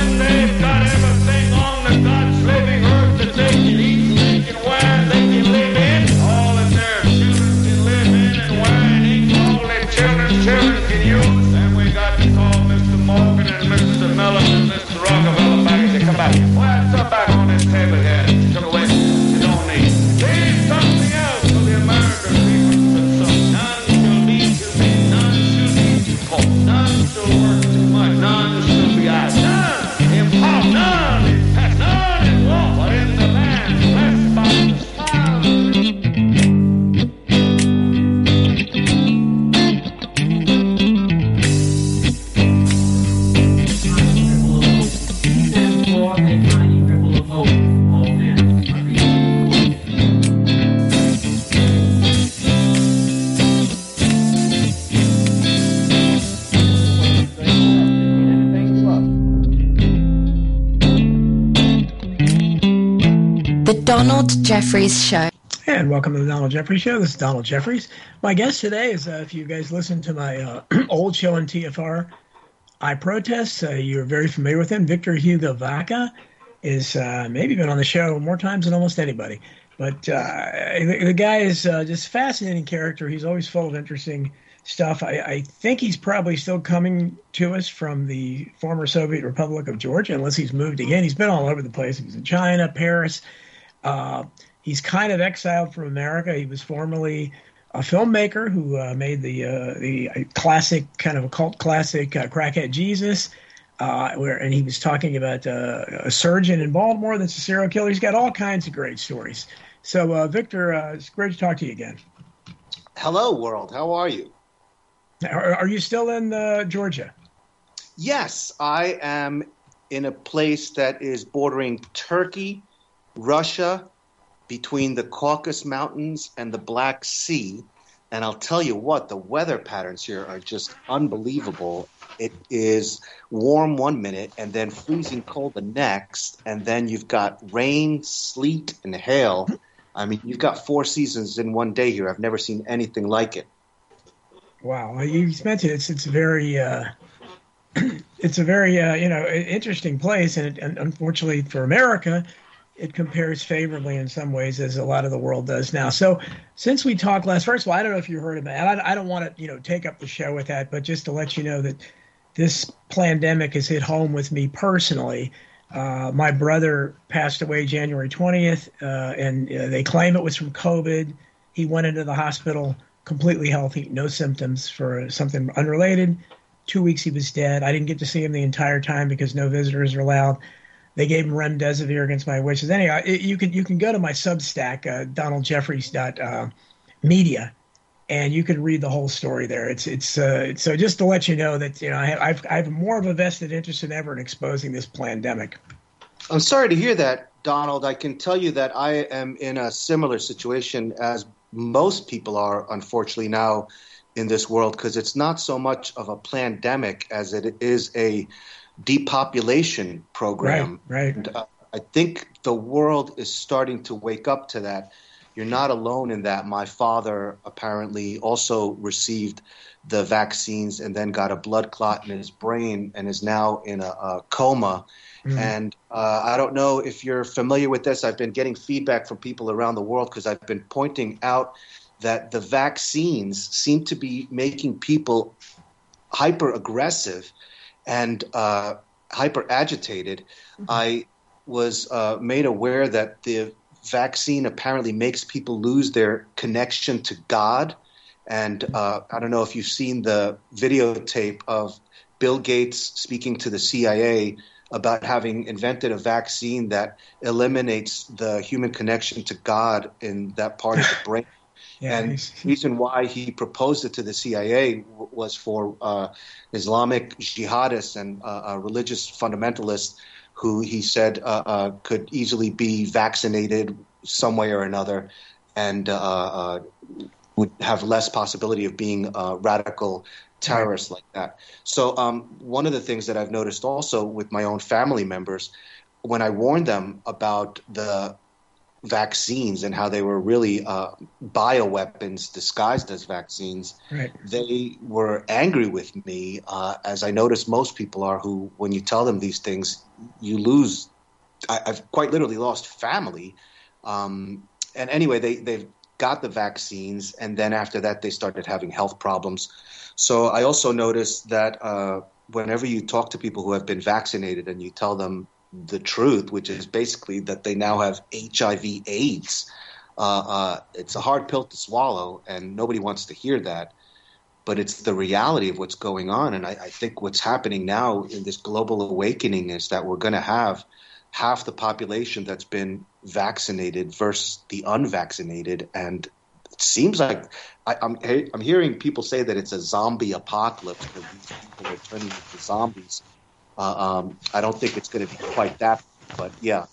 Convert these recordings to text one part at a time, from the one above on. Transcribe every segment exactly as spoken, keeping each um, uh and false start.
when they've got everything on the God's living earth that they can eat, they can wear, they can live in, all that their children can live in and wear and eat, all their children's children can use. And we got to call Mister Morgan and Mister Miller and Mister Rockefeller back and say, come back. Well, come back on this table here. Get away. You don't need. Leave something else for the American people. None shall be too big. None shall be too poor. None shall work too much. None shall be out. None in power. None in tax. None in law. But in the land blessed by the smile. The Donald Jeffries Show. And welcome to the Donald Jeffries Show. This is Donald Jeffries. My guest today is, uh, if you guys listen to my uh, old show on T F R, I Protest, uh, you're very familiar with him. Victor Hugo Vaca is uh, maybe been on the show more times than almost anybody. But uh, the, the guy is uh, just a fascinating character. He's always full of interesting stuff. I, I think he's probably still coming to us from the former Soviet Republic of Georgia, unless he's moved again. He's been all over the place. He was in China, Paris. Uh, he's kind of exiled from America. He was formerly a filmmaker who uh, made the uh, the classic, kind of a cult classic, uh, Crackhead Jesus, uh, where and he was talking about uh, a surgeon in Baltimore that's a serial killer. He's got all kinds of great stories. So, uh, Victor, uh, it's great to talk to you again. Hello, world. How are you? Are, are you still in uh, Georgia? Yes, I am in a place that is bordering Turkey, Russia, between the Caucasus Mountains and the Black Sea. And I'll tell you what, the weather patterns here are just unbelievable. It is warm one minute and then freezing cold the next. And then you've got rain, sleet, and hail. I mean, you've got four seasons in one day here. I've never seen anything like it. Wow. You mentioned it's, it's very, uh, it's a very, uh, you know, interesting place. And, it, and unfortunately for America, it compares favorably in some ways, as a lot of the world does now. So since we talked last, first of all, I don't know if you heard about it. I, I don't want to, you know, take up the show with that, but just to let you know that this pandemic has hit home with me personally. Uh, my brother passed away January twentieth, uh, and uh, they claim it was from COVID. He went into the hospital completely healthy, no symptoms, for something unrelated. Two weeks he was dead. I didn't get to see him the entire time because no visitors are allowed. They gave him remdesivir against my wishes. Anyhow, it, you can you can go to my Substack, uh, donald jeffries dot media, and you can read the whole story there. It's it's uh, so just to let you know that you know I have I've, I have more of a vested interest than ever in exposing this pandemic. I'm sorry to hear that, Donald. I can tell you that I am in a similar situation as most people are, unfortunately, now in this world, because it's not so much of a pandemic as it is a depopulation program. Right, right. And, uh, I think the world is starting to wake up to that. You're not alone in that. My father apparently also received the vaccines and then got a blood clot in his brain and is now in a, a coma. Mm-hmm. And uh, I don't know if you're familiar with this. I've been getting feedback from people around the world because I've been pointing out that the vaccines seem to be making people hyper aggressive and uh, hyper agitated. Mm-hmm. I was uh, made aware that the vaccine apparently makes people lose their connection to God. And uh, I don't know if you've seen the videotape of Bill Gates speaking to the C I A about having invented a vaccine that eliminates the human connection to God in that part of the brain. Yeah, and the reason why he proposed it to the C I A w- was for uh, Islamic jihadists and uh, uh, religious fundamentalists who he said uh, uh, could easily be vaccinated some way or another and uh, uh, would have less possibility of being uh, radical terrorists like that. So um, one of the things that I've noticed also with my own family members, when I warn them about the vaccines and how they were really uh, bioweapons disguised as vaccines, right. they were angry with me, uh, as I notice most people are, who, when you tell them these things, you lose. I, I've quite literally lost family. Um, and anyway, they, they've got the vaccines, and then after that, they started having health problems. So I also noticed that uh, whenever you talk to people who have been vaccinated and you tell them the truth, which is basically that they now have H I V AIDS. Uh, uh, it's a hard pill to swallow, and nobody wants to hear that. But it's the reality of what's going on. And I, I think what's happening now in this global awakening is that we're going to have half the population that's been vaccinated versus the unvaccinated. And it seems like I, I'm, I'm hearing people say that it's a zombie apocalypse, that these people are turning into zombies. Uh, um, I don't think it's going to be quite that, but yeah,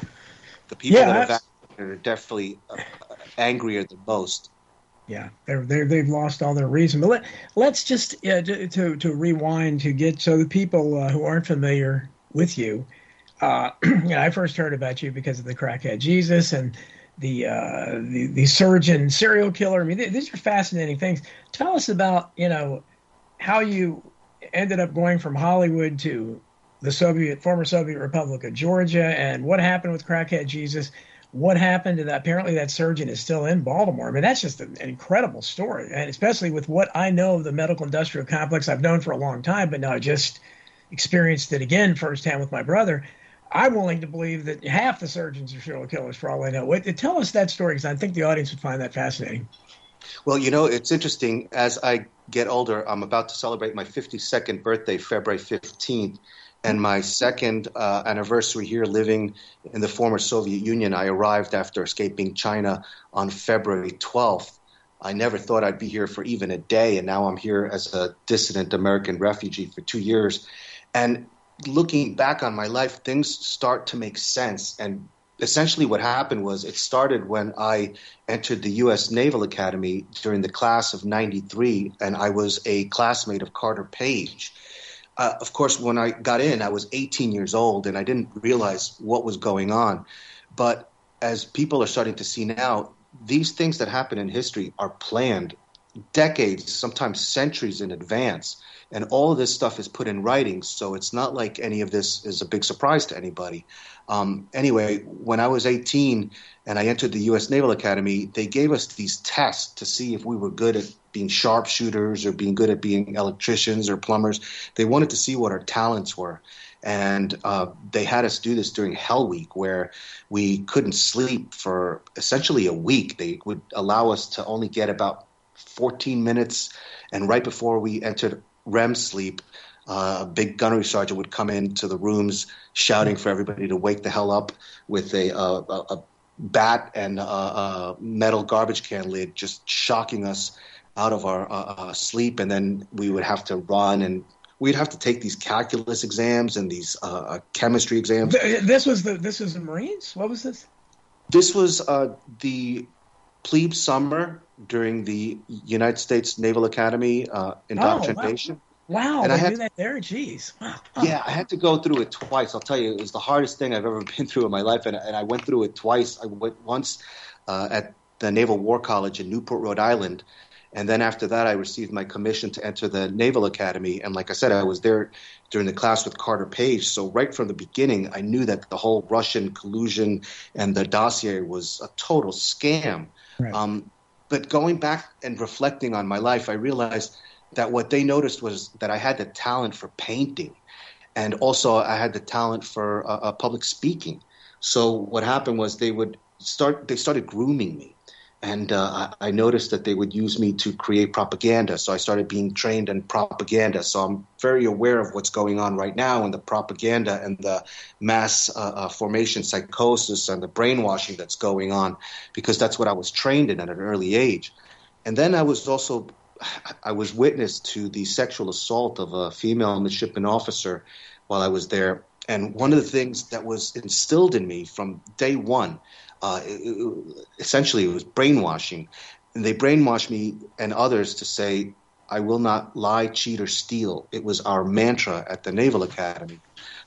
the people yeah, that are vaccinated are definitely uh, angrier than most. Yeah, they're, they're, they've lost all their reason. But let, let's just uh, to to rewind to get so the people uh, who aren't familiar with you. Uh, yeah, I first heard about you because of the crackhead Jesus and the uh, the, the surgeon serial killer. I mean, th- these are fascinating things. Tell us about you know how you ended up going from Hollywood to the Soviet, former Soviet Republic of Georgia, and what happened with crackhead Jesus. What happened to that? Apparently that surgeon is still in Baltimore. I mean, that's just an, an incredible story, and especially with what I know of the medical industrial complex I've known for a long time, but now I just experienced it again firsthand with my brother. I'm willing to believe that half the surgeons are serial killers for all I know. Wait, tell us that story, because I think the audience would find that fascinating. Well, you know, it's interesting. As I get older, I'm about to celebrate my fifty-second birthday, February fifteenth, and my second uh, anniversary here living in the former Soviet Union. I arrived after escaping China on February twelfth. I never thought I'd be here for even a day, and now I'm here as a dissident American refugee for two years. And looking back on my life, things start to make sense. And essentially what happened was it started when I entered the U S Naval Academy during the class of ninety-three, and I was a classmate of Carter Page. Uh, of course, when I got in, I was eighteen years old, and I didn't realize what was going on. But as people are starting to see now, these things that happen in history are planned decades, sometimes centuries in advance. And all of this stuff is put in writing, so it's not like any of this is a big surprise to anybody. Um, anyway, when I was eighteen and I entered the U S Naval Academy, they gave us these tests to see if we were good at being sharpshooters or being good at being electricians or plumbers. They wanted to see what our talents were. And uh, they had us do this during Hell Week, where we couldn't sleep for essentially a week. They would allow us to only get about fourteen minutes, and right before we entered R E M sleep, uh, a big gunnery sergeant would come into the rooms shouting for everybody to wake the hell up with a, uh, a, a bat and a, a metal garbage can lid, just shocking us out of our uh, uh, sleep. And then we would have to run, and we'd have to take these calculus exams and these uh, chemistry exams. This was the this was the Marines? What was this? This was uh, the plebe summer during the United States Naval Academy uh, indoctrination. Oh, wow, wow. And they I had do that there? Jeez. Wow. Yeah, I had to go through it twice. I'll tell you, it was the hardest thing I've ever been through in my life, and, and I went through it twice. I went once uh, at the Naval War College in Newport, Rhode Island, and then after that I received my commission to enter the Naval Academy. And like I said, I was there during the class with Carter Page, so right from the beginning I knew that the whole Russian collusion and the dossier was a total scam. Right. Um, but going back and reflecting on my life, I realized that what they noticed was that I had the talent for painting, and also I had the talent for uh, uh, public speaking. So what happened was they would start, they started grooming me. And uh, I noticed that they would use me to create propaganda. So I started being trained in propaganda. So I'm very aware of what's going on right now in the propaganda and the mass uh, uh, formation psychosis and the brainwashing that's going on, because that's what I was trained in at an early age. And then I was also I was witness to the sexual assault of a female midshipman officer while I was there. And one of the things that was instilled in me from day one, uh, it, it, essentially it was brainwashing. And they brainwashed me and others to say, I will not lie, cheat, or steal. It was our mantra at the Naval Academy.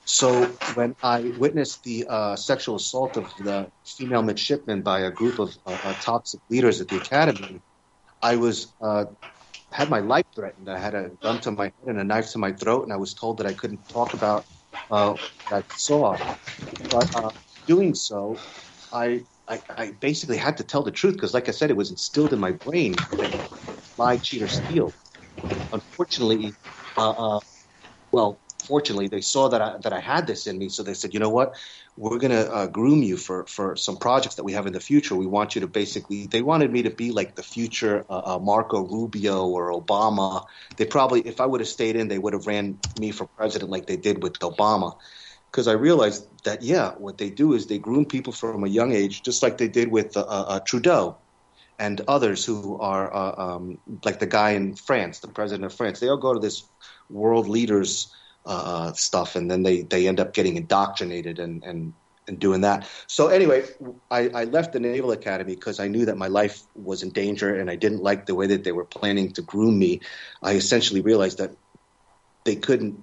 So when I witnessed the uh, sexual assault of the female midshipman by a group of uh, uh, toxic leaders at the academy, I was uh, had my life threatened. I had a gun to my head and a knife to my throat, and I was told that I couldn't talk about uh, what I saw. But uh, doing so, I, I I basically had to tell the truth because, like I said, it was instilled in my brain that lie, cheat, or steal. Unfortunately, uh, uh, well, fortunately, they saw that I, that I had this in me, so they said, you know what, we're going to uh, groom you for, for some projects that we have in the future. We want you to basically – they wanted me to be like the future uh, uh, Marco Rubio or Obama. They probably – if I would have stayed in, they would have ran me for president like they did with Obama, because I realized that, yeah, what they do is they groom people from a young age, just like they did with uh, uh, Trudeau and others who are uh, um, like the guy in France, the president of France. They all go to this world leaders uh, stuff, and then they, they end up getting indoctrinated and, and, and doing that. So anyway, I, I left the Naval Academy because I knew that my life was in danger, and I didn't like the way that they were planning to groom me. I essentially realized that they couldn't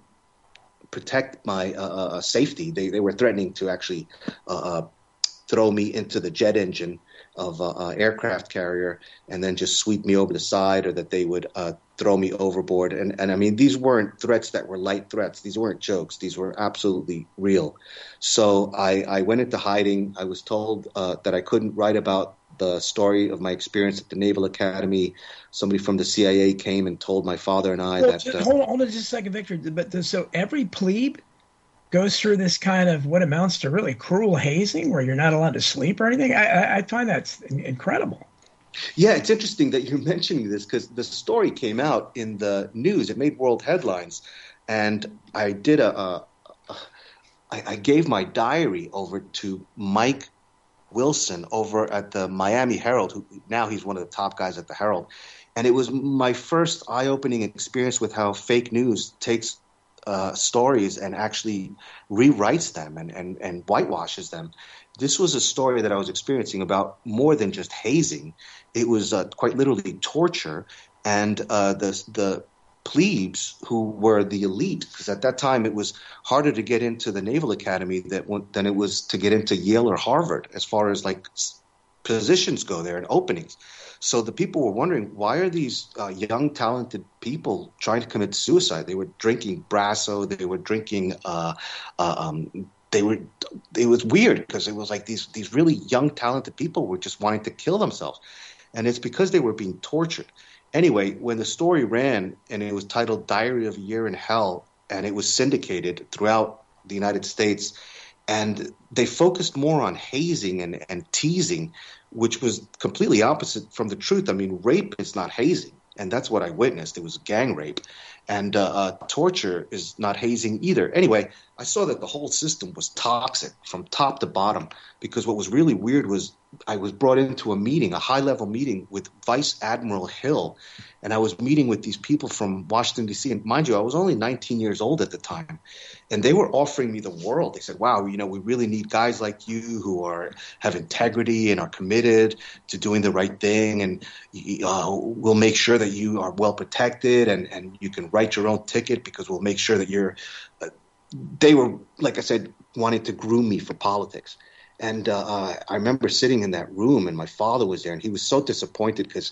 protect my uh, safety. They they were threatening to actually uh, throw me into the jet engine of an uh, aircraft carrier and then just sweep me over the side, or that they would uh, throw me overboard. And, and I mean, these weren't threats that were light threats. These weren't jokes. These were absolutely real. So I, I went into hiding. I was told uh, that I couldn't write about the story of my experience at the Naval Academy. Somebody from the C I A came and told my father and I well, that... Just, uh, hold on, hold on just a second, Victor. But the, so every plebe goes through this kind of what amounts to really cruel hazing where you're not allowed to sleep or anything? I, I, I find that's incredible. Yeah, it's interesting that you're mentioning this because the story came out in the news. It made world headlines. And I did a, a, a I, I gave my diary over to Mike Wilson over at the Miami Herald, who now he's one of the top guys at the Herald. And it was my first eye-opening experience with how fake news takes uh, stories and actually rewrites them and, and, and whitewashes them. This was a story that I was experiencing about more than just hazing. It was uh, quite literally torture. And uh, the the plebes who were the elite, because at that time it was harder to get into the Naval Academy that than it was to get into Yale or Harvard as far as like positions go there and openings. So the people were wondering, why are these uh, young, talented people trying to commit suicide? They were drinking Brasso. They were drinking uh, uh, um, they were it was weird because it was like these these really young, talented people were just wanting to kill themselves. And it's because they were being tortured. Anyway, when the story ran and it was titled Diary of a Year in Hell, and it was syndicated throughout the United States, and they focused more on hazing and, and teasing, which was completely opposite from the truth. I mean, rape is not hazing, and that's what I witnessed. It was gang rape. And uh, uh, torture is not hazing either. Anyway, I saw that the whole system was toxic from top to bottom, because what was really weird was I was brought into a meeting, a high-level meeting with Vice Admiral Hill, and I was meeting with these people from Washington, D C And mind you, I was only nineteen years old at the time, and they were offering me the world. They said, wow, you know, we really need guys like you who are have integrity and are committed to doing the right thing, and uh, we'll make sure that you are well protected and, and you can write your own ticket because we'll make sure that you're uh, – they were, like I said, wanting to groom me for politics. And uh, uh, I remember sitting in that room, and my father was there, and he was so disappointed because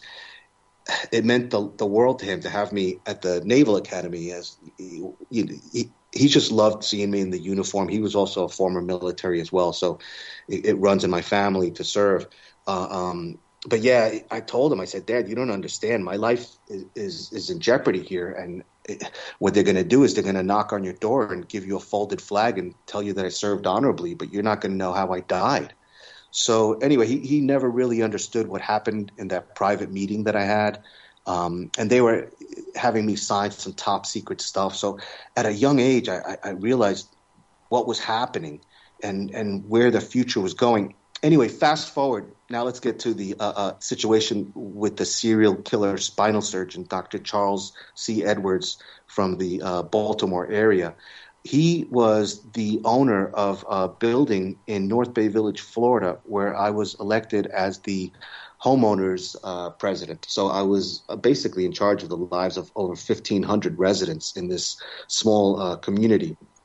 it meant the, the world to him to have me at the Naval Academy. As he, he, he just loved seeing me in the uniform. He was also a former military as well, so it, it runs in my family to serve. Uh, um, but yeah, I told him, I said, Dad, you don't understand. My life is, is, is in jeopardy here, and it, what they're going to do is they're going to knock on your door and give you a folded flag and tell you that I served honorably, but you're not going to know how I died. So anyway, he, he never really understood what happened in that private meeting that I had. Um, and they were having me sign some top secret stuff. So at a young age, I, I realized what was happening and, and where the future was going. Anyway, fast forward. Now let's get to the uh, uh, situation with the serial killer spinal surgeon, Doctor Charles C. Edwards from the uh, Baltimore area. He was the owner of a building in North Bay Village, Florida, where I was elected as the homeowners uh, president. So I was uh, basically in charge of the lives of over fifteen hundred residents in this small uh, community.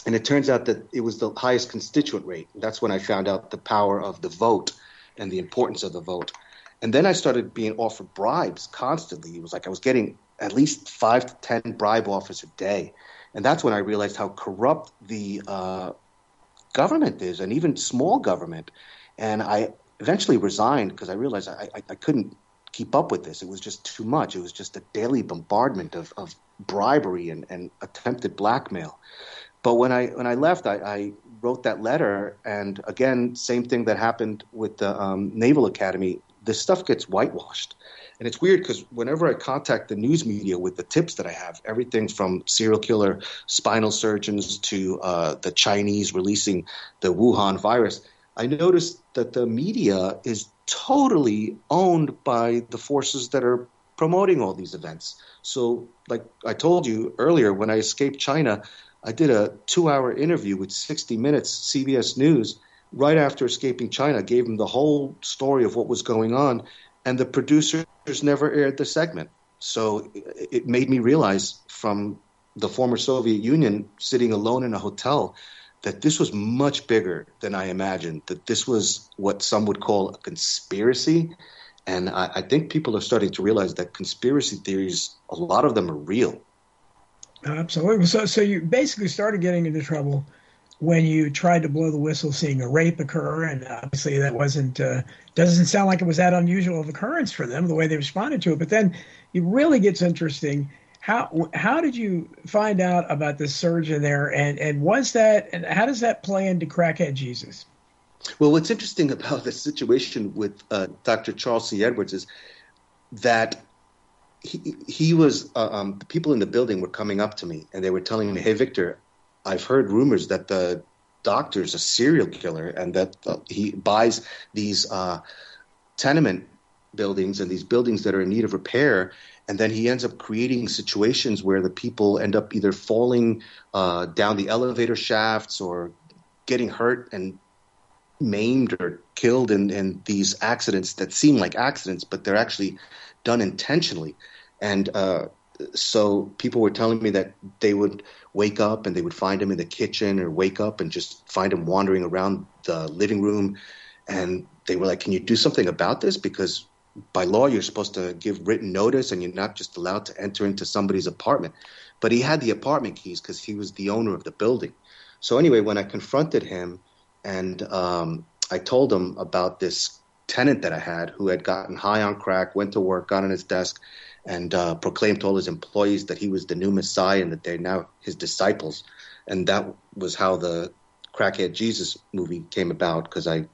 And it turns out that it was the highest constituent rate. That's when I found out the power of the vote and the importance of the vote. And then I started being offered bribes constantly. It was like I was getting at least five to ten bribe offers a day. And that's when I realized how corrupt the uh, government is, and even small government. And I eventually resigned because I realized I, I, I couldn't keep up with this. It was just too much. It was just a daily bombardment of, of bribery and, and attempted blackmail. But when I when I left, I, I wrote that letter, and again, same thing that happened with the um, Naval Academy. This stuff gets whitewashed. And it's weird because whenever I contact the news media with the tips that I have, everything from serial killer spinal surgeons to uh, the Chinese releasing the Wuhan virus, I noticed that the media is totally owned by the forces that are promoting all these events. So like I told you earlier, when I escaped China, I did a two-hour interview with sixty minutes C B S News right after escaping China, gave them the whole story of what was going on, and the producers never aired the segment. So it made me realize from the former Soviet Union sitting alone in a hotel that this was much bigger than I imagined, that this was what some would call a conspiracy. And I, I think people are starting to realize that conspiracy theories, a lot of them are real. Absolutely. So, so you basically started getting into trouble when you tried to blow the whistle seeing a rape occur, and obviously that wasn't uh, doesn't sound like it was that unusual of occurrence for them, the way they responded to it. But then it really gets interesting. How how did you find out about this surgeon there, and, and was that, and how does that play into Crackhead Jesus? Well, what's interesting about the situation with uh, Doctor Charles C. Edwards is that he, he was, uh, um, the people in the building were coming up to me, and they were telling me, hey, Victor, I've heard rumors that the doctor's a serial killer and that uh, he buys these uh, tenement buildings and these buildings that are in need of repair, and then he ends up creating situations where the people end up either falling uh, down the elevator shafts or getting hurt and maimed or killed in, in these accidents that seem like accidents, but they're actually done intentionally. And uh, so people were telling me that they would wake up and they would find him in the kitchen, or wake up and just find him wandering around the living room. And they were like, can you do something about this? Because by law, you're supposed to give written notice and you're not just allowed to enter into somebody's apartment. But he had the apartment keys because he was the owner of the building. So anyway, when I confronted him and um, I told him about this tenant that I had who had gotten high on crack, went to work, got on his desk, and uh, proclaimed to all his employees that he was the new Messiah and that they're now his disciples. And that was how the Crackhead Jesus movie came about, because I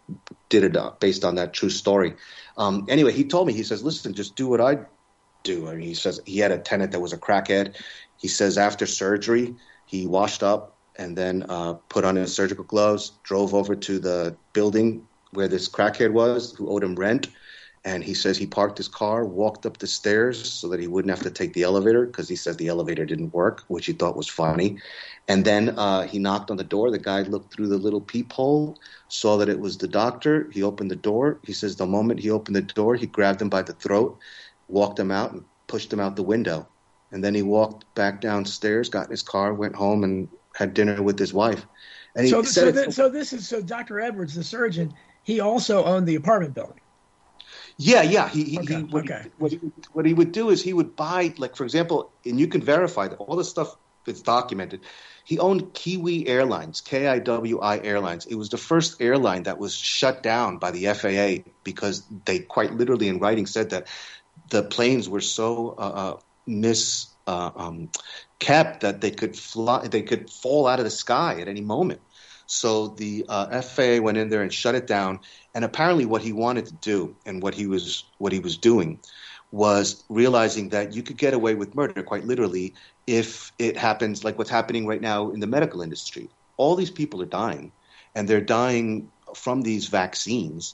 did it based on that true story. Um, anyway, he told me, he says, listen, just do what I do. I mean, he says he had a tenant that was a crackhead. He says after surgery, he washed up and then uh, put on his surgical gloves, drove over to the building where this crackhead was, who owed him rent. And he says he parked his car, walked up the stairs so that he wouldn't have to take the elevator, because he says the elevator didn't work, which he thought was funny. And then uh, he knocked on the door. The guy looked through the little peephole, saw that it was the doctor. He opened the door. He says the moment he opened the door, he grabbed him by the throat, walked him out, and pushed him out the window. And then he walked back downstairs, got in his car, went home, and had dinner with his wife. And he so, said so, it, th- so this is so Doctor Edwards, the surgeon, he also owned the apartment building. Yeah, yeah. He, he, okay, he, what, okay. he, what, he, what he would do is he would buy, like, for example, and you can verify that all the stuff that's documented. He owned Kiwi Airlines, K I W I Airlines. It was the first airline that was shut down by the F A A because they quite literally in writing said that the planes were so uh, uh, mis uh, um, kept that they could fly, they could fall out of the sky at any moment. So the uh, F A A went in there and shut it down. And apparently what he wanted to do and what he was what he was doing was realizing that you could get away with murder, quite literally, if it happens like what's happening right now in the medical industry. All these people are dying, and they're dying from these vaccines,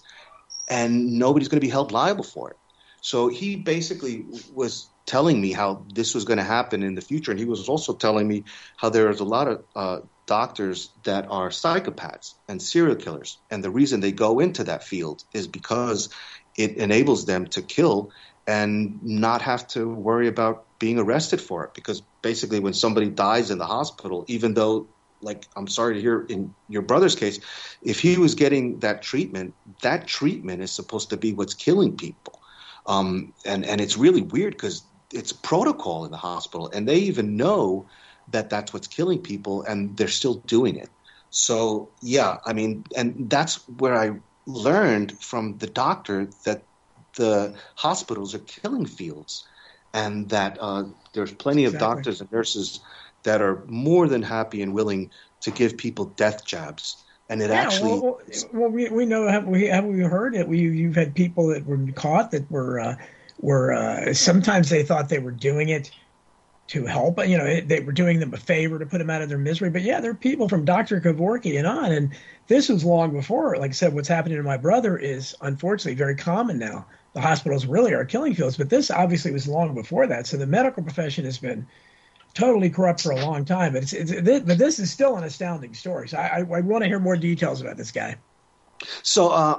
and nobody's going to be held liable for it. So he basically was telling me how this was going to happen in the future, and he was also telling me how there's a lot of uh, doctors that are psychopaths and serial killers, and the reason they go into that field is because it enables them to kill and not have to worry about being arrested for it. Because basically when somebody dies in the hospital, even though like I'm sorry to hear in your brother's case, if he was getting that treatment, that treatment is supposed to be what's killing people. Um, and, and it's really weird because it's protocol in the hospital, and they even know that that's what's killing people, and they're still doing it. So, yeah, I mean, and that's where I learned from the doctor that the hospitals are killing fields, and that uh, there's plenty of Exactly. doctors and nurses that are more than happy and willing to give people death jabs. And it Yeah, actually well, well, well, we we know have we have we heard it. We you've had people that were caught that were uh, were uh, sometimes they thought they were doing it to help. You know, they were doing them a favor to put them out of their misery. But yeah, there are people from Doctor Kevorkian and on, and this was long before. Like I said, what's happening to my brother is unfortunately very common now. The hospitals really are killing fields, but this obviously was long before that. So the medical profession has been totally corrupt for a long time. But it's, it's it, but this is still an astounding story. So I, I, I want to hear more details about this guy. So uh,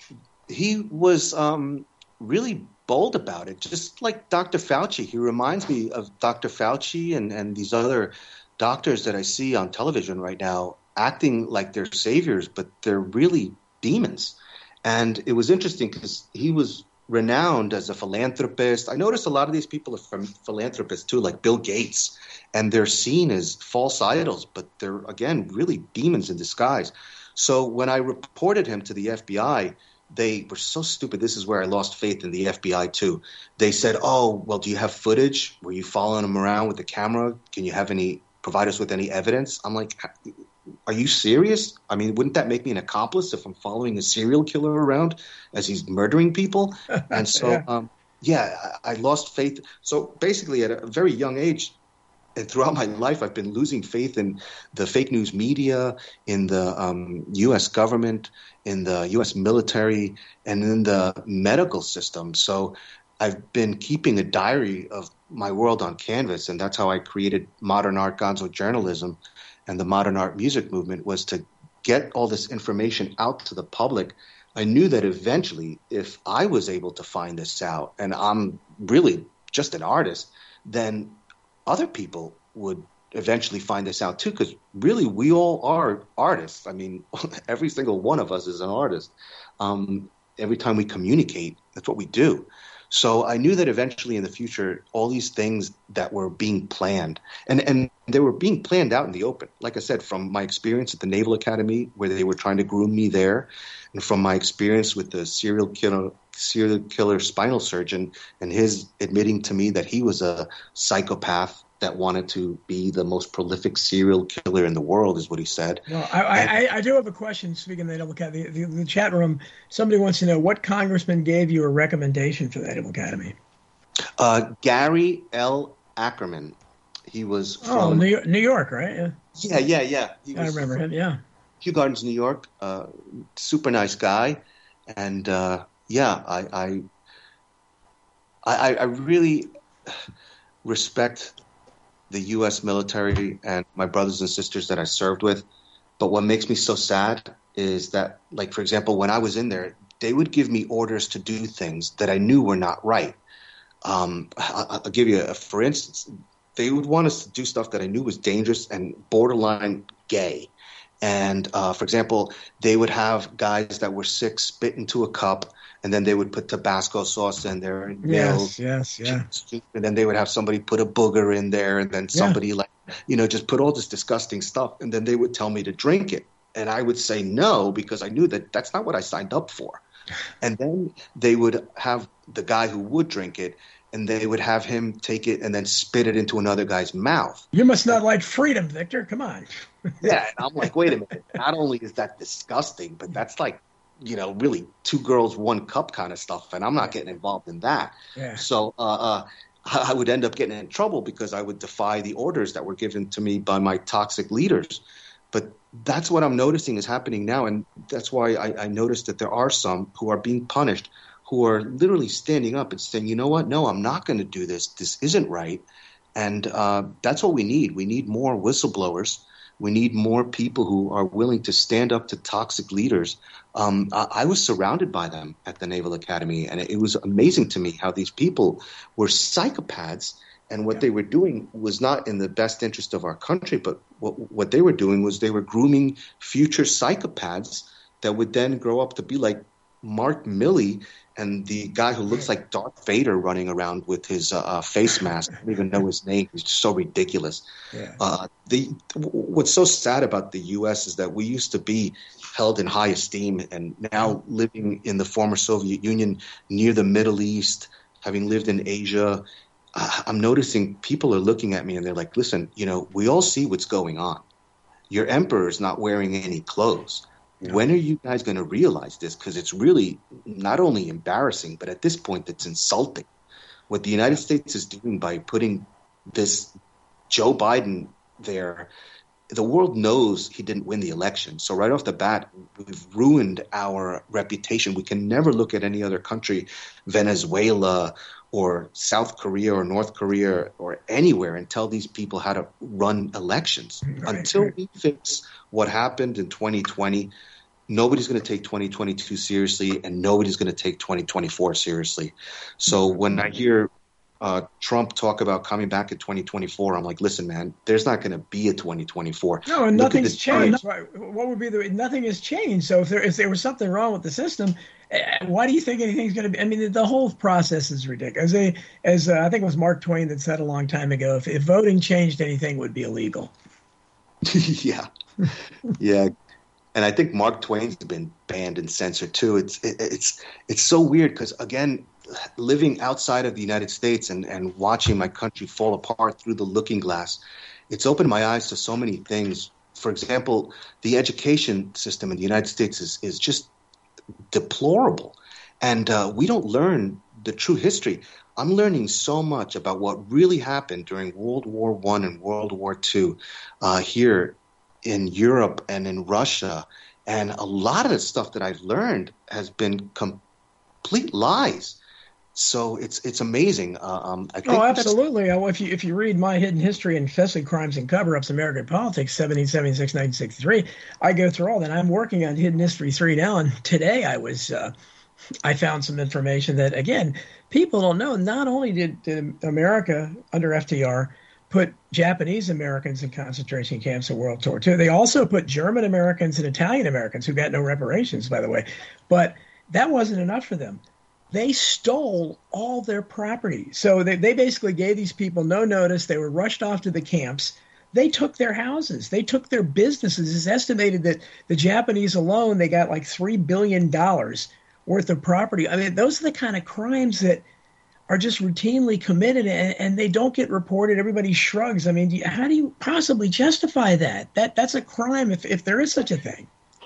he was um, really bold about it, just like Doctor Fauci. He reminds me of Doctor Fauci and, and these other doctors that I see on television right now acting like they're saviors, but they're really demons. And it was interesting because he was renowned as a philanthropist. I noticed a lot of these people are from philanthropists too, like Bill Gates, and they're seen as false idols, but they're, again, really demons in disguise. So when I reported him to the F B I, they were so stupid. This is where I lost faith in the F B I too. They said, oh, well, do you have footage? Were you following him around with the camera? Can you have any, provide us with any evidence? I'm like, are you serious? I mean, wouldn't that make me an accomplice if I'm following a serial killer around as he's murdering people? And so, Yeah. um, yeah, I, I lost faith. So basically at a very young age, and throughout my life, I've been losing faith in the fake news media, in the um, U S government, in the U S military, and in the medical system. So I've been keeping a diary of my world on canvas, and that's how I created Modern Art Gonzo Journalism and the Modern Art Music Movement, was to get all this information out to the public. I knew that eventually, if I was able to find this out, and I'm really just an artist, then other people would eventually find this out too, because really we all are artists. I mean, every single one of us is an artist. Um, every time we communicate, that's what we do. So I knew that eventually in the future, all these things that were being planned, and, and they were being planned out in the open. Like I said, from my experience at the Naval Academy, where they were trying to groom me there, and from my experience with the serial killer, serial killer spinal surgeon, and his admitting to me that he was a psychopath that wanted to be the most prolific serial killer in the world, is what he said. Well, I, I, I do have a question. Speaking of the Naval Academy, the, the, the chat room, somebody wants to know what congressman gave you a recommendation for the Naval Academy. Uh, Gary L. Ackerman. He was from Oh, New York, New York, right? Yeah, yeah, yeah, yeah. He I was remember from him. Yeah. Kew Gardens, New York. Uh, super nice guy, and uh, yeah, I, I, I, I really respect the U S military and my brothers and sisters that I served with. But what makes me so sad is that, like, for example, when I was in there, they would give me orders to do things that I knew were not right. Um, I, I'll give you a, for instance, they would want us to do stuff that I knew was dangerous and borderline gay. And, uh, for example, they would have guys that were sick spit into a cup, and then they would put Tabasco sauce in there and milk. Yes, yes, yeah. And then they would have somebody put a booger in there, and then somebody like, you know, just put all this disgusting stuff. And then they would tell me to drink it. And I would say no, because I knew that that's not what I signed up for. And then they would have the guy who would drink it, and they would have him take it and then spit it into another guy's mouth. You must not like freedom, Victor. Come on. Yeah, and I'm like, wait a minute. Not only is that disgusting, but that's like, you know, really two girls, one cup kind of stuff, and I'm not getting involved in that. Yeah. So uh, uh, I would end up getting in trouble because I would defy the orders that were given to me by my toxic leaders. But that's what I'm noticing is happening now, and that's why I, I noticed that there are some who are being punished, who are literally standing up and saying, you know what, no, I'm not going to do this. This isn't right. And uh, that's what we need. We need more whistleblowers. We need more people who are willing to stand up to toxic leaders. Um, I, I was surrounded by them at the Naval Academy, and it, it was amazing to me how these people were psychopaths, And what Yeah. they were doing was not in the best interest of our country, but what, what they were doing was they were grooming future psychopaths that would then grow up to be like Mark Milley and the guy who looks like Darth Vader running around with his uh, uh, face mask. I don't even know his name. He's just so ridiculous. Yeah. Uh, the what's so sad about the U S is that we used to be held in high esteem, and now living in the former Soviet Union, near the Middle East, having lived in Asia, uh, I'm noticing people are looking at me and they're like, "Listen, you know, we all see what's going on. Your emperor is not wearing any clothes. No. When are you guys going to realize this? Because it's really not only embarrassing, but at this point, it's insulting. What the United States is doing by putting this Joe Biden there, the world knows he didn't win the election. So right off the bat, we've ruined our reputation. We can never look at any other country, Venezuela or South Korea or North Korea or anywhere, and tell these people how to run elections. Right, Until right. we fix what happened in twenty twenty, nobody's going to take twenty twenty-two seriously, and nobody's going to take twenty twenty-four seriously. So when I hear uh, Trump talk about coming back in twenty twenty-four, I'm like, listen, man, there's not going to be a twenty twenty-four. No, and Look at nothing's the- changed. Right. What would be the nothing has changed? So if there if there was something wrong with the system, eh, why do you think anything's going to be? I mean, the, the whole process is ridiculous. As, a, as uh, I think it was Mark Twain that said a long time ago, if, if voting changed anything, it would be illegal. yeah, yeah, and I think Mark Twain's been banned and censored too. It's it, it's it's so weird because again, living outside of the United States and and watching my country fall apart through the looking glass, it's opened my eyes to so many things. For example, the education system in the United States is is just deplorable, and uh, we don't learn the true history. I'm learning so much about what really happened during World War One and World War Two uh, here in Europe and in Russia. And a lot of the stuff that I've learned has been complete lies. So it's it's amazing. Uh, um, I think Oh, it's just- absolutely. Uh, If you if you read My Hidden History and Confessing Crimes and Cover-Ups, American Politics, seventeen seventy-six to nineteen sixty-three, I go through all that. I'm working on Hidden History three now, and today I was uh, I found some information that, again, people don't know. Not only did, did America under F D R put Japanese Americans in concentration camps in World War Two, they also put German Americans and Italian Americans, who got no reparations, by the way. But that wasn't enough for them. They stole all their property. So they, they basically gave these people no notice. They were rushed off to the camps. They took their houses. They took their businesses. It's estimated that the Japanese alone, they got like three billion dollars worth of property. I mean, those are the kind of crimes that are just routinely committed, and, and they don't get reported. Everybody shrugs. I mean, do you, how do you possibly justify that? That That's a crime if, if there is such a thing.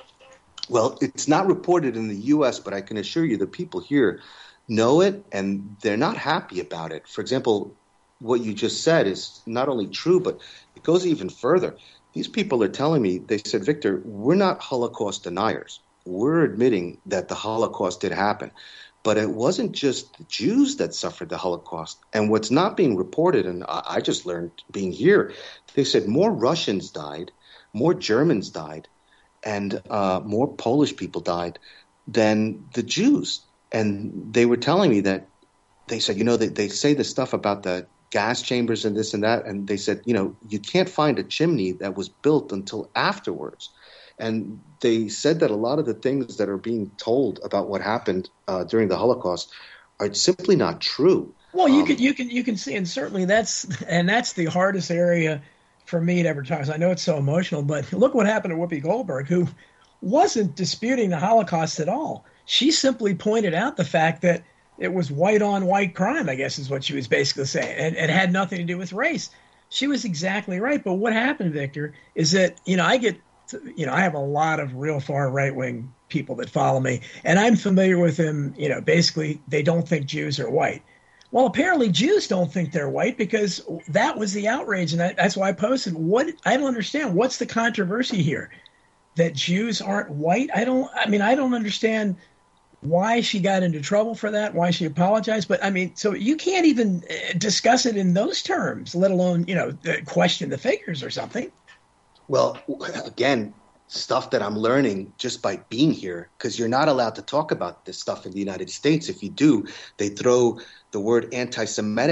Well, it's not reported in the U S, but I can assure you the people here know it, and they're not happy about it. For example, what you just said is not only true, but it goes even further. These people are telling me, they said, Victor, we're not Holocaust deniers. We're admitting that the Holocaust did happen. But it wasn't just the Jews that suffered the Holocaust. And what's not being reported, and I just learned being here, they said more Russians died, more Germans died, and uh, more Polish people died than the Jews. And they were telling me that they said, you know, they, they say this stuff about the gas chambers and this and that. And they said, you know, you can't find a chimney that was built until afterwards. And they said that a lot of the things that are being told about what happened uh, during the Holocaust are simply not true. Well, you Um, can you can you can see, and certainly that's and that's the hardest area for me to ever talk. I know it's so emotional, but look what happened to Whoopi Goldberg, who wasn't disputing the Holocaust at all. She simply pointed out the fact that it was white on white crime, I guess is what she was basically saying, and it had nothing to do with race. She was exactly right. But what happened, Victor, is that, you know, I get, you know, I have a lot of real far right wing people that follow me, and I'm familiar with them. You know, basically they don't think Jews are white. Well, apparently Jews don't think they're white, because that was the outrage. And that, that's why I posted, what, I don't understand. What's the controversy here? That Jews aren't white? I don't, I mean, I don't understand why she got into trouble for that, why she apologized. But I mean, so you can't even discuss it in those terms, let alone, you know, question the figures or something. Well, again, stuff that I'm learning just by being here, because you're not allowed to talk about this stuff in the United States. If you do, they throw the word anti-Semitic at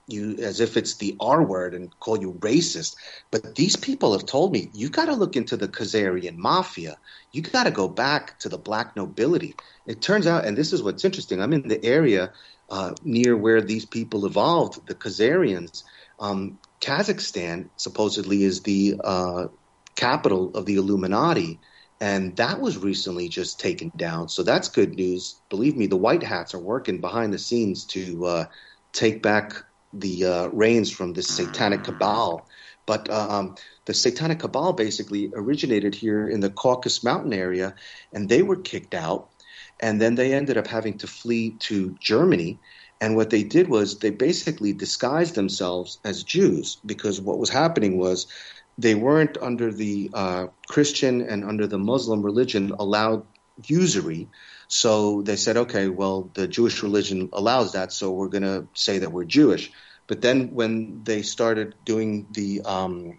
you as if it's the R word and call you racist. But these people have told me, you got to look into the Khazarian mafia. You got to go back to the black nobility. It turns out, and this is what's interesting, I'm in the area uh, near where these people evolved, the Khazarians. Um, Kazakhstan supposedly is the uh, capital of the Illuminati, and that was recently just taken down. So that's good news. Believe me, the white hats are working behind the scenes to uh, take back the uh, reins from this satanic cabal. But uh, um, the satanic cabal basically originated here in the Caucasus Mountain area, and they were kicked out. And then they ended up having to flee to Germany. And what they did was they basically disguised themselves as Jews, because what was happening was they weren't under the uh, Christian and under the Muslim religion allowed usury. So they said, okay, well, the Jewish religion allows that, so we're going to say that we're Jewish. But then when they started doing the um,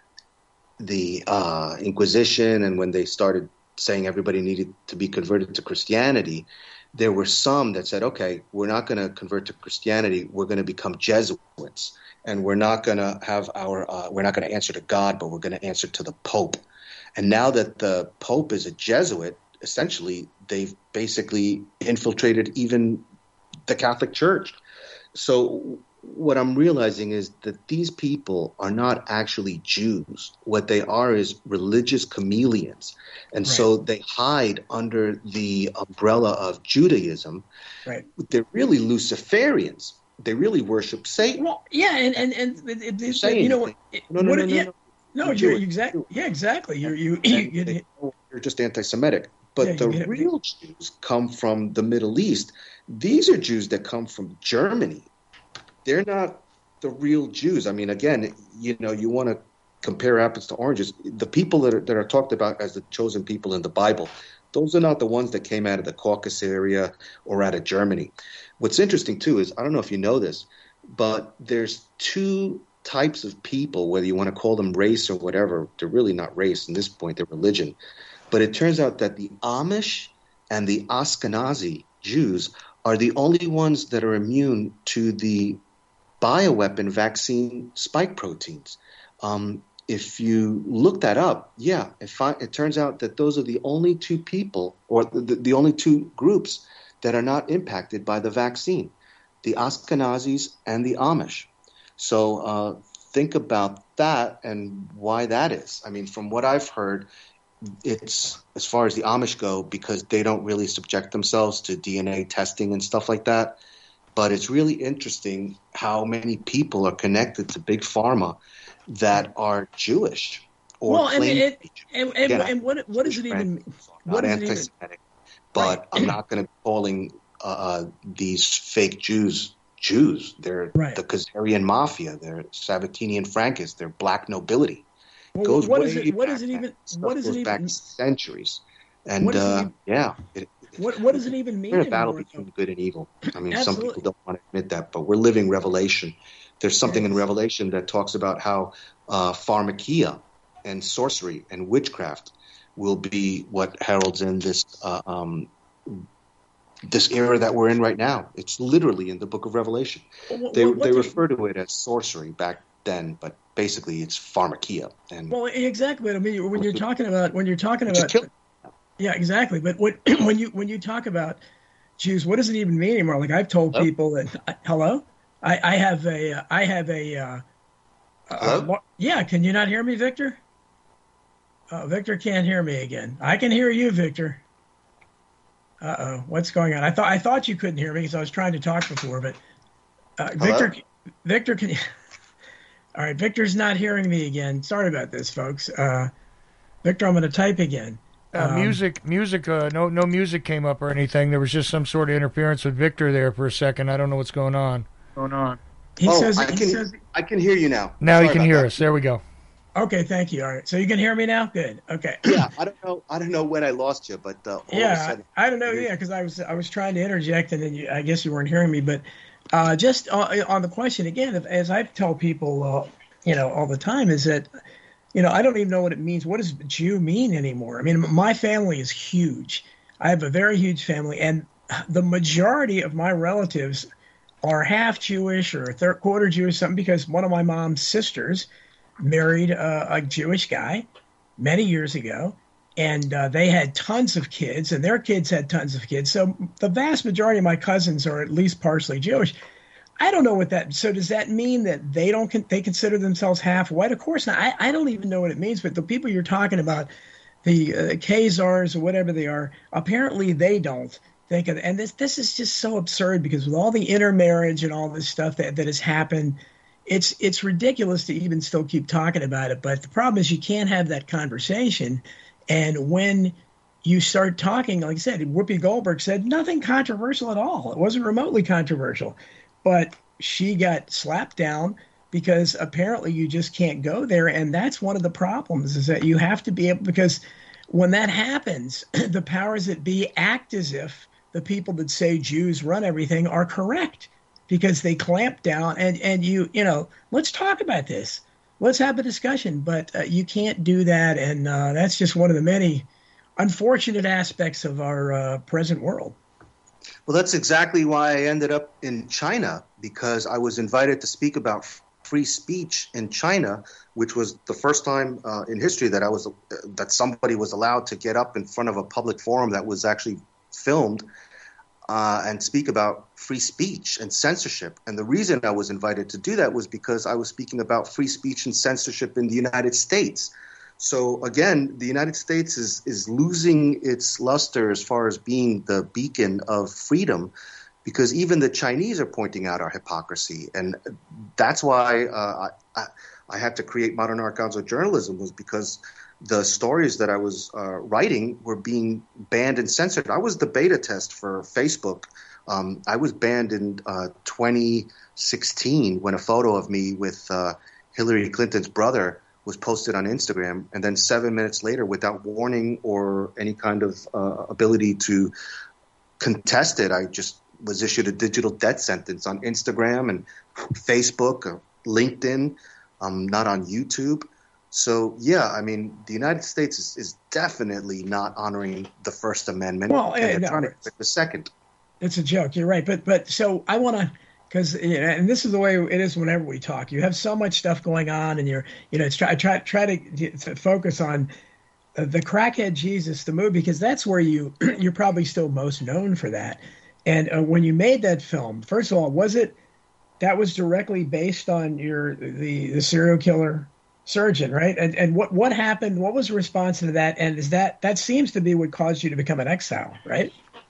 the uh, Inquisition, and when they started saying everybody needed to be converted to Christianity, there were some that said, okay, we're not going to convert to Christianity, we're going to become Jesuits. And we're not going to have our uh, – we're not going to answer to God, but we're going to answer to the Pope. And now that the Pope is a Jesuit, essentially they've basically infiltrated even the Catholic Church. So what I'm realizing is that these people are not actually Jews. What they are is religious chameleons. And right. so they hide under the umbrella of Judaism. Right. They're really Luciferians. They really worship Satan. Well, yeah, and and and it, it, it, you know, it, no, no, what, no, no, yeah, no, no, no, you're exactly, yeah, exactly. You're you, you, you you're just anti-Semitic. But yeah, the real Jews come from the Middle East. These are Jews that come from Germany. They're not the real Jews. I mean, again, you know, you want to compare apples to oranges. The people that are, that are talked about as the chosen people in the Bible, those are not the ones that came out of the Caucasus area or out of Germany. What's interesting, too, is I don't know if you know this, but there's two types of people, whether you want to call them race or whatever. They're really not race. At this point, they're religion. But it turns out that the Amish and the Ashkenazi Jews are the only ones that are immune to the bioweapon vaccine spike proteins. Um, if you look that up, yeah, it, fi- it turns out that those are the only two people or the, the only two groups that are not impacted by the vaccine, the Ashkenazis and the Amish. So uh, think about that and why that is. I mean, from what I've heard, it's as far as the Amish go, because they don't really subject themselves to D N A testing and stuff like that. But it's really interesting how many people are connected to Big Pharma that are Jewish or well, claim and, to be Jewish. And, and, Again, and what what does it even? Not What is anti-Semitic, it even? but Right. I'm not going to be calling uh, these fake Jews Jews. They're Right. the Khazarian mafia. They're Sabatini Frankists. They're black nobility. Well, goes what way is it? What back. is it even? Stuff What is goes it back even? centuries. And What does it uh, even- yeah, it, What what does it even mean we're in a battle anymore? between good and evil. I mean, some Absolutely. people don't want to admit that, but we're living Revelation. There's something in Yes. Revelation that talks about how uh, pharmakia and sorcery and witchcraft will be what heralds in this uh, um, this era that we're in right now. It's literally in the book of Revelation. Well, They what- what they did- refer to it as sorcery back then, but basically it's pharmakia. And Well, exactly. I mean, when you're talking about when you're talking just about kill. yeah, exactly. But what when you when you talk about Jews, what does it even mean anymore? Like I've told Hello? people that I, hello, I, I have a uh, I have a uh, Hello? uh, yeah. Can you not hear me, Victor? Uh, Victor can't hear me again. I can hear you, Victor. Uh oh, what's going on? I thought I thought you couldn't hear me because I was trying to talk before, but uh, Victor, Victor can. All right, Victor's not hearing me again. Sorry about this, folks. Uh, Victor, I'm going to type again. Uh, Um, music, music. Uh, no, no music came up or anything. There was just some sort of interference with Victor there for a second. I don't know what's going on. Going on. He oh, says. I He can says. I can hear you now. Now Sorry you can about hear that. us. There we go. Okay, thank you. All right, so you can hear me now. Good. Okay. Yeah, I don't know. I don't know when I lost you, but uh, all of a Yeah, sudden, I, I don't know. Yeah, because I was I was trying to interject, and then you, I guess you weren't hearing me. But uh, just on, on the question again, if, as I tell people, uh, you know, all the time, is that, you know, I don't even know what it means. What does Jew mean anymore? I mean, my family is huge. I have a very huge family, and the majority of my relatives are half Jewish or third quarter Jewish, something, because one of my mom's sisters married a, a Jewish guy many years ago, and uh, they had tons of kids, and their kids had tons of kids. So the vast majority of my cousins are at least partially Jewish. I don't know what that. So does that mean that they don't? They consider themselves half white? Of course not. I, I don't even know what it means. But the people you're talking about, the uh, Khazars or whatever they are, apparently they don't think of. And this this is just so absurd, because with all the intermarriage and all this stuff that, that has happened, it's it's ridiculous to even still keep talking about it. But the problem is you can't have that conversation. And when you start talking, like I said, Whoopi Goldberg said nothing controversial at all. It wasn't remotely controversial. But she got slapped down because apparently you just can't go there. And that's one of the problems, is that you have to be able, because when that happens, the powers that be act as if the people that say Jews run everything are correct, because they clamp down. And, and you, you know, let's talk about this. Let's have a discussion. But uh, you can't do that. And uh, that's just one of the many unfortunate aspects of our uh, present world. Well, that's exactly why I ended up in China, because I was invited to speak about free speech in China, which was the first time uh, in history that I was uh, that somebody was allowed to get up in front of a public forum that was actually filmed uh, and speak about free speech and censorship. And the reason I was invited to do that was because I was speaking about free speech and censorship in the United States. So again, the United States is is losing its luster as far as being the beacon of freedom, because even the Chinese are pointing out our hypocrisy. And that's why uh, I, I had to create Modern Art Gonzo Journalism, was because the stories that I was uh, writing were being banned and censored. I was the beta test for Facebook. Um, I was banned in uh, twenty sixteen when a photo of me with uh, Hillary Clinton's brother was posted on Instagram, and then seven minutes later, without warning or any kind of uh, ability to contest it, I just was issued a digital death sentence on Instagram and Facebook, or LinkedIn, um, not on YouTube. So, yeah, I mean, the United States is, is definitely not honoring the First Amendment. Well, and they're no, trying to pick the second. It's a joke. You're right. But but so I want to, because, you know, and this is the way it is whenever we talk. You have so much stuff going on, and you're, you know, it's try try try to, to focus on uh, the Crackhead Jesus, the movie, because that's where you you're probably still most known for that. And uh, when you made that film, first of all, was it that was directly based on your the, the serial killer surgeon, right? And and what what happened? What was the response to that? And is that that seems to be what caused you to become an exile, right?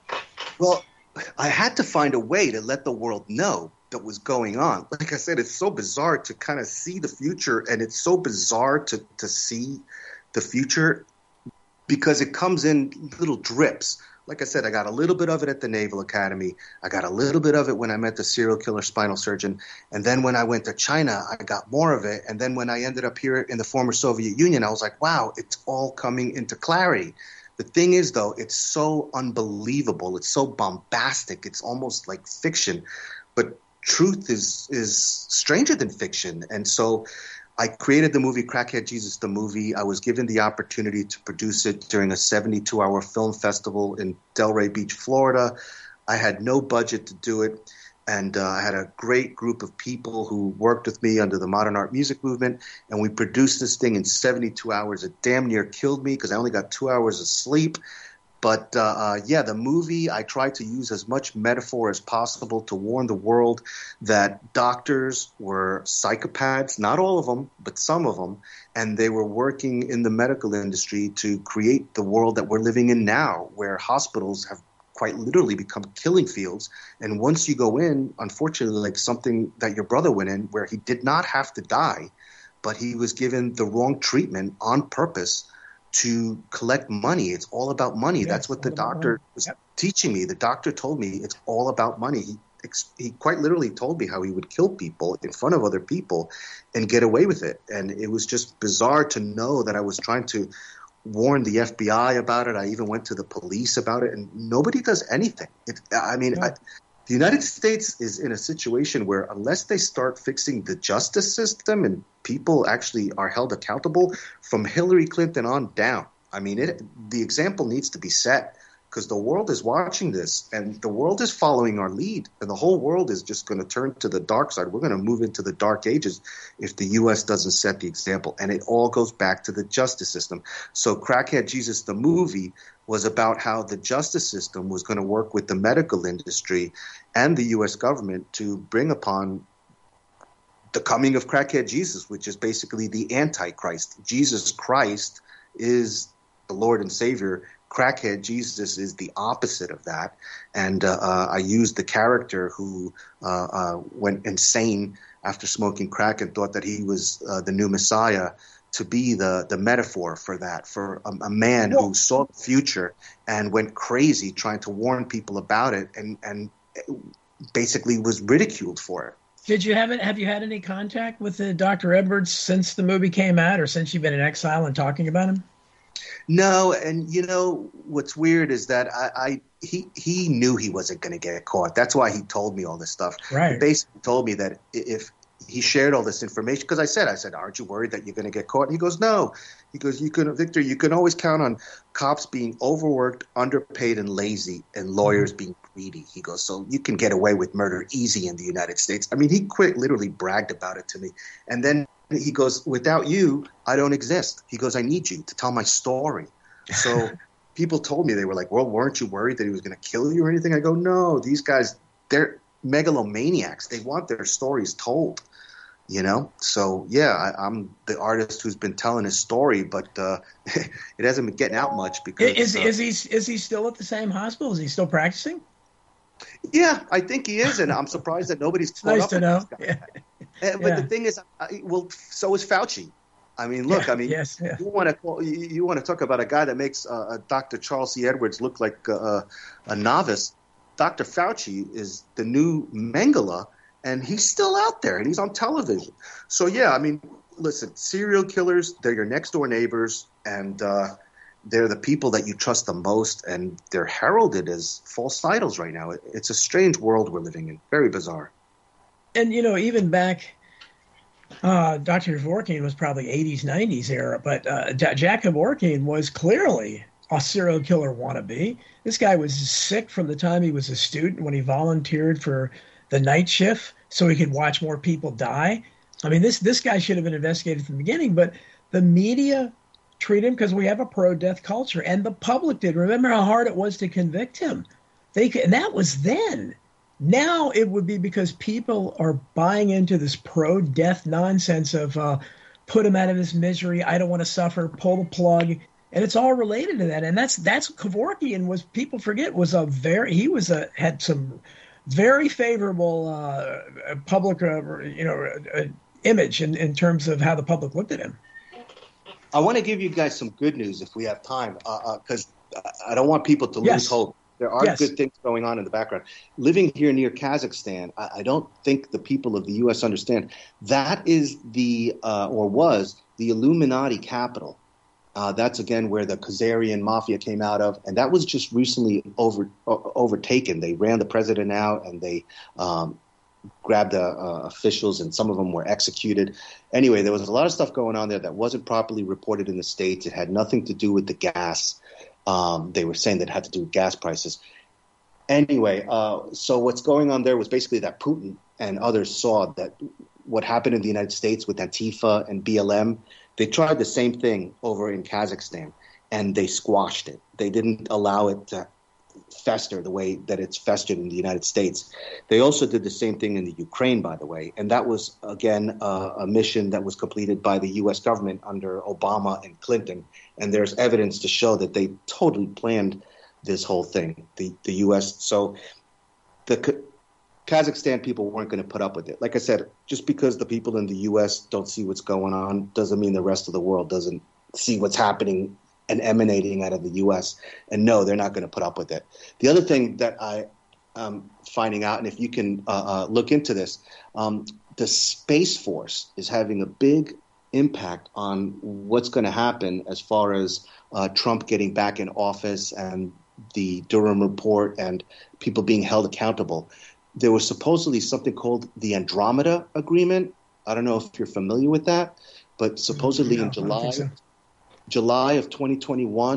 Well, I had to find a way to let the world know that was going on. Like I said, it's so bizarre to kind of see the future, and it's so bizarre to, to see the future because it comes in little drips. Like I said, I got a little bit of it at the Naval Academy. I got a little bit of it when I met the serial killer spinal surgeon. And then when I went to China, I got more of it. And then when I ended up here in the former Soviet Union, I was like, wow, it's all coming into clarity. The thing is, though, it's so unbelievable. It's so bombastic. It's almost like fiction. But truth is is stranger than fiction. And so I created the movie Crackhead Jesus, the movie. I was given the opportunity to produce it during a seventy-two hour film festival in Delray Beach, Florida. I had no budget to do it. And uh, I had a great group of people who worked with me under the modern art music movement, and we produced this thing in seventy-two hours. It damn near killed me because I only got two hours of sleep. But, uh, uh, yeah, the movie, I tried to use as much metaphor as possible to warn the world that doctors were psychopaths, not all of them, but some of them, and they were working in the medical industry to create the world that we're living in now, where hospitals have quite literally become killing fields. And once you go in, unfortunately, like something that your brother went in, where he did not have to die, but he was given the wrong treatment on purpose to collect money. It's all about money. Yes, that's what the doctor was yep. teaching me. The doctor told me it's all about money. He he quite literally told me how he would kill people in front of other people and get away with it. And it was just bizarre to know that I was trying to warn the F B I about it. I even went to the police about it, and nobody does anything. It, I mean, yeah. I, the United States is in a situation where unless they start fixing the justice system and people actually are held accountable from Hillary Clinton on down, I mean, it, the example needs to be set. because the world is watching this, and the world is following our lead, and the whole world is just going to turn to the dark side. We're going to move into the dark ages if the U S doesn't set the example, and it all goes back to the justice system. So Crackhead Jesus, the movie, was about how the justice system was going to work with the medical industry and the U S government to bring upon the coming of Crackhead Jesus, which is basically the Antichrist. Jesus Christ is the Lord and Savior. Crackhead Jesus is the opposite of that. And uh, uh, I used the character who uh, uh, went insane after smoking crack and thought that he was uh, the new Messiah to be the, the metaphor for that, for a, a man who saw the future and went crazy trying to warn people about it and, and basically was ridiculed for it. Did you have it? Have you had any contact with uh, Doctor Edwards since the movie came out, or since you've been in exile and talking about him? No, and you know what's weird is that I, I he he knew he wasn't going to get caught. That's why he told me all this stuff. Right. He basically told me that if he shared all this information, because I said, I said, aren't you worried that you're going to get caught? And he goes, no. He goes, you can, Victor, you can always count on cops being overworked, underpaid, and lazy, and lawyers being greedy. He goes, so you can get away with murder easy in the United States. I mean, he quite literally bragged about it to me. And then he goes, without you, I don't exist. He goes, I need you to tell my story. So people told me, they were like, well, weren't you worried that he was going to kill you or anything? I go, no, these guys, they're megalomaniacs. They want their stories told, you know? So, yeah, I, I'm the artist who's been telling his story, but uh, it hasn't been getting out much because Is, uh, is, he, is he still at the same hospital? Is he still practicing? Yeah, I think he is, and I'm surprised that nobody's caught Nice up to with know. this guy. Yeah. And, but Yeah. the thing is, I, well, so is Fauci. I mean, look, Yeah, I mean, yes, yeah. you want to call, you, you want to talk about a guy that makes uh, Doctor Charles C. Edwards look like a, a novice. Doctor Fauci is the new Mengele, and he's still out there, and he's on television. So, yeah, I mean, listen, serial killers, they're your next-door neighbors, and uh, they're the people that you trust the most, and they're heralded as false idols right now. It, it's a strange world we're living in, very bizarre. And, you know, even back, uh, Doctor Kevorkian was probably eighties, nineties era, but uh, J- Jack Kevorkian was clearly a serial killer wannabe. This guy was sick from the time he was a student when he volunteered for the night shift so he could watch more people die. I mean, this this guy should have been investigated from the beginning, but the media treat him because we have a pro-death culture, and the public did. Remember how hard it was to convict him? They and that was then. Now it would be because people are buying into this pro-death nonsense of uh, put him out of his misery, I don't want to suffer, pull the plug, and it's all related to that. And that's that's Kevorkian was. People forget was a very he was a had some very favorable uh, public uh, you know uh, image in, in terms of how the public looked at him. I want to give you guys some good news if we have time, because uh, uh, I don't want people to Yes. lose hope. There are Yes. good things going on in the background. Living here near Kazakhstan, I, I don't think the people of the U S understand. That is the, uh, or was, the Illuminati capital. Uh, that's, again, where the Khazarian mafia came out of. And that was just recently over uh, overtaken. They ran the president out, and they um, grabbed the uh, officials, and some of them were executed. Anyway, there was a lot of stuff going on there that wasn't properly reported in the States. It had nothing to do with the gas. Um, they were saying that it had to do with gas prices. Anyway, uh, so what's going on there was basically that Putin and others saw that what happened in the United States with Antifa and B L M, they tried the same thing over in Kazakhstan, and they squashed it. They didn't allow it to fester the way that it's festered in the United States. They also did the same thing in the Ukraine, by the way, and that was, again, uh, a mission that was completed by the U S government under Obama and Clinton, and there's evidence to show that they totally planned this whole thing, the, the U S. So the K- Kazakhstan people weren't going to put up with it. Like I said, just because the people in the U S don't see what's going on doesn't mean the rest of the world doesn't see what's happening and emanating out of the U S. And no, they're not going to put up with it. The other thing that I am finding out, and if you can uh, uh, look into this, um, the Space Force is having a big impact on what's going to happen as far as uh, Trump getting back in office and the Durham report and people being held accountable. There was supposedly something called the Andromeda Agreement. I don't know if you're familiar with that, but supposedly No, in I don't July think so. July of twenty twenty-one,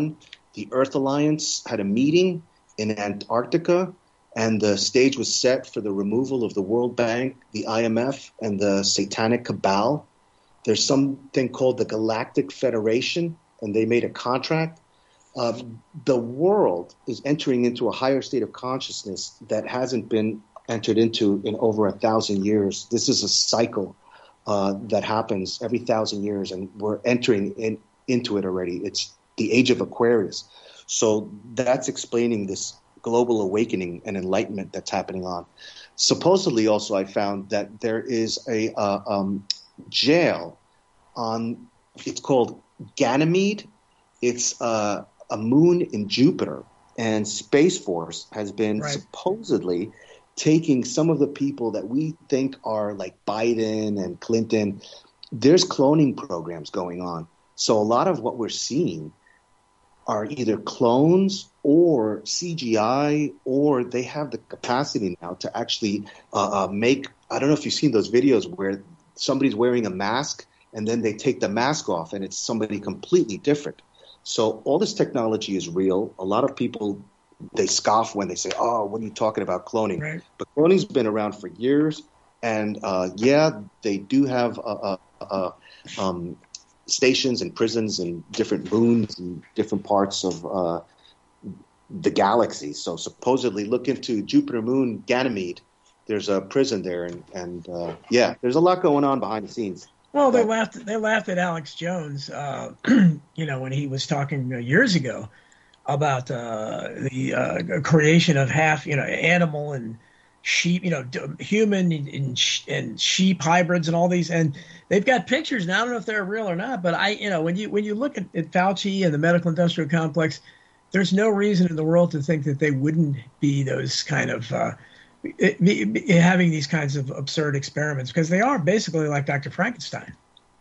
the Earth Alliance had a meeting in Antarctica, and the stage was set for the removal of the World Bank, the I M F, and the Satanic Cabal. There's something called the Galactic Federation, and they made a contract. Uh, the world is entering into a higher state of consciousness that hasn't been entered into in over a thousand years. This is a cycle uh, that happens every thousand years, and we're entering in, into it already. It's the age of Aquarius. So that's explaining this global awakening and enlightenment that's happening on. Supposedly, also, I found that there is a uh, um, jail on, it's called Ganymede. It's uh, a moon in Jupiter, and Space Force has been Right. supposedly taking some of the people that we think are like Biden and Clinton. There's cloning programs going on. So a lot of what we're seeing are either clones or C G I, or they have the capacity now to actually uh, uh, make, I don't know if you've seen those videos where somebody's wearing a mask and then they take the mask off and it's somebody completely different. So all this technology is real. A lot of people, they scoff when they say, oh, what are you talking about cloning? Right. But cloning's been around for years. And uh, yeah, they do have uh, uh, uh, um, stations and prisons and different moons and different parts of uh, the galaxy. So supposedly look into Jupiter moon Ganymede. There's a prison there. And, and uh, yeah, there's a lot going on behind the scenes. Well, they laughed. They laughed at Alex Jones, uh, you know, when he was talking uh, years ago about uh, the uh, creation of half, you know, animal and sheep, you know, d- human and, and, sh- and sheep hybrids and all these. And they've got pictures now. I don't know if they're real or not, but I, you know, when you when you look at, at Fauci and the medical industrial complex, there's no reason in the world to think that they wouldn't be those kind of. Uh, It, it, having these kinds of absurd experiments, because they are basically like Doctor Frankenstein.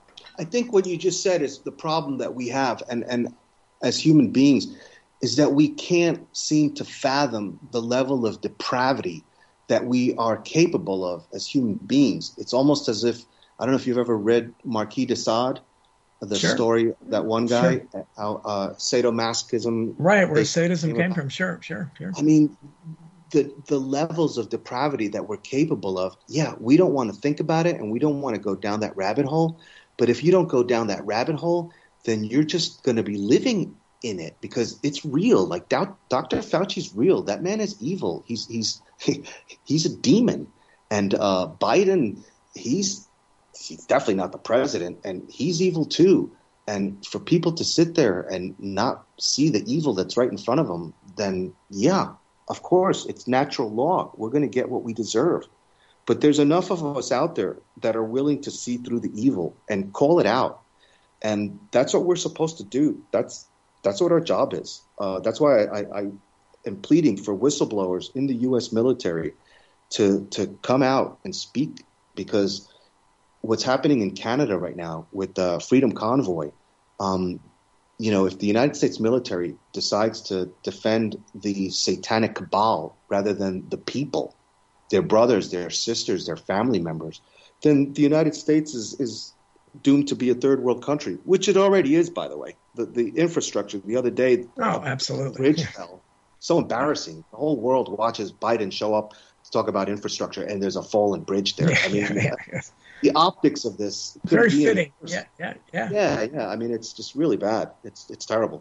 I think what you just said is the problem that we have, and, and as human beings, is that we can't seem to fathom the level of depravity that we are capable of as human beings. It's almost as if, I don't know if you've ever read Marquis de Sade, the Sure. story, that one guy, Sure. how uh, sadomasochism. Right, where they- sadism came about. from. Sure, sure, sure. I mean, the the levels of depravity that we're capable of, yeah, we don't want to think about it and we don't want to go down that rabbit hole. But if you don't go down that rabbit hole, then you're just going to be living in it because it's real. Like Doc- Doctor Fauci's real. That man is evil. He's he's he's a demon. And uh, Biden, he's he's definitely not the president, and he's evil too. And for people to sit there and not see the evil that's right in front of them, then yeah. Of course, it's natural law. We're going to get what we deserve. But there's enough of us out there that are willing to see through the evil and call it out. And that's what we're supposed to do. That's that's what our job is. Uh, that's why I, I, I am pleading for whistleblowers in the U S military to, to come out and speak, because what's happening in Canada right now with the Freedom Convoy, um, you know, if the United States military decides to defend the satanic cabal rather than the people, their brothers, their sisters, their family members, then the United States is, is doomed to be a third world country, which it already is, by the way. The the infrastructure, the other day, Oh, absolutely. bridge fell. So embarrassing. The whole world watches Biden show up to talk about infrastructure, and there's a fallen bridge there. Yeah, I mean, yeah, yeah. the optics of this could Very be in- fitting. Yeah, yeah, yeah. yeah, yeah. I mean, it's just really bad. It's it's terrible.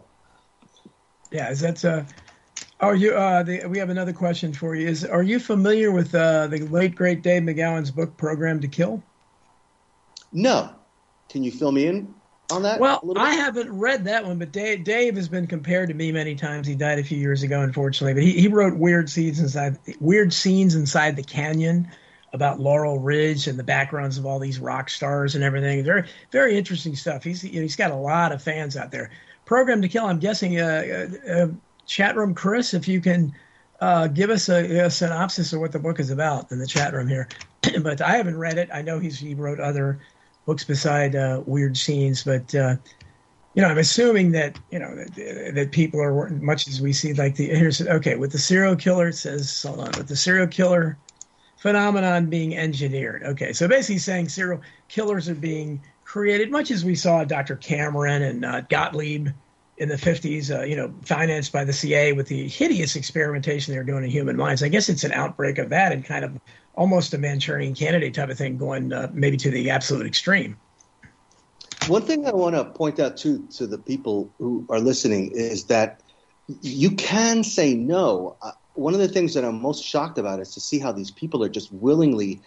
Yeah, is that uh oh you uh the, we have another question for you. Is are you familiar with uh the late great Dave McGowan's book Program to Kill? No, can you fill me in on that? Well, a little I bit? haven't read that one, but Dave Dave has been compared to me many times. He died a few years ago, unfortunately, but he, he wrote weird scenes inside weird scenes inside the canyon about Laurel Ridge and the backgrounds of all these rock stars and everything. Very very interesting stuff. He's you know, he's got a lot of fans out there. Program to Kill. I'm guessing, uh, uh, uh, chat room, Chris, if you can uh, give us a, a synopsis of what the book is about in the chat room here. But I haven't read it. I know he's he wrote other books beside uh, Weird Scenes, but uh, you know, I'm assuming that you know that, that people are much as we see like the here's okay with the serial killer. It says hold on with the serial killer phenomenon being engineered. Okay, so basically saying serial killers are being created, much as we saw Doctor Cameron and uh, Gottlieb in the fifties, uh, you know, financed by the C I A with the hideous experimentation they were doing in human minds. I guess it's an outbreak of that and kind of almost a Manchurian candidate type of thing going uh, maybe to the absolute extreme. One thing I want to point out too to the people who are listening is that you can say no. Uh, one of the things that I'm most shocked about is to see how these people are just willingly,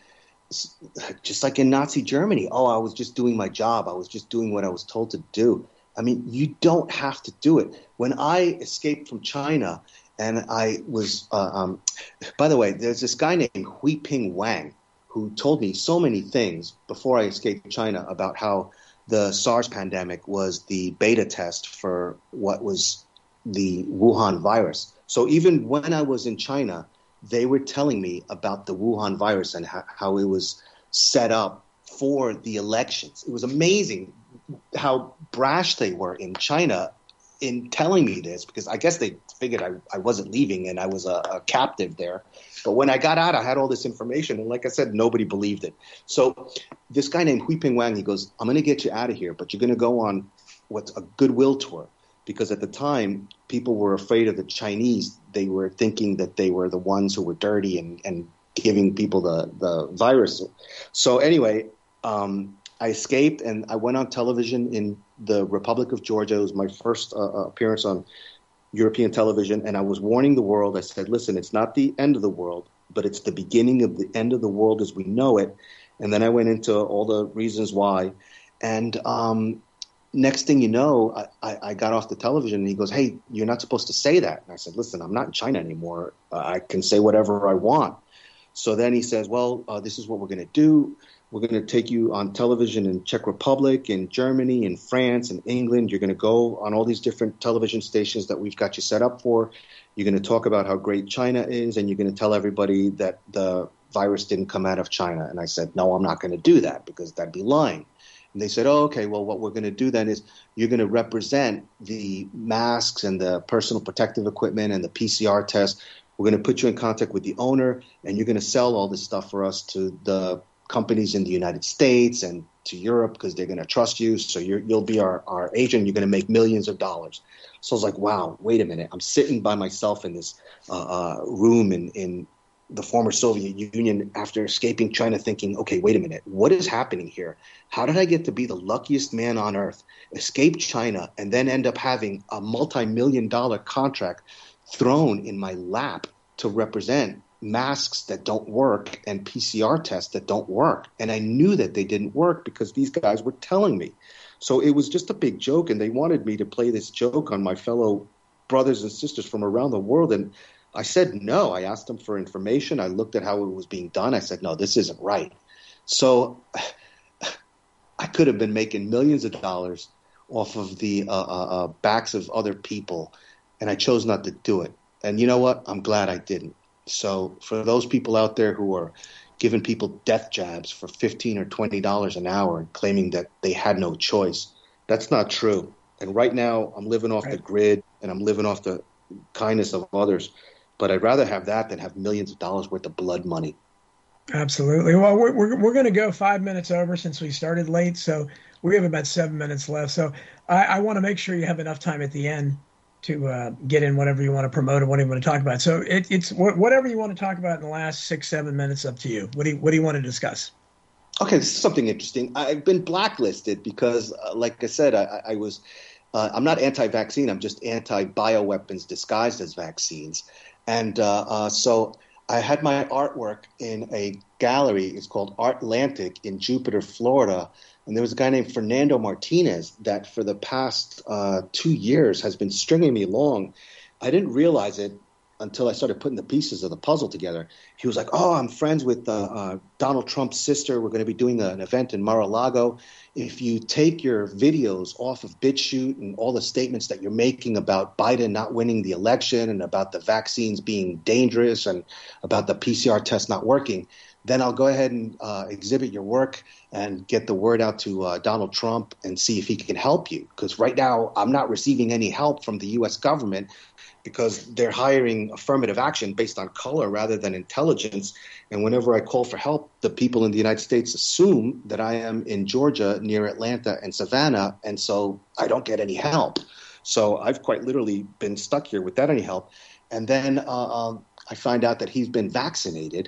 just like in Nazi Germany. Oh, I was just doing my job. I was just doing what I was told to do. I mean, you don't have to do it. When I escaped from China and I was, uh, um, by the way, there's this guy named Huiping Wang who told me so many things before I escaped China about how the SARS pandemic was the beta test for what was the Wuhan virus. So even when I was in China, they were telling me about the Wuhan virus and how, how it was set up for the elections. It was amazing how brash they were in China in telling me this, because I guess they figured I, I wasn't leaving and I was a, a captive there. But when I got out, I had all this information. And like I said, nobody believed it. So this guy named Huiping Wang, he goes, I'm going to get you out of here, but you're going to go on what's a goodwill tour. Because at the time, people were afraid of the Chinese. They were thinking that they were the ones who were dirty and, and giving people the, the virus. So anyway, um, I escaped and I went on television in the Republic of Georgia. It was my first uh, appearance on European television. And I was warning the world. I said, listen, it's not the end of the world, but it's the beginning of the end of the world as we know it. And then I went into all the reasons why. And um, next thing you know, I, I, I got off the television and he goes, hey, you're not supposed to say that. And I said, listen, I'm not in China anymore. Uh, I can say whatever I want. So then he says, well, uh, this is what we're going to do. We're going to take you on television in Czech Republic, in Germany, in France, in England. You're going to go on all these different television stations that we've got you set up for. You're going to talk about how great China is, and you're going to tell everybody that the virus didn't come out of China. And I said, no, I'm not going to do that because that'd be lying. And they said, oh, okay, well, what we're going to do then is you're going to represent the masks and the personal protective equipment and the P C R test. We're going to put you in contact with the owner, and you're going to sell all this stuff for us to the companies in the United States and to Europe because they're going to trust you. So you're, you'll be our, our agent. You're going to make millions of dollars. So I was like, wow, wait a minute. I'm sitting by myself in this uh, uh, room in, in the former Soviet Union after escaping China thinking, okay, wait a minute. What is happening here? How did I get to be the luckiest man on earth, escape China, and then end up having a multi-million dollar contract thrown in my lap to represent masks that don't work and P C R tests that don't work? And I knew that they didn't work because these guys were telling me. So it was just a big joke, and they wanted me to play this joke on my fellow brothers and sisters from around the world. And I said no. I asked them for information. I looked at how it was being done. I said, no, this isn't right. So I could have been making millions of dollars off of the uh, uh, backs of other people, and I chose not to do it. And you know what? I'm glad I didn't. So for those people out there who are giving people death jabs for fifteen or twenty dollars an hour and claiming that they had no choice, that's not true. And right now I'm living off right. the grid, and I'm living off the kindness of others. But I'd rather have that than have millions of dollars worth of blood money. Absolutely. Well, we're we're, we're going to go five minutes over since we started late, so we have about seven minutes left. So I, I want to make sure you have enough time at the end to uh, get in whatever you want to promote or whatever you want to talk about. So it, it's wh- whatever you want to talk about in the last six, seven minutes, up to you. What do you, what do you want to discuss? Okay, this is something interesting. I've been blacklisted because, uh, like I said, I, I was uh, I'm not anti-vaccine. I'm just anti-bioweapons disguised as vaccines. And uh, uh, so I had my artwork in a gallery. It's called Artlantic in Jupiter, Florida. And there was a guy named Fernando Martinez that for the past uh, two years has been stringing me along. I didn't realize it until I started putting the pieces of the puzzle together. He was like, oh, I'm friends with uh, uh, Donald Trump's sister. We're going to be doing a, an event in Mar-a-Lago. If you take your videos off of BitChute and all the statements that you're making about Biden not winning the election and about the vaccines being dangerous and about the P C R test not working, then I'll go ahead and uh, exhibit your work and get the word out to uh, Donald Trump and see if he can help you. Because right now I'm not receiving any help from the U S government because they're hiring affirmative action based on color rather than intelligence. And whenever I call for help, the people in the United States assume that I am in Georgia near Atlanta and Savannah, and so I don't get any help. So I've quite literally been stuck here without any help. And then uh, um, I find out that he's been vaccinated.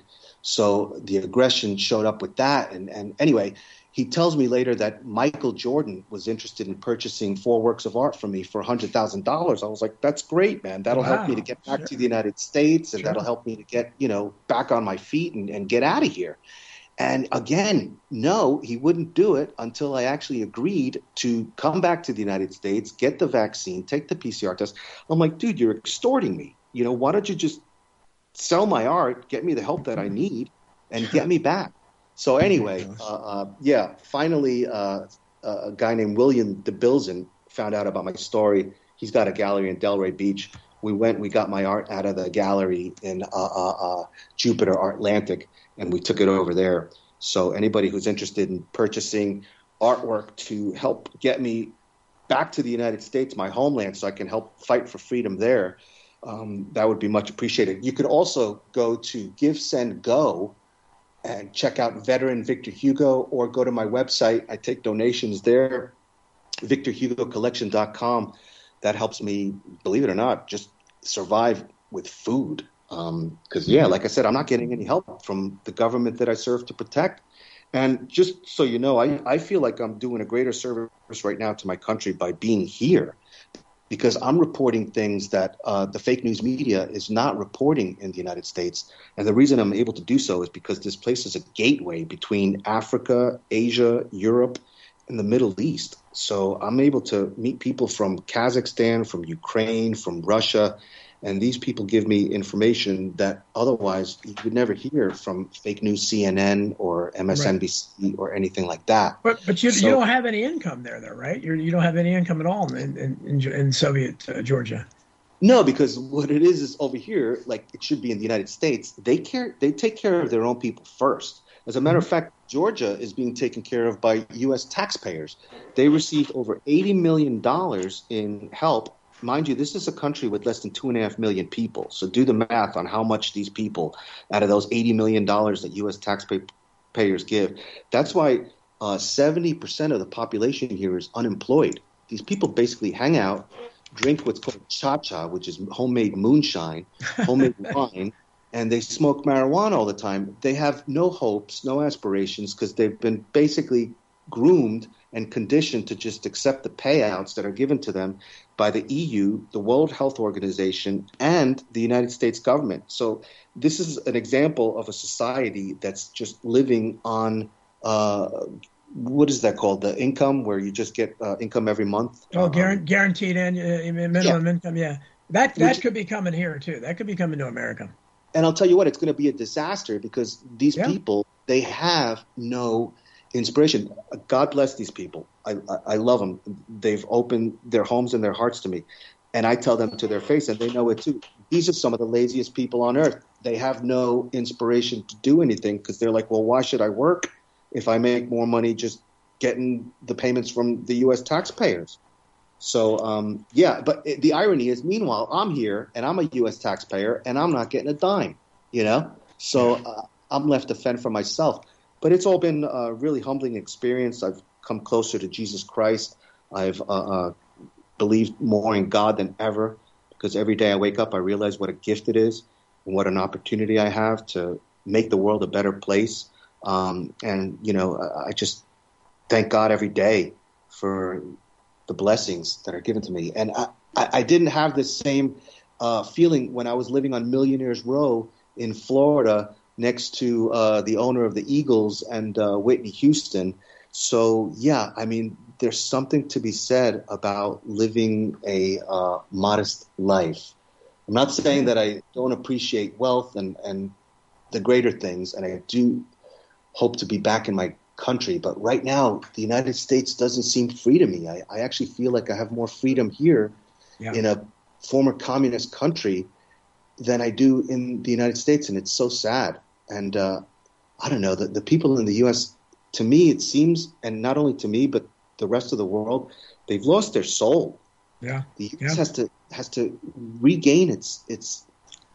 So the aggression showed up with that. And, and anyway, he tells me later that Michael Jordan was interested in purchasing four works of art from me for one hundred thousand dollars. I was like, that's great, man. That'll Wow. help me to get back Sure. to the United States, and Sure. that'll help me to get, you know, back on my feet and, and get out of here. And again, no, he wouldn't do it until I actually agreed to come back to the United States, get the vaccine, take the P C R test. I'm like, dude, you're extorting me. You know, why don't you just sell my art, get me the help that I need, and get me back? So anyway, uh, uh, yeah, finally, uh, a guy named William DeBilzen found out about my story. He's got a gallery in Delray Beach. We went, we got my art out of the gallery in uh, uh, uh, Jupiter Atlantic, and we took it over there. So anybody who's interested in purchasing artwork to help get me back to the United States, my homeland, so I can help fight for freedom there, um, that would be much appreciated. You could also go to Give, Send, Go and check out Veteran Victor Hugo, or go to my website. I take donations there, victor hugo collection dot com. That helps me, believe it or not, just survive with food. Because, um, yeah, like I said, I'm not getting any help from the government that I serve to protect. And just so you know, I, I feel like I'm doing a greater service right now to my country by being here, because I'm reporting things that uh, the fake news media is not reporting in the United States. And the reason I'm able to do so is because this place is a gateway between Africa, Asia, Europe, and the Middle East. So I'm able to meet people from Kazakhstan, from Ukraine, from Russia, and these people give me information that otherwise you would never hear from fake news C N N or M S N B C right. or anything like that. But but you so, you don't have any income there, though, right? You're, you don't have any income at all in in, in, in Soviet uh, Georgia. No, because what it is is over here, like it should be in the United States, they care. They take care of their own people first. As a matter of fact, Georgia is being taken care of by U S taxpayers. They received over eighty million dollars in help. Mind you, this is a country with less than two and a half million people. So do the math on how much these people, out of those eighty million dollars that U S taxpayers give. That's why uh, seventy percent of the population here is unemployed. These people basically hang out, drink what's called cha-cha, which is homemade moonshine, homemade wine, and they smoke marijuana all the time. They have no hopes, no aspirations, because they've been basically groomed and conditioned to just accept the payouts that are given to them by the E U, the World Health Organization, and the United States government. So this is an example of a society that's just living on, uh, what is that called? The income, where you just get uh, income every month. Oh, um, guaranteed annual minimum yeah. income, yeah. That that Which, could be coming here, too. That could be coming to America. And I'll tell you what, it's going to be a disaster, because these yeah. people, they have no inspiration. God bless these people. I, I, I love them. They've opened their homes and their hearts to me. And I tell them to their face, and they know it too. These are some of the laziest people on earth. They have no inspiration to do anything, because they're like, well, why should I work if I make more money just getting the payments from the U S taxpayers? So, um, yeah, but it, the irony is, meanwhile, I'm here and I'm a U S taxpayer and I'm not getting a dime, you know? So uh, I'm left to fend for myself. But it's all been a really humbling experience. I've come closer to Jesus Christ. I've uh, uh, believed more in God than ever, because every day I wake up, I realize what a gift it is and what an opportunity I have to make the world a better place. Um, and, you know, I just thank God every day for the blessings that are given to me. And I, I didn't have this same uh, feeling when I was living on Millionaires Row in Florida next to uh, the owner of the Eagles and uh, Whitney Houston. So, yeah, I mean, there's something to be said about living a uh, modest life. I'm not saying that I don't appreciate wealth and, and the greater things, and I do hope to be back in my country. But right now, the United States doesn't seem free to me. I, I actually feel like I have more freedom here yeah. in a former communist country than I do in the United States, and it's so sad. And uh, I don't know, the, the people in the U S, to me, it seems, and not only to me, but the rest of the world, they've lost their soul. Yeah, the U S yeah. has to has to regain its its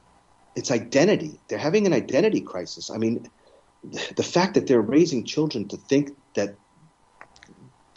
its identity. They're having an identity crisis. I mean, the fact that they're raising children to think that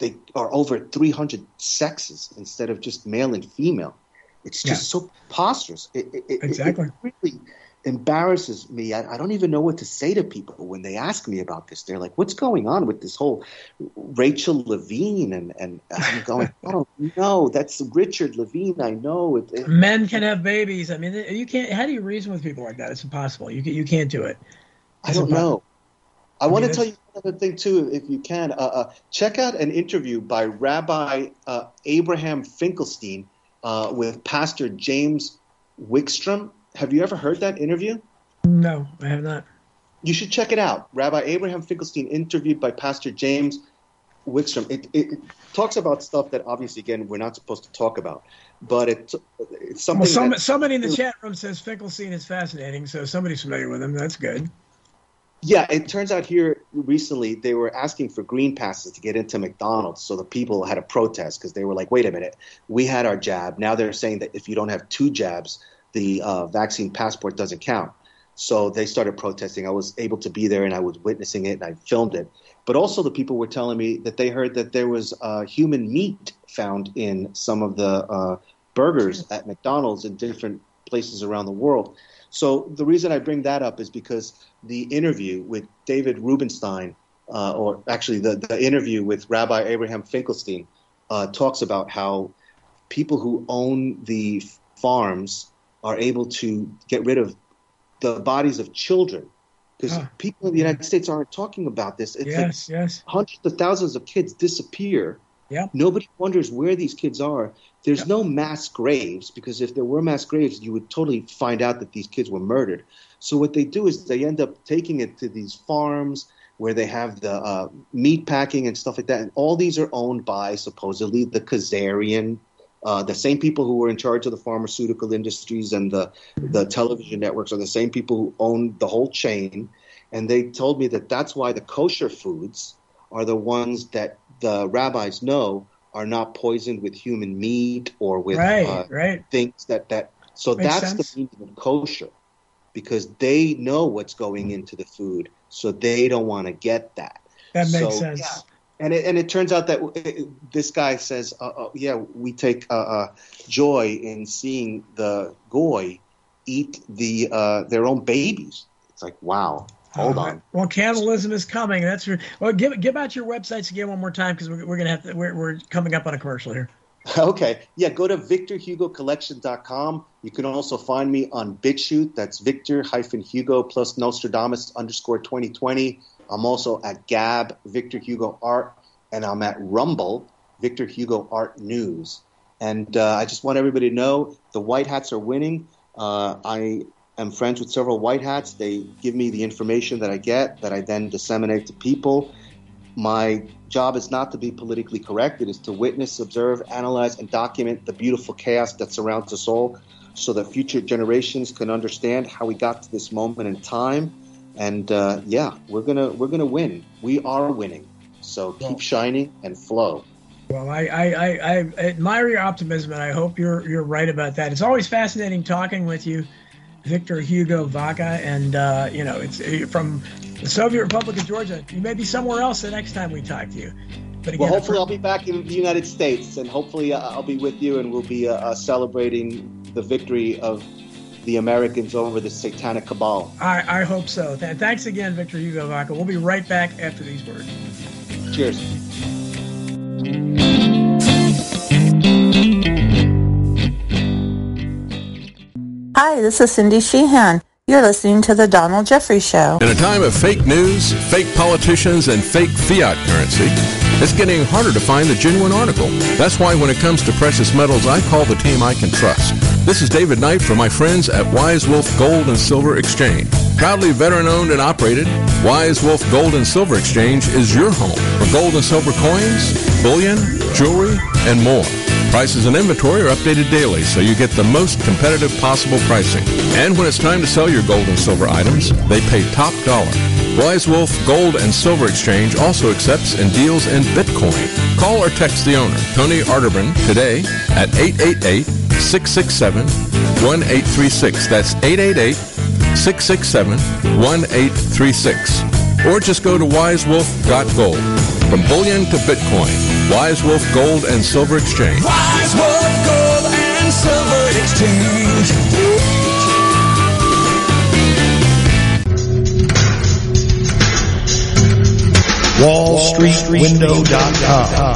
they are over three hundred sexes instead of just male and female. It's just yeah. so preposterous. It, it, exactly. It really embarrasses me. I, I don't even know what to say to people when they ask me about this. They're like, what's going on with this whole Rachel Levine? And, and I'm going, I don't know. That's Richard Levine. I know. It, it, Men can have babies. I mean, you can't. How do you reason with people like that? It's impossible. You you can't do it. It's I don't impossible. know. I, I want mean, to tell you another thing, too, if you can. Uh, uh, check out an interview by Rabbi uh, Abraham Finkelstein uh, with Pastor James Wickstrom. Have you ever heard that interview? No, I have not. You should check it out. Rabbi Abraham Finkelstein interviewed by Pastor James Wickstrom. It, it, it talks about stuff that obviously, again, we're not supposed to talk about. But it, it's something well, some, that, somebody in the chat room says Finkelstein is fascinating, so somebody's familiar with him. That's good. Yeah, it turns out here recently they were asking for green passes to get into McDonald's, so the people had a protest because they were like, wait a minute, we had our jab. Now they're saying that if you don't have two jabs, the uh, vaccine passport doesn't count. So they started protesting. I was able to be there, and I was witnessing it, and I filmed it. But also the people were telling me that they heard that there was uh, human meat found in some of the uh, burgers at McDonald's in different places around the world. So the reason I bring that up is because the interview with David Rubenstein, uh, or actually the, the interview with Rabbi Abraham Finkelstein, uh, talks about how people who own the farms are able to get rid of the bodies of children. Because oh. people in the United States aren't talking about this. It's yes, like yes. hundreds of thousands of kids disappear. Yeah. Nobody wonders where these kids are. There's yeah. no mass graves, because if there were mass graves, you would totally find out that these kids were murdered. So what they do is they end up taking it to these farms where they have the uh, meat packing and stuff like that. And all these are owned by supposedly the Khazarian, uh, the same people who were in charge of the pharmaceutical industries and the, the television networks are the same people who own the whole chain. And they told me that that's why the kosher foods are the ones that the rabbis know are not poisoned with human meat or with right, uh, right. things that that. So Makes that's sense. the meaning of kosher, because they know what's going into the food, so they don't want to get that. That makes so, sense. Yeah. And it, and it turns out that it, this guy says, uh, uh, yeah, we take uh, uh, joy in seeing the goy eat the uh, their own babies. It's like, wow. Hold on. Uh, well, cannibalism is coming. That's re- well. Give give out your websites again one more time, because we're, we're gonna have to. We're, we're coming up on a commercial here. Okay. Yeah. Go to victor hugo collection dot com. You can also find me on BitChute. That's Victor hyphen Hugo plus Nostradamus underscore twenty twenty. I'm also at Gab Victor Hugo Art, and I'm at Rumble Victor Hugo Art News. And uh, I just want everybody to know the White Hats are winning. Uh, I. I'm friends with several white hats. They give me the information that I get that I then disseminate to people. My job is not to be politically correct. It is to witness, observe, analyze, and document the beautiful chaos that surrounds us all, so that future generations can understand how we got to this moment in time. And uh, yeah, we're gonna we're gonna win. We are winning. So keep shining and flow. Well, I, I, I, I admire your optimism, and I hope you're you're right about that. It's always fascinating talking with you, Victor Hugo Vaca, and uh, you know, it's from the Soviet Republic of Georgia. You may be somewhere else the next time we talk to you. But again, well, hopefully I'll be back in the United States, and hopefully I'll be with you, and we'll be uh, uh, celebrating the victory of the Americans over the satanic cabal. I, I hope so. Th- thanks again, Victor Hugo Vaca. We'll be right back after these words. Cheers. Hi, this is Cindy Sheehan. You're listening to The Donald Jeffries Show. In a time of fake news, fake politicians, and fake fiat currency, it's getting harder to find the genuine article. That's why when it comes to precious metals, I call the team I can trust. This is David Knight from my friends at Wise Wolf Gold and Silver Exchange. Proudly veteran-owned and operated, Wise Wolf Gold and Silver Exchange is your home for gold and silver coins, bullion, jewelry, and more. Prices and inventory are updated daily, so you get the most competitive possible pricing. And when it's time to sell your gold and silver items, they pay top dollar. Wise Wolf Gold and Silver Exchange also accepts and deals in Bitcoin. Call or text the owner, Tony Arterburn, today at eight eight eight, six six seven, one eight three six. That's eight eight eight, six six seven, one eight three six. Or just go to wise wolf dot gold. From bullion to Bitcoin, Wise Wolf Gold and Silver Exchange. Wise Wolf Gold and Silver Exchange. Wall Street Window dot com.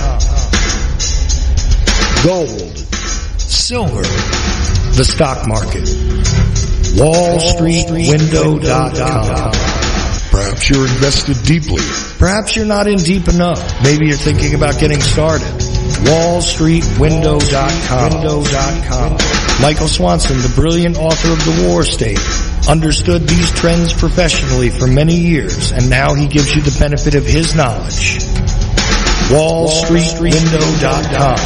Gold, silver, the stock market. Wall Street Window dot com. Perhaps you're invested deeply. Perhaps you're not in deep enough. Maybe you're thinking about getting started. Wall Street Window dot com. Michael Swanson, the brilliant author of The War State, understood these trends professionally for many years, and now he gives you the benefit of his knowledge. Wall Street Window dot com.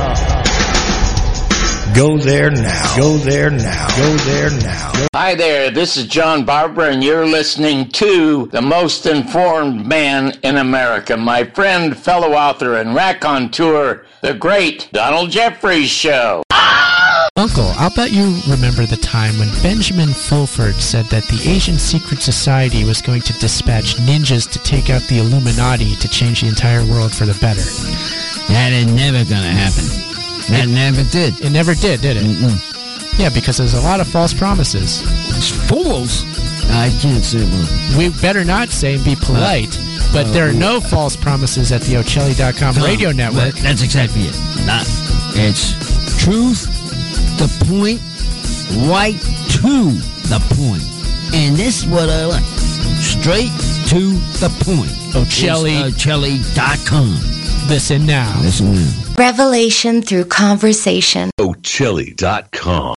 Go there now. Go there now. Go there now. Hi there, this is John Barber, and you're listening to the most informed man in America, my friend, fellow author, and raconteur, the great Donald Jeffries Show. Uncle, I'll bet you remember the time when Benjamin Fulford said that the Asian Secret Society was going to dispatch ninjas to take out the Illuminati to change the entire world for the better. That is never gonna happen. That it, never did. It never did, did it? Mm-mm. Yeah, because there's a lot of false promises. Fools? I can't say one. We better not say and be polite, uh, but uh, there are no false promises at the Ocelli dot com no, radio network. That's exactly it. Not. It's truth, the point, right to the point. And this is what I like. Straight to the point. Ocelli. Ocelli dot com. Listen now. Listen now. Revelation through conversation. Ocelli dot com.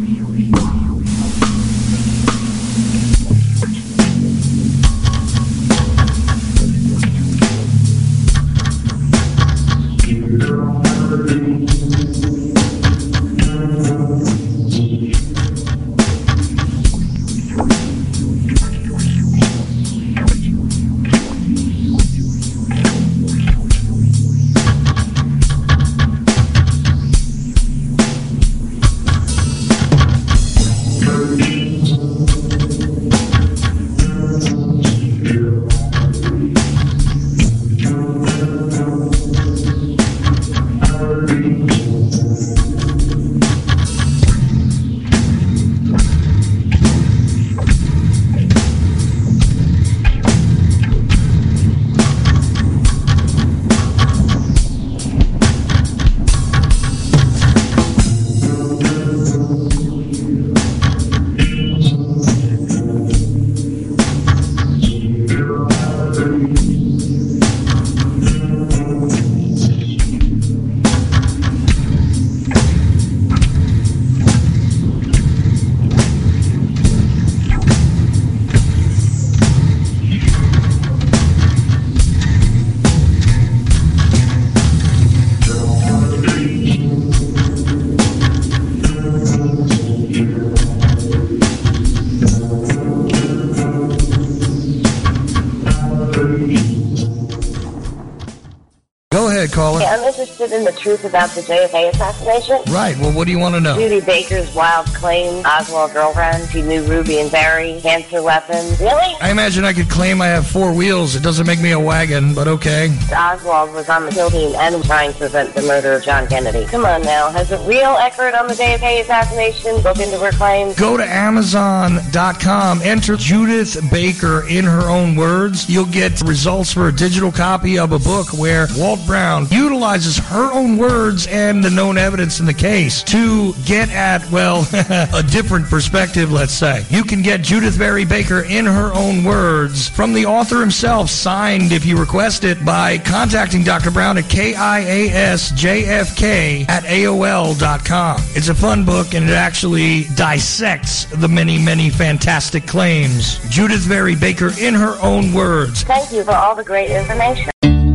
Caller. Yeah, I'm interested in the truth about the J F K assassination. Right. Well, what do you want to know? Judy Baker's wild claim, Oswald girlfriend, she knew Ruby and Barry, cancer weapons. Really? I imagine I could claim I have four wheels. It doesn't make me a wagon, but okay. Oswald was on the kill team and trying to prevent the murder of John Kennedy. Come on now. Has a real expert on the J F K assassination looked into her claims? Go to Amazon dot com, enter Judith Baker in her own words. You'll get results for a digital copy of a book where Walt Brown utilizes her own words and the known evidence in the case to get at, well, a different perspective, let's say. You can get Judith Barry Baker in her own words from the author himself, signed if you request it, by contacting Doctor Brown at K I A S J F K at A O L dot com. It's a fun book, and it actually dissects the many, many fantastic claims. Judith Barry Baker in her own words. Thank you for all the great information.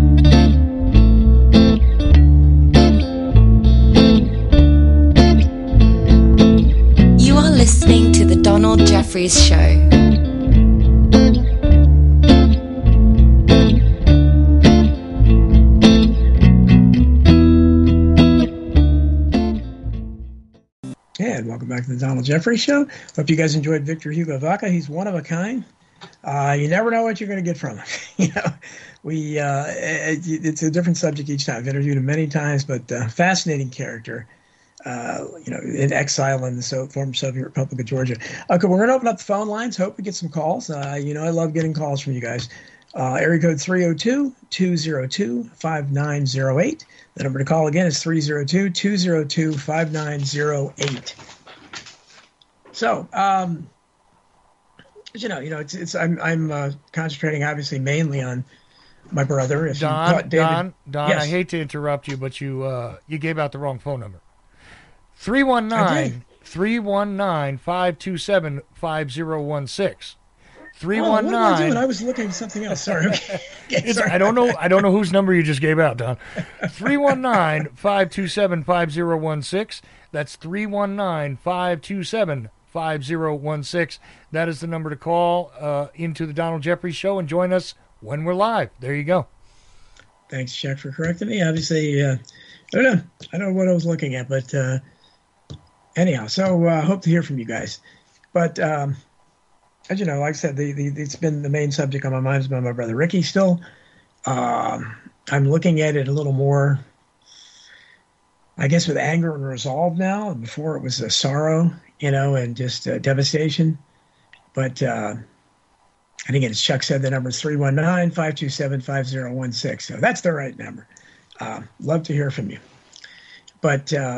You are listening to The Donald Jeffries Show. Yeah, and welcome back to The Donald Jeffries Show. Hope you guys enjoyed Victor Hugo Vaca. He's one of a kind. Uh, you never know what you're going to get from them. you know, we uh, it, it's a different subject each time. I've interviewed him many times, but uh, fascinating character. Uh, you know, in exile in the so, former Soviet Republic of Georgia. Okay, we're going to open up the phone lines. Hope we get some calls. Uh, you know, I love getting calls from you guys. Uh, area code three oh two, two oh two, five nine oh eight. The number to call again is three oh two, two oh two, five nine oh eight. So, um, you know, you know, it's it's. I'm I'm uh, concentrating obviously mainly on my brother. If Don, you caught David, Don, Don. yes. I hate to interrupt you, but you uh, you gave out the wrong phone number. three one nine, three one nine, five two seven, five zero one six. three one nine. Oh, what am I doing? I was looking at something else. Sorry. Okay, sorry. I don't know. I don't know whose number you just gave out, Don. three one nine, five two seven, five zero one six. That's three one nine, five two seven, five zero one six. That is the number to call uh, into the Donald Jeffries Show and join us when we're live. There you go. Thanks, Chuck, for correcting me. Obviously, uh, I don't know. I don't know what I was looking at, but uh, anyhow, so I uh, hope to hear from you guys. But um, as you know, like I said, the, the, it's been the main subject on my mind has been my brother Ricky still. Um, I'm looking at it a little more, I guess, with anger and resolve now. Before it was a sorrow, you know, and just uh, devastation. But uh, I think, as Chuck said, the number is three one nine, five two seven, five zero one six. So that's the right number. Uh, love to hear from you. But, uh,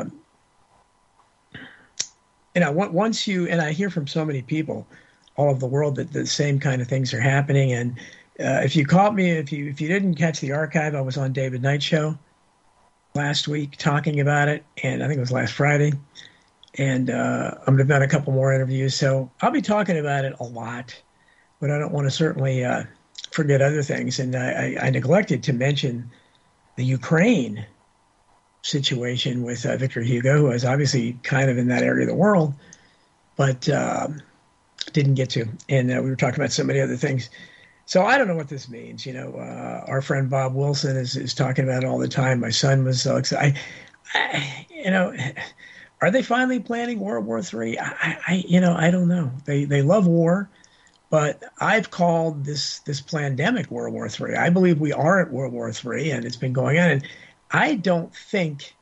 you know, once you, and I hear from so many people all over the world that the same kind of things are happening. And uh, if you caught me, if you if you didn't catch the archive, I was on David Knight's show last week talking about it. And I think it was last Friday. And uh, I'm going to have done a couple more interviews. So I'll be talking about it a lot, but I don't want to certainly uh, forget other things. And I, I, I neglected to mention the Ukraine situation with uh, Victor Hugo, who is obviously kind of in that area of the world, but um, didn't get to. And uh, we were talking about so many other things. So I don't know what this means. You know, uh, our friend Bob Wilson is, is talking about it all the time. My son was so excited. I, I, you know, are they finally planning World War Three? I, I, you know, I don't know. They they love war, but I've called this this pandemic World War Three. I believe we are at World War Three, and it's been going on. And I don't think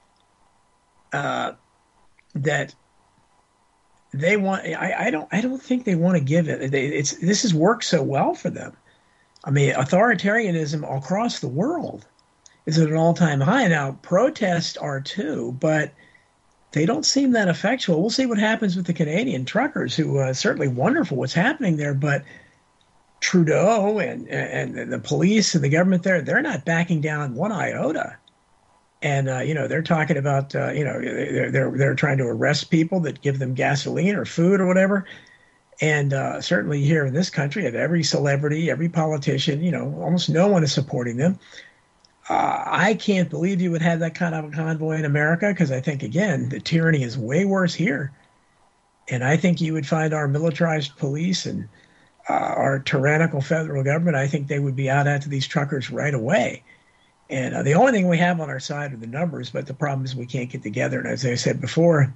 uh, that they want. I, I don't. I don't think they want to give it. They, it's this has worked so well for them. I mean, authoritarianism across the world is at an all-time high now. Protests are too, but they don't seem that effectual. We'll see what happens with the Canadian truckers, who uh, certainly wonderful what's happening there, but Trudeau and, and and the police and the government there, they're not backing down one iota. And, uh, you know, they're talking about, uh, you know, they're, they're, they're trying to arrest people that give them gasoline or food or whatever. And uh, certainly here in this country, of every celebrity, every politician, you know, almost no one is supporting them. Uh, I can't believe you would have that kind of a convoy in America, because I think, again, the tyranny is way worse here. And I think you would find our militarized police and uh, our tyrannical federal government, I think they would be out after these truckers right away. And uh, the only thing we have on our side are the numbers, but the problem is we can't get together. And as I said before,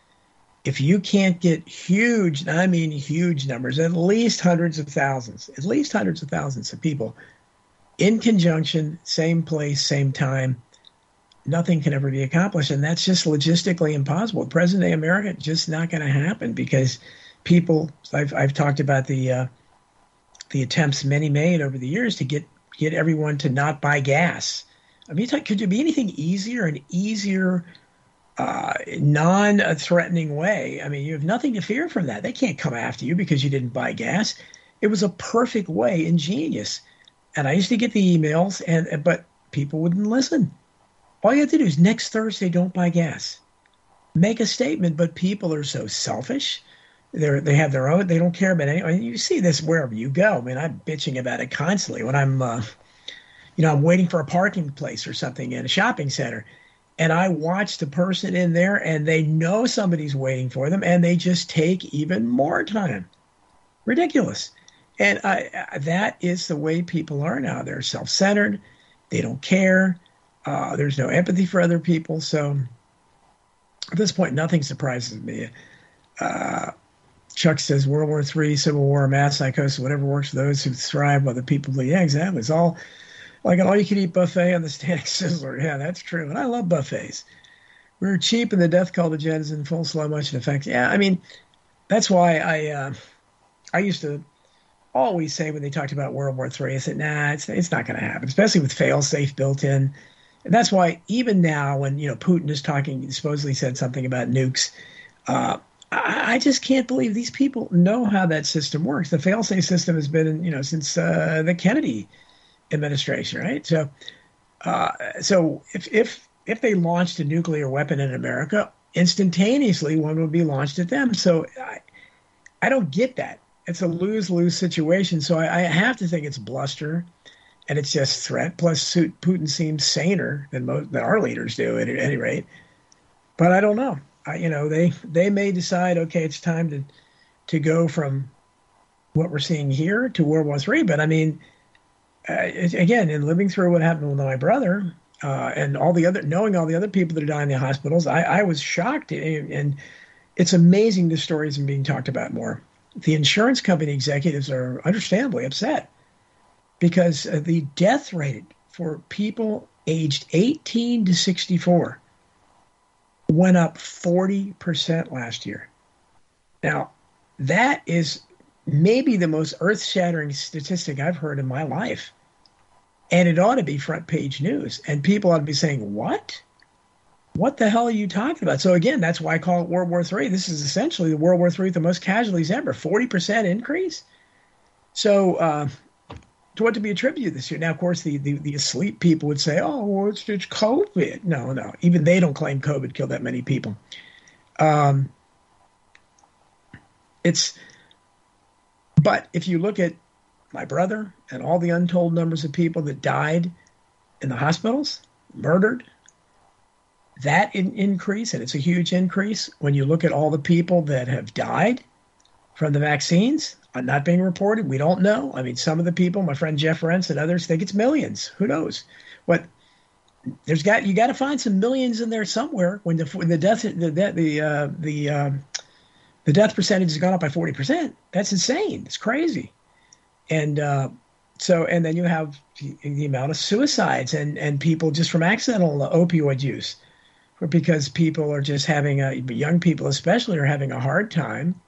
if you can't get huge, and I mean huge numbers, at least hundreds of thousands, at least hundreds of thousands of people in conjunction, same place, same time, nothing can ever be accomplished. And that's just logistically impossible. Present day America, just not going to happen, because people, I've, I've talked about the uh, the attempts many made over the years to get, get everyone to not buy gas. I mean, could there be anything easier, an easier, uh, non-threatening way? I mean, you have nothing to fear from that. They can't come after you because you didn't buy gas. It was a perfect way, ingenious. And I used to get the emails, and but people wouldn't listen. All you have to do is next Thursday, don't buy gas. Make a statement, but people are so selfish. They're, they have their own, they don't care about anything. You see this wherever you go. I mean, I'm bitching about it constantly when I'm, uh, you know, I'm waiting for a parking place or something in a shopping center. And I watch the person in there, and they know somebody's waiting for them, and they just take even more time. Ridiculous. And I, that is the way people are now. They're self-centered. They don't care. Uh, there's no empathy for other people. So at this point, nothing surprises me. Uh, Chuck says World War Three, Civil War, mass psychosis, whatever works for those who thrive while the people bleed. Yeah, exactly. It's all like an all-you-can-eat buffet on the Standing Sizzler. Yeah, that's true. And I love buffets. We were cheap and the death cult agenda is in full slow motion effect. Yeah, I mean, that's why I uh, I used to always say when they talked about World War Three, I said, nah, it's, it's not going to happen, especially with fail-safe built in. And that's why even now when, you know, Putin is talking, supposedly said something about nukes, uh, I, I just can't believe these people know how that system works. The fail-safe system has been, you know, since uh, the Kennedy administration, right? So, uh, so if if if they launched a nuclear weapon in America, instantaneously one would be launched at them. So I, I don't get that. It's a lose-lose situation. So I, I have to think it's bluster, and it's just threat. Plus, Putin seems saner than most than our leaders do, at, at any rate. But I don't know. I, you know, they they may decide, okay, it's time to to go from what we're seeing here to World War Three. But I mean, uh, it, again, in living through what happened with my brother uh, and all the other, knowing all the other people that are dying in the hospitals, I, I was shocked. And, and it's amazing the stories are being talked about more. The insurance company executives are understandably upset because uh, the death rate for people aged eighteen to sixty-four went up forty percent last year. Now, that is maybe the most earth-shattering statistic I've heard in my life. And it ought to be front page news. And people ought to be saying, what? What the hell are you talking about? So again, that's why I call it World War Three. This is essentially the World War Three with the most casualties ever, forty percent increase. So uh, to what to be attributed this year? Now, of course, the, the, the asleep people would say, oh, well, it's, it's COVID. No, no. Even they don't claim COVID killed that many people. Um, it's, but if you look at my brother and all the untold numbers of people that died in the hospitals, murdered, that in, increase, and it's a huge increase when you look at all the people that have died from the vaccines are not being reported. We don't know. I mean, some of the people, my friend Jeff Rentz and others, think it's millions. Who knows? What there's got you got to find some millions in there somewhere. When the when the death the the uh, the uh, the death percentage has gone up by forty percent. That's insane. It's crazy. And uh, so and then you have the, the amount of suicides and and people just from accidental opioid use. Or because people are just having a, young people especially are having a hard time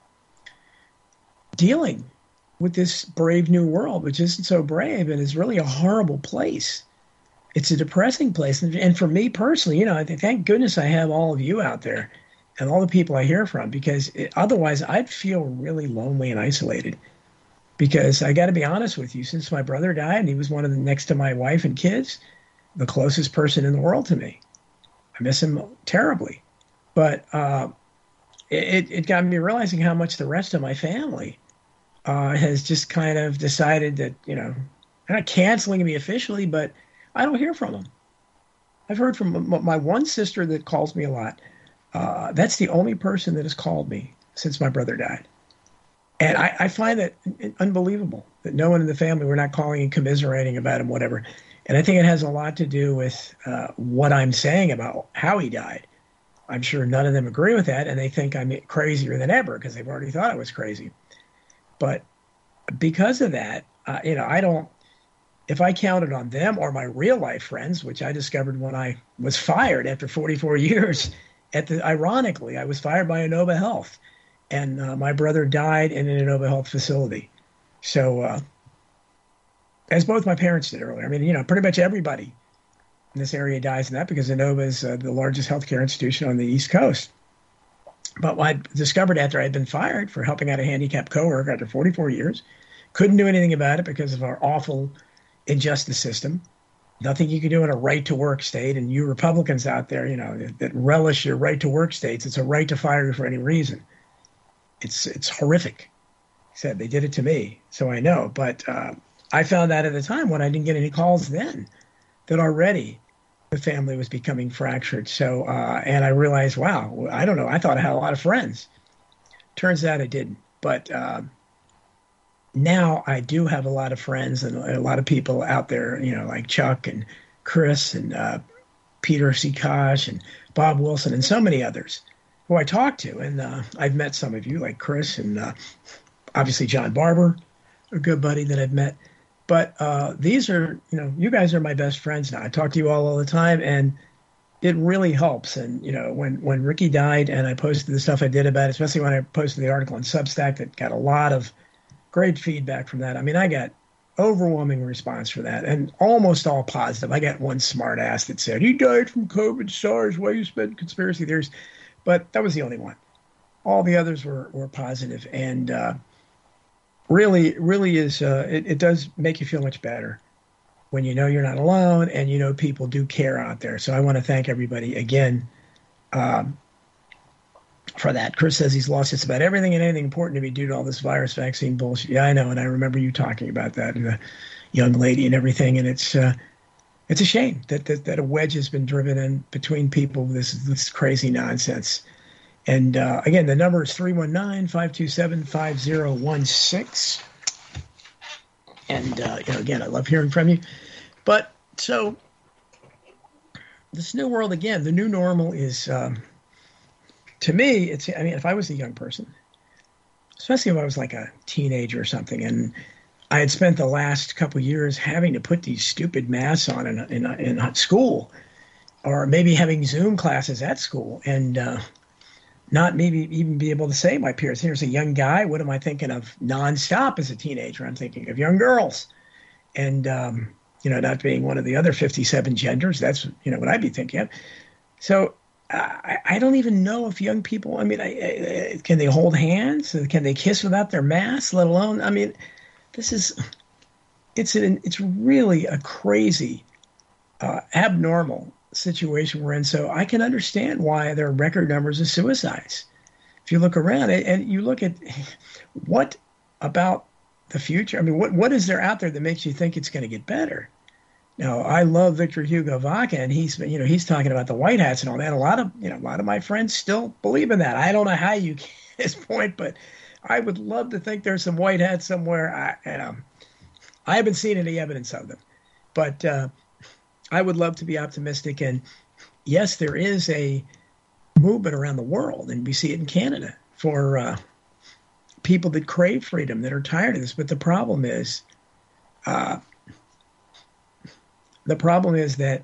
dealing with this brave new world, which isn't so brave and is really a horrible place. It's a depressing place. And, and for me personally, you know, I think, thank goodness I have all of you out there and all the people I hear from, because it, otherwise I'd feel really lonely and isolated. Because I got to be honest with you, since my brother died and he was one of the next to my wife and kids, the closest person in the world to me. I miss him terribly, but uh, it, it got me realizing how much the rest of my family uh, has just kind of decided that, you know, they're not canceling me officially, but I don't hear from them. I've heard from my one sister that calls me a lot. Uh, that's the only person that has called me since my brother died. And I, I find that unbelievable that no one in the family, we're not calling and commiserating about him, whatever. And I think it has a lot to do with uh, what I'm saying about how he died. I'm sure none of them agree with that, and they think I'm crazier than ever because they've already thought I was crazy. But because of that, uh, you know, I don't, if I counted on them or my real life friends, which I discovered when I was fired after forty-four years, at the, ironically, I was fired by Inova Health, and uh, my brother died in an Inova Health facility. So, uh, as both my parents did earlier. I mean, you know, pretty much everybody in this area dies in that because Inova is uh, the largest healthcare institution on the East Coast. But what I discovered after I'd been fired for helping out a handicapped coworker after forty-four years, couldn't do anything about it because of our awful injustice system. Nothing you can do in a right-to-work state. And you Republicans out there, you know, that, that relish your right-to-work states, it's a right to fire you for any reason. It's it's horrific. Said they did it to me, so I know. But uh, I found out at the time when I didn't get any calls then that already the family was becoming fractured. So, uh, and I realized, wow, I don't know. I thought I had a lot of friends. Turns out I didn't. But uh, now I do have a lot of friends and a lot of people out there, you know, like Chuck and Chris and uh, Peter Sikash and Bob Wilson and so many others who I talk to, and uh, I've met some of you, like Chris, and uh, obviously John Barber, a good buddy that I've met. But uh, these are, you know, you guys are my best friends now. I talk to you all all the time, and it really helps. And, you know, when, when Ricky died and I posted the stuff I did about it, especially when I posted the article on Substack that got a lot of great feedback from that. I mean, I got overwhelming response for that, and almost all positive. I got one smart ass that said, he died from COVID, SARS, why you spend conspiracy theories? But that was the only one. All the others were, were positive, and uh, really, really is, uh, it, it does make you feel much better when you know you're not alone and you know people do care out there. So I want to thank everybody again um, for that. Chris says he's lost just about everything and anything important to me due to all this virus vaccine bullshit. Yeah, I know, and I remember you talking about that, and the young lady and everything, and it's uh, it's a shame that, that that a wedge has been driven in between people with this, this crazy nonsense. And uh, again, the number is three one nine, five two seven, five zero one six. And, uh, you know, again, I love hearing from you. But so this new world, again, the new normal is, um, to me, it's, I mean, if I was a young person, especially if I was like a teenager or something, and I had spent the last couple of years having to put these stupid masks on in, in, in school, or maybe having Zoom classes at school, and uh, not maybe even be able to say to my peers, here's a young guy, what am I thinking of nonstop as a teenager? I'm thinking of young girls. And, um, you know, not being one of the other fifty-seven genders, that's, you know, what I'd be thinking of. So I, I don't even know if young people, I mean, I, I, can they hold hands? Can they kiss without their masks, let alone, I mean, this is, it's an, it's really a crazy, uh, abnormal situation we're in. So I can understand why there are record numbers of suicides. If you look around and you look at what about the future, I mean, what what is there out there that makes you think it's going to get better? Now, I love Victor Hugo Vaca, and he's, you know, he's talking about the white hats and all that. A lot of, you know, a lot of my friends still believe in that. I don't know how you get to this point, but I would love to think there's some white hats somewhere. I, and, um, I haven't seen any evidence of them, but uh, I would love to be optimistic. And yes, there is a movement around the world, and we see it in Canada, for uh, people that crave freedom, that are tired of this. But the problem is, uh, the problem is that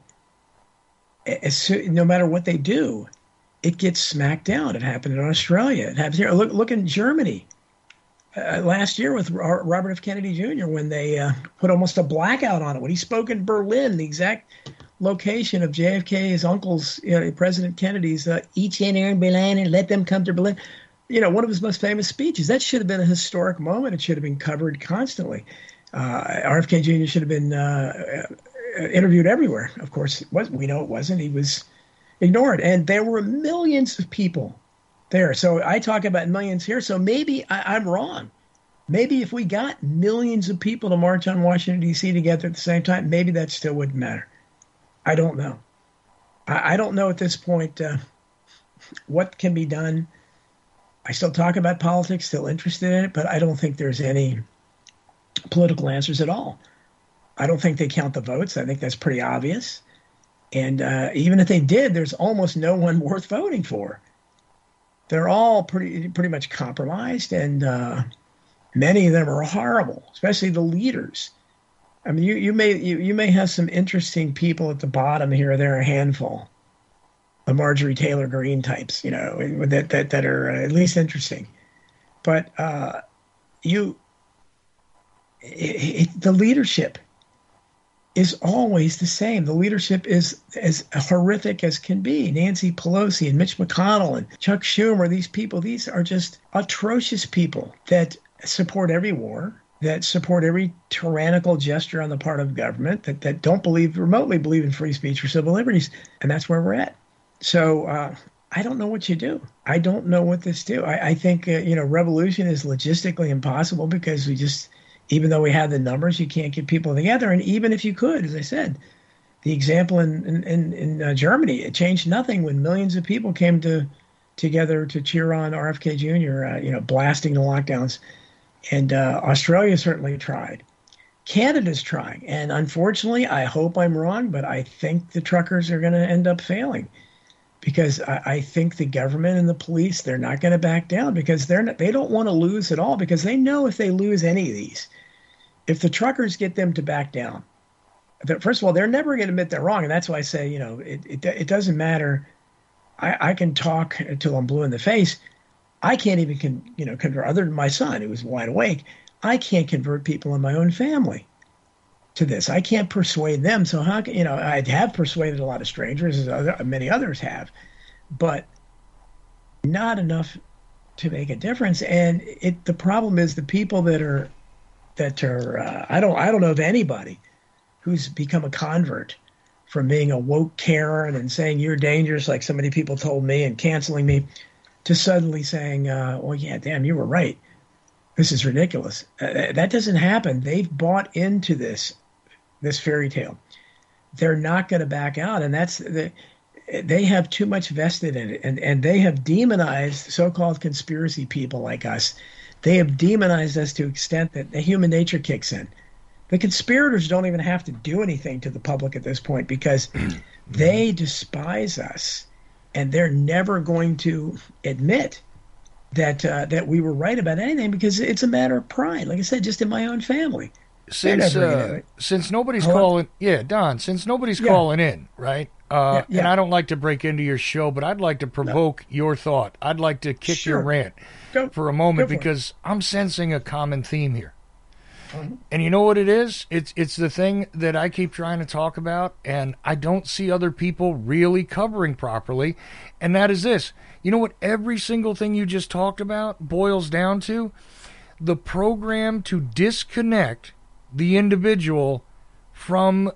as, no matter what they do, it gets smacked down. It happened in Australia. It happens here. Look, look in Germany. Uh, last year with Robert F. Kennedy Junior, when they uh, put almost a blackout on it. When he spoke in Berlin, the exact location of J F K's uncle's, you know, President Kennedy's, uh, each in in Berlin and let them come to Berlin. You know, one of his most famous speeches. That should have been a historic moment. It should have been covered constantly. Uh, R F K Junior should have been uh, interviewed everywhere. Of course, it was, we know it wasn't. He was ignored. And there were millions of people there. So I talk about millions here. So maybe I, I'm wrong. Maybe if we got millions of people to march on Washington, D C together at the same time, maybe that still wouldn't matter. I don't know. I, I don't know at this point uh, what can be done. I still talk about politics, still interested in it, but I don't think there's any political answers at all. I don't think they count the votes. I think that's pretty obvious. And uh, even if they did, there's almost no one worth voting for. They're all pretty pretty much compromised, and uh, many of them are horrible, especially the leaders. I mean, you, you may you, you may have some interesting people at the bottom here or there, a handful, the Marjorie Taylor Greene types, you know, that that, that are at least interesting. But uh, you, it, it, the leadership is always the same. The leadership is as horrific as can be. Nancy Pelosi and Mitch McConnell and Chuck Schumer, these people, these are just atrocious people that support every war, that support every tyrannical gesture on the part of government, that, that don't believe, remotely believe in free speech or civil liberties. And that's where we're at. So uh, I don't know what you do. I don't know what this do. I, I think, uh, you know, revolution is logistically impossible because we just, even though we have the numbers, you can't get people together. And even if you could, as I said, the example in in, in, in uh, Germany, it changed nothing when millions of people came to together to cheer on R F K Junior, uh, you know, blasting the lockdowns. And uh, Australia certainly tried. Canada's trying. And unfortunately, I hope I'm wrong, but I think the truckers are going to end up failing because I, I think the government and the police, they're not going to back down because they're not, they don't want to lose at all, because they know if they lose any of these, if the truckers get them to back down, first of all, they're never going to admit they're wrong. And that's why I say, you know, it, it, it doesn't matter. I, I can talk until I'm blue in the face. I can't even, con, you know, convert, other than my son who was wide awake, I can't convert people in my own family to this. I can't persuade them. So how can, you know, I have persuaded a lot of strangers, as other, many others have, but not enough to make a difference. And it, the problem is the people that are, that are, uh, I don't, I don't know of anybody who's become a convert from being a woke Karen and saying you're dangerous, like so many people told me, and canceling me, to suddenly saying, uh, well, yeah, damn, you were right. This is ridiculous. Uh, that doesn't happen. They've bought into this, this fairy tale. They're not going to back out. And that's the, they have too much vested in it. And, and they have demonized so-called conspiracy people like us. They have demonized us to the extent that the human nature kicks in. The conspirators don't even have to do anything to the public at this point because they despise us, and they're never going to admit that uh, that we were right about anything because it's a matter of pride. Like I said, just in my own family. Since uh, since nobody's Hello? calling, yeah, Don. Since nobody's yeah. calling in, right? Uh, yeah, yeah. And I don't like to break into your show, but I'd like to provoke no. your thought. I'd like to kick sure. your rant Go. for a moment for because it. I'm sensing a common theme here. Mm-hmm. And you know what it is? It's it's the thing that I keep trying to talk about, and I don't see other people really covering properly, and that is this. You know what every single thing you just talked about boils down to? The program to disconnect the individual from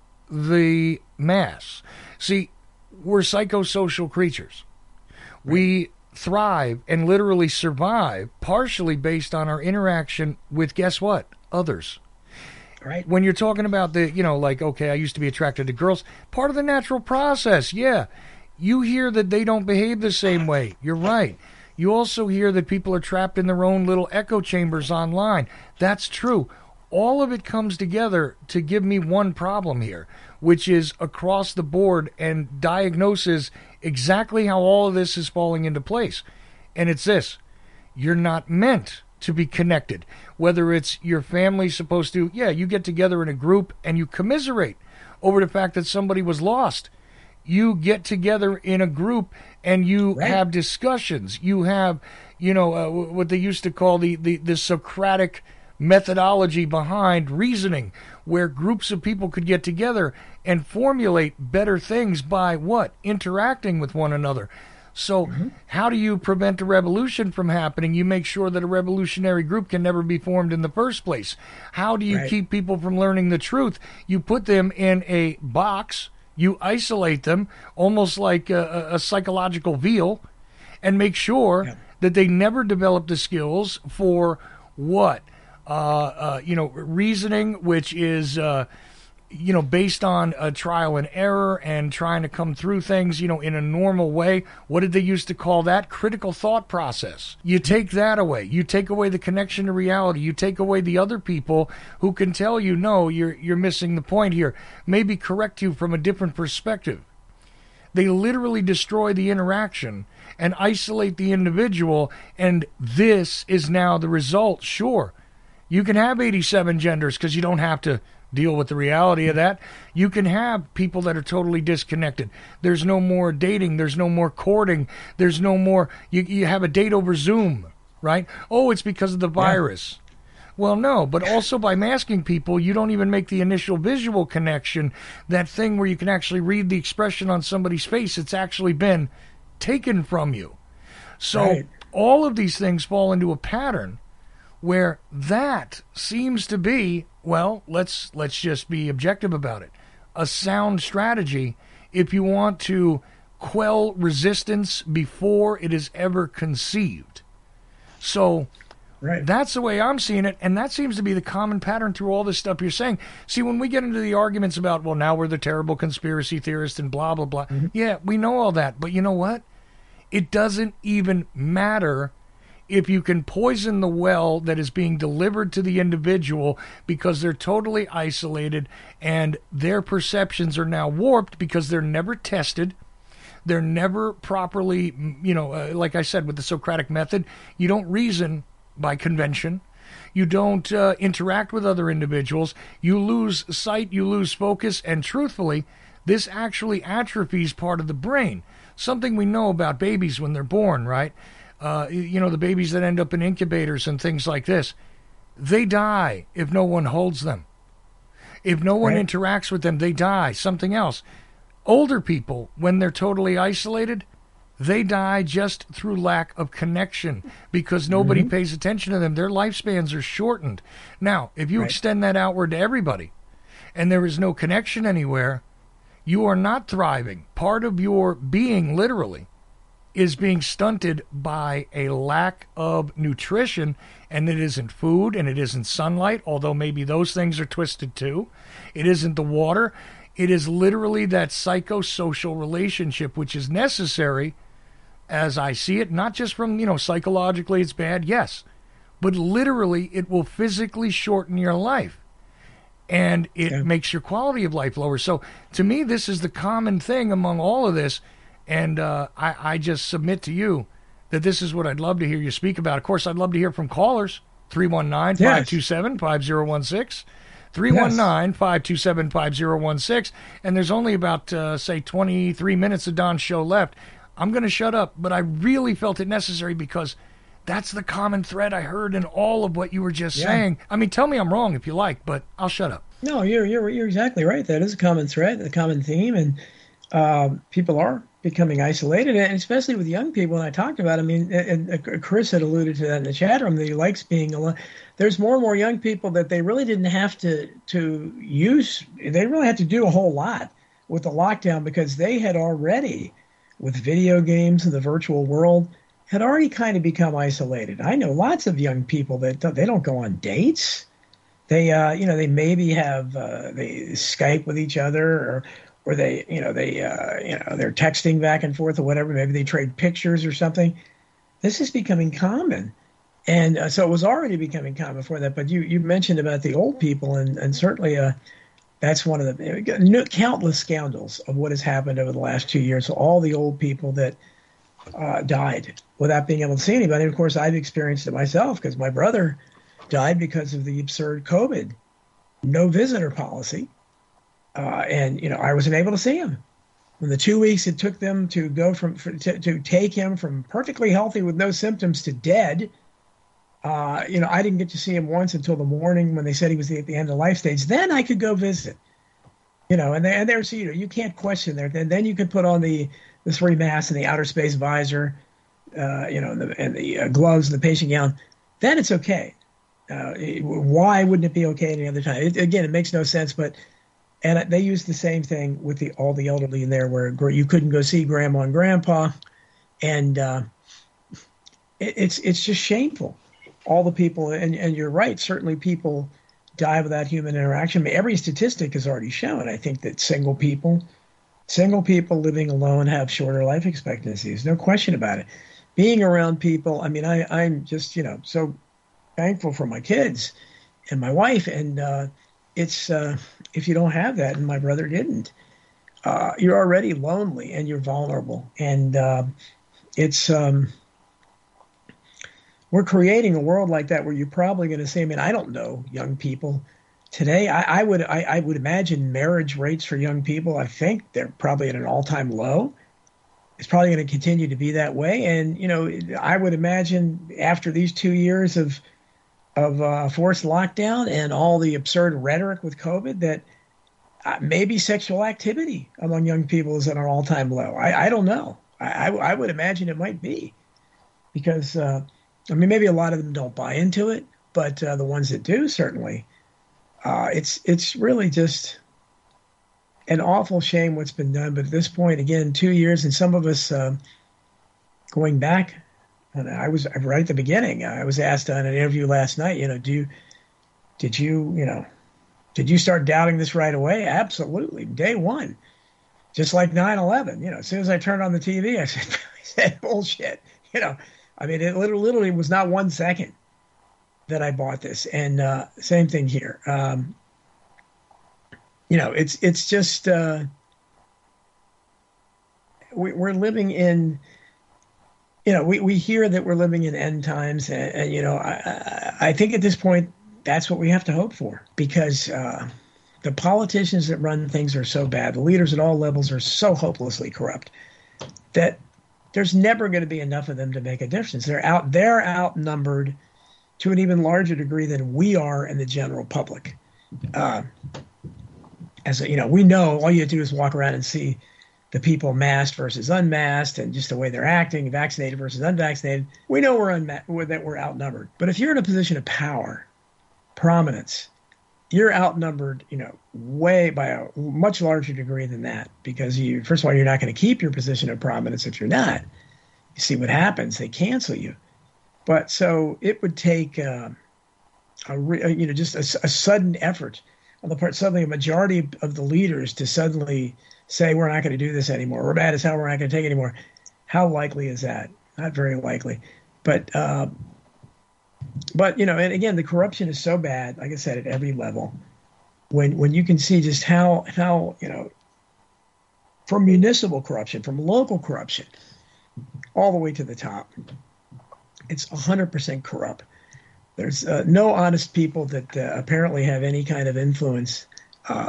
the mass. See, we're psychosocial creatures. Right. We thrive and literally survive partially based on our interaction with, guess what? Others. Right. When you're talking about the, you know, like, okay, I used to be attracted to girls, part of the natural process, yeah. You hear that they don't behave the same way. You're right. You also hear that people are trapped in their own little echo chambers online. That's true. All of it comes together to give me one problem here, which is across the board and diagnoses exactly how all of this is falling into place. And it's this. You're not meant to be connected. Whether it's your family supposed to, yeah, you get together in a group and you commiserate over the fact that somebody was lost. You get together in a group and you right. have discussions. You have, you know, uh, what they used to call the, the, the Socratic methodology behind reasoning, where groups of people could get together and formulate better things by what? Interacting with one another. So mm-hmm. how do you prevent a revolution from happening? You make sure that a revolutionary group can never be formed in the first place. How do you right. keep people from learning the truth? You put them in a box. You isolate them almost like a, a psychological veil and make sure yeah. that they never develop the skills for what? Uh, uh, you know, reasoning, which is, uh, you know, based on a trial and error and trying to come through things, you know, in a normal way. What did they used to call that? Critical thought process. You take that away. You take away the connection to reality. You take away the other people who can tell you, no, you're you're missing the point here. Maybe correct you from a different perspective. They literally destroy the interaction and isolate the individual, and this is now the result. Sure, you can have eighty-seven genders because you don't have to deal with the reality of that. You can have people that are totally disconnected. There's no more dating. There's no more courting. There's no more, you, you have a date over Zoom, right? Oh, it's because of the virus. Yeah. Well, no, but also by masking people, you don't even make the initial visual connection, that thing where you can actually read the expression on somebody's face. It's actually been taken from you. So right. all of these things fall into a pattern where that seems to be, well, let's let's just be objective about it, a sound strategy if you want to quell resistance before it is ever conceived. So right. that's the way I'm seeing it, and that seems to be the common pattern through all this stuff you're saying. See, when we get into the arguments about, well, now we're the terrible conspiracy theorists and blah, blah, blah, mm-hmm. yeah, we know all that, but you know what? It doesn't even matter if you can poison the well that is being delivered to the individual because they're totally isolated and their perceptions are now warped because they're never tested. They're never properly, you know, uh, like I said, with the Socratic method, you don't reason by convention. You don't uh, interact with other individuals. You lose sight, you lose focus, and truthfully, this actually atrophies part of the brain. Something we know about babies when they're born, right? Uh, you know, the babies that end up in incubators and things like this, they die if no one holds them. If no one right. interacts with them, they die. Something else. Older people, when they're totally isolated, they die just through lack of connection because nobody mm-hmm. pays attention to them. Their lifespans are shortened. Now, if you right. extend that outward to everybody and there is no connection anywhere, you are not thriving. Part of your being, literally, is being stunted by a lack of nutrition, and it isn't food, and it isn't sunlight, although maybe those things are twisted too. It isn't the water. It is literally that psychosocial relationship, which is necessary, as I see it, not just from, you know, psychologically it's bad, yes, but literally it will physically shorten your life. And it yeah. makes your quality of life lower. So to me, this is the common thing among all of this. And uh, I, I just submit to you that this is what I'd love to hear you speak about. Of course, I'd love to hear from callers. three one nine, five two seven, five zero one six. three one nine, five two seven, five zero one six. And there's only about, uh, say, twenty-three minutes of Don's show left. I'm going to shut up, but I really felt it necessary because that's the common thread I heard in all of what you were just yeah. saying. I mean, tell me I'm wrong if you like, but I'll shut up. No, you're you're you're exactly right. That is a common thread, a common theme, and uh, people are becoming isolated, and especially with young people. And I talked about, I mean, and, and Chris had alluded to that in the chat room that he likes being alone. There's more and more young people that they really didn't have to to use. They really had to do a whole lot with the lockdown because they had already, with video games and the virtual world, had already kind of become isolated. I know lots of young people that they don't go on dates. They, uh, you know, they maybe have uh, they Skype with each other, or, or they, you know, they, uh, you know, they're texting back and forth or whatever. Maybe they trade pictures or something. This is becoming common, and uh, so it was already becoming common before that. But you, you mentioned about the old people, and and certainly, uh, that's one of the countless scandals of what has happened over the last two years. So all the old people that uh, died without being able to see anybody. And of course, I've experienced it myself because my brother died because of the absurd COVID, no visitor policy. Uh, and, you know, I wasn't able to see him. When the two weeks it took them to go from, for, to, to take him from perfectly healthy with no symptoms to dead, uh, you know, I didn't get to see him once until the morning when they said he was at the end of life stage. Then I could go visit, you know, and, they, and there's, you know, you can't question there. Then, then you could put on the, the three masks and the outer space visor, uh, you know, and the, and the uh, gloves and the patient gown. Then it's okay. Uh, why wouldn't it be okay any other time? It, again, it makes no sense, but and they used the same thing with the all the elderly in there, where you couldn't go see grandma and grandpa, and uh, it, it's it's just shameful. All the people, and, and you're right, certainly people die without human interaction. I mean, every statistic has already shown, I think, that single people, single people living alone have shorter life expectancies. No question about it. Being around people, I mean, I, I'm just, you know, so thankful for my kids and my wife. And uh, it's, uh, if you don't have that, and my brother didn't, uh, you're already lonely and you're vulnerable. And uh, it's, um, we're creating a world like that where you're probably going to say, I mean, I don't know young people today. I, I would, I, I would imagine marriage rates for young people, I think they're probably at an all-time low. It's probably going to continue to be that way. And, you know, I would imagine after these two years of, of uh, forced lockdown and all the absurd rhetoric with COVID, that uh, maybe sexual activity among young people is at an all-time low. I, I don't know. I, I, I would imagine it might be because, uh, I mean, maybe a lot of them don't buy into it, but uh, the ones that do, certainly, uh, it's it's really just an awful shame what's been done. But at this point, again, two years, and some of us uh, going back, and I was right at the beginning. I was asked on an interview last night, you know, do you, did you, you know, did you start doubting this right away? Absolutely, day one, just like nine eleven. You know, as soon as I turned on the T V, I said, I said bullshit. You know, I mean, it literally was not one second that I bought this, and uh, same thing here. Um, you know, it's it's just. Uh, we, we're living in, you know, we, we hear that we're living in end times. And, and you know, I, I think at this point, that's what we have to hope for, because uh, the politicians that run things are so bad. The leaders at all levels are so hopelessly corrupt that there's never going to be enough of them to make a difference. They're out, they're outnumbered to an even larger degree than we are in the general public. Uh, as a, you know, we know all you have to do is walk around and see the people masked versus unmasked, and just the way they're acting, vaccinated versus unvaccinated. We know we're unma- that we're outnumbered. But if you're in a position of power, prominence, you're outnumbered, you know, way by a much larger degree than that, because you, first of all, you're not going to keep your position of prominence if you're not. You see what happens; they cancel you. But so it would take, uh, a re- you know, just a, a sudden effort on the part, suddenly a majority of the leaders to suddenly say, we're not going to do this anymore. We're bad as hell. We're not going to take it anymore. How likely is that? Not very likely. But, uh, but you know, and again, the corruption is so bad, like I said, at every level. When when you can see just how, how you know, from municipal corruption, from local corruption, all the way to the top, it's one hundred percent corrupt. There's uh, no honest people that uh, apparently have any kind of influence uh,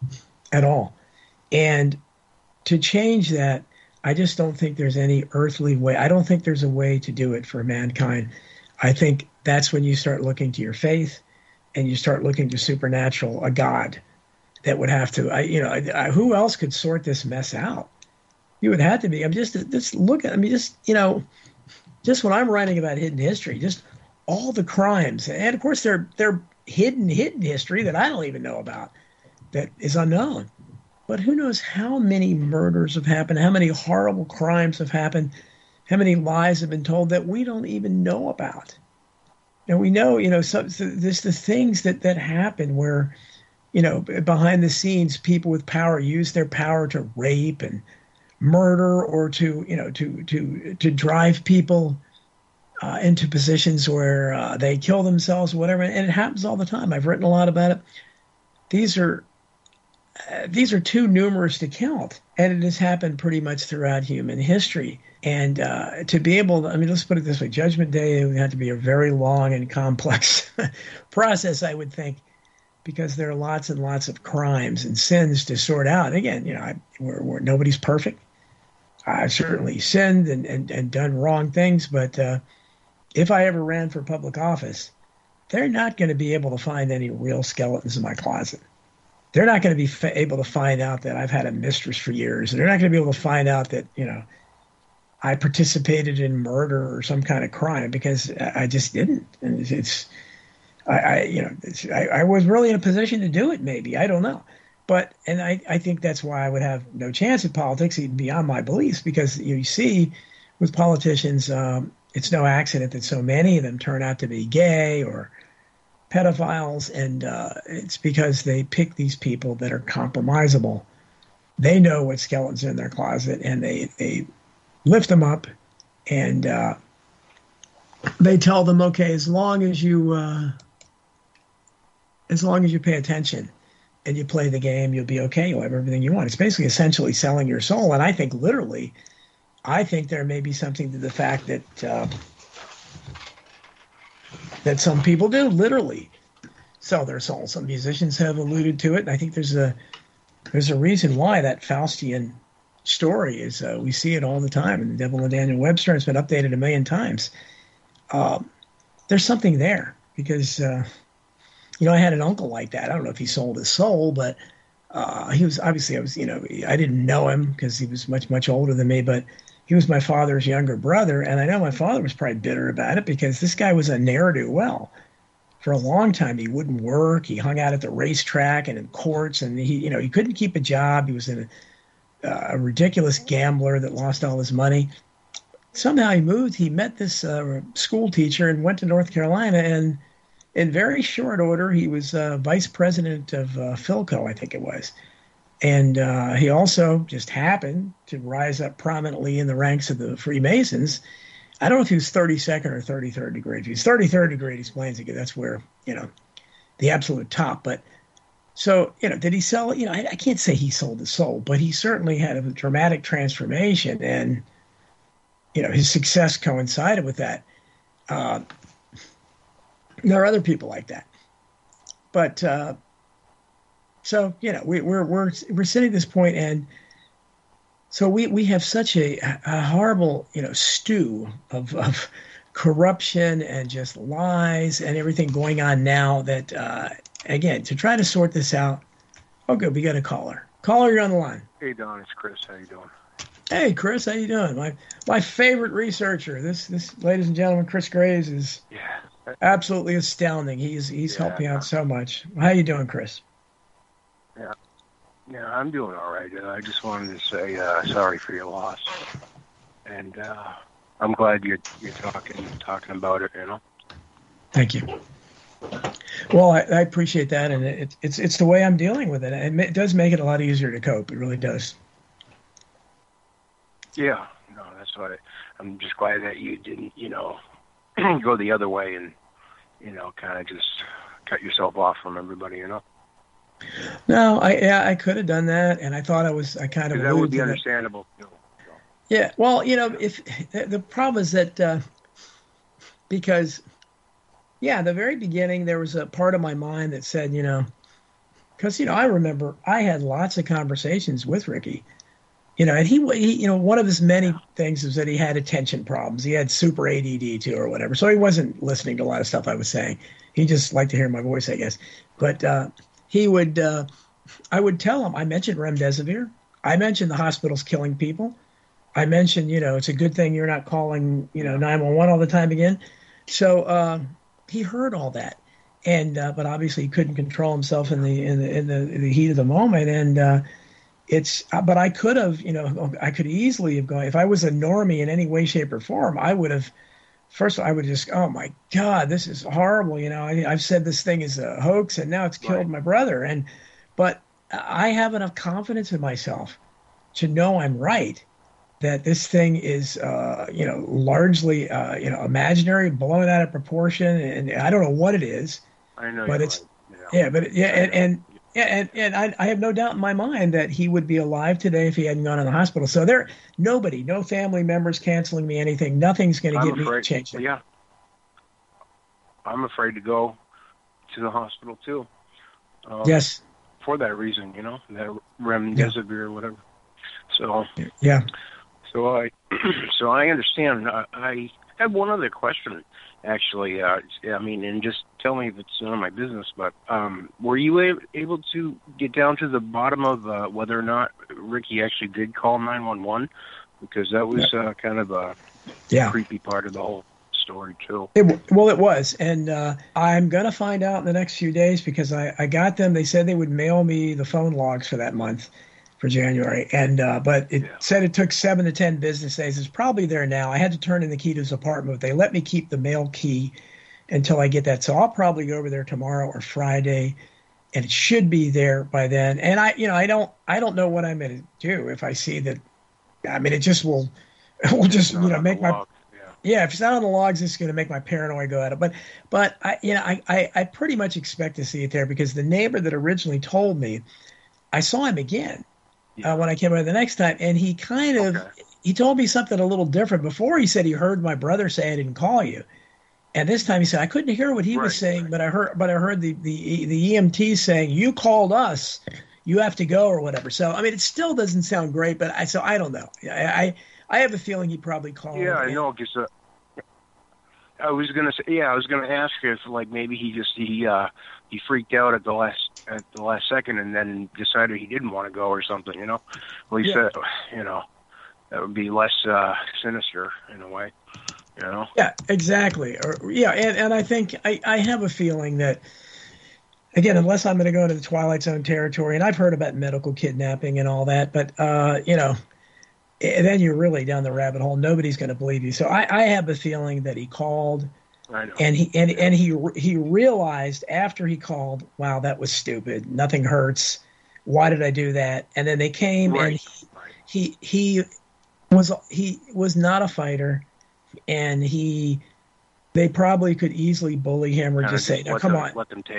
at all. And to change that, I just don't think there's any earthly way. I don't think there's a way to do it for mankind. I think that's when you start looking to your faith and you start looking to supernatural, a God that would have to, I, you know, I, I, who else could sort this mess out? You would have to be. I'm just, just look at, I mean, just, you know, just when I'm writing about hidden history, just all the crimes, and of course they're, they're hidden, hidden history that I don't even know about, that is unknown. But who knows how many murders have happened, how many horrible crimes have happened, how many lies have been told that we don't even know about. And we know, you know, so, so this the things that, that happen where, you know, behind the scenes, people with power use their power to rape and murder, or to, you know, to to to drive people uh, into positions where uh, they kill themselves or whatever. And it happens all the time. I've written a lot about it. These are uh, these are too numerous to count, and it has happened pretty much throughout human history. And uh, to be able to, I mean, let's put it this way, Judgment Day would have to be a very long and complex process, I would think, because there are lots and lots of crimes and sins to sort out. And again, you know, I, we're, we're, nobody's perfect. I've certainly sinned and, and, and done wrong things, but uh, if I ever ran for public office, they're not going to be able to find any real skeletons in my closet. They're not going to be fa- able to find out that I've had a mistress for years. They're not going to be able to find out that, you know, I participated in murder or some kind of crime, because I just didn't. And it's, it's I, I, you know, it's, I, I was really in a position to do it. Maybe, I don't know, but and I, I think that's why I would have no chance in politics, even beyond my beliefs, because you see, with politicians, um, it's no accident that so many of them turn out to be gay or pedophiles, and uh, it's because they pick these people that are compromisable. They know what skeletons are in their closet, and they they. lift them up, and uh, they tell them, okay, as long as you uh, as long as you pay attention and you play the game, you'll be okay. You'll have everything you want. It's basically essentially selling your soul. And I think literally, I think there may be something to the fact that uh, that some people do literally sell their soul. Some musicians have alluded to it, and I think there's a there's a reason why that Faustian story is, uh, we see it all the time in The Devil and Daniel Webster. It's been updated a million times. Um, there's something there, because, uh, you know, I had an uncle like that. I don't know if he sold his soul, but uh, he was, obviously, I was, you know, I didn't know him because he was much, much older than me, but he was my father's younger brother. And I know my father was probably bitter about it, because this guy was a ne'er-do-well. For a long time, he wouldn't work. He hung out at the racetrack and in courts, and he, you know, he couldn't keep a job. He was in a Uh, a ridiculous gambler that lost all his money. Somehow he moved. He met this uh, school teacher and went to North Carolina. And in very short order, he was uh, vice president of uh, Philco, I think it was. And uh, he also just happened to rise up prominently in the ranks of the Freemasons. I don't know if he was thirty-second or thirty-third degree. If he was thirty-third degree, it explains it. That's where, you know, the absolute top. But So, you know, did he sell? You know, I, I can't say he sold his soul, but he certainly had a dramatic transformation, and you know, his success coincided with that. Uh, there are other people like that, but uh, so you know, we, we're we're we're sitting at this point, and so we we have such a, a horrible, you know, stew of of corruption and just lies and everything going on now that. Uh, Again, to try to sort this out. Oh, good. We got a caller. Caller, you're on the line. Hey, Don. It's Chris. How you doing? Hey, Chris. How you doing? My my favorite researcher. This, this, ladies and gentlemen, Chris Graves is yeah. absolutely astounding. He's he's yeah. helped me out so much. How you doing, Chris? Yeah, yeah, I'm doing all right. Uh, I just wanted to say uh, sorry for your loss, and uh, I'm glad you're you're talking talking about it. You know. Thank you. Well, I, I appreciate that, and it, it's it's the way I'm dealing with it. It, it does make it a lot easier to cope. It really does. Yeah, no, that's why I'm just glad that you didn't, you know, go the other way and, you know, kind of just cut yourself off from everybody, you know. No, I yeah, I could have done that, and I thought I was I kind of that would be understandable. Too, so. Yeah, well, you know, if the problem is that uh, because. Yeah, the very beginning, there was a part of my mind that said, you know, because, you know, I remember I had lots of conversations with Ricky, you know, and he, he, you know, one of his many things is that he had attention problems. He had super A D D too or whatever. So he wasn't listening to a lot of stuff I was saying. He just liked to hear my voice, I guess. But uh, he would, uh, I would tell him, I mentioned remdesivir. I mentioned the hospital's killing people. I mentioned, you know, it's a good thing you're not calling, you know, nine one one all the time again. So, uh, he heard all that, and uh, but obviously he couldn't control himself in the in the in the, in the heat of the moment. And uh, it's but I could have, you know, I could easily have gone if I was a normie in any way, shape, or form. I would have first. I would just, oh my God, this is horrible. You know, I, I've said this thing is a hoax, and now it's killed right. my brother. And but I have enough confidence in myself to know I'm right. That this thing is, uh, you know, largely, uh, you know, imaginary, blown out of proportion, and I don't know what it is. I know, but it's, right. yeah. yeah, but yeah, and and yeah, and, and I, I have no doubt in my mind that he would be alive today if he hadn't gone in the hospital. So there, nobody, no family members canceling me anything. Nothing's going to get afraid, me to change it. Yeah, I'm afraid to go to the hospital too. Um, yes, for that reason, you know, that remdesivir yeah. or whatever. So yeah. So I, so I understand. I, I have one other question, actually. Uh, I mean, and just tell me if it's none of my business. But um, were you a- able to get down to the bottom of uh, whether or not Ricky actually did call nine one one? Because that was uh, kind of a yeah. creepy part of the whole story too. It, well, it was, and uh, I'm gonna find out in the next few days because I, I got them. They said they would mail me the phone logs for that month. For January, and uh, but it yeah. said it took seven to ten business days. It's probably there now. I had to turn in the key to his apartment. But they let me keep the mail key until I get that. So I'll probably go over there tomorrow or Friday, and it should be there by then. And I, you know, I don't, I don't know what I'm going to do if I see that. I mean, it just will, it will just, you know, make my. Yeah. yeah, if it's not on the logs, it's going to make my paranoia go at it. But, but I, you know, I, I, I pretty much expect to see it there because the neighbor that originally told me, I saw him again. Uh, when I came over the next time, and he kind of okay. he told me something a little different. Before he said he heard my brother say I didn't call you, and this time he said I couldn't hear what he right, was saying, right. but I heard but I heard the, the the E M T saying you called us, you have to go or whatever. So I mean, it still doesn't sound great, but I so I don't know. I I, I have a feeling he probably called. Yeah, I know. Because uh, I was gonna say, yeah, I was gonna ask if like maybe he just he uh, he freaked out at the last. at the last second and then decided he didn't want to go or something, you know? Well, he yeah. said, you know, that would be less uh, sinister in a way, you know? Yeah, exactly. Or yeah, and, and I think I, I have a feeling that, again, unless I'm going to go into the Twilight Zone territory, and I've heard about medical kidnapping and all that, but, uh, you know, and then you're really down the rabbit hole. Nobody's going to believe you. So I, I have a feeling that he called... And he and, and he he realized after he called, wow, that was stupid. Nothing hurts. Why did I do that? And then they came right. and he, he he was he was not a fighter, and he they probably could easily bully him or Kinda just say, "No, come them, on, let them take him."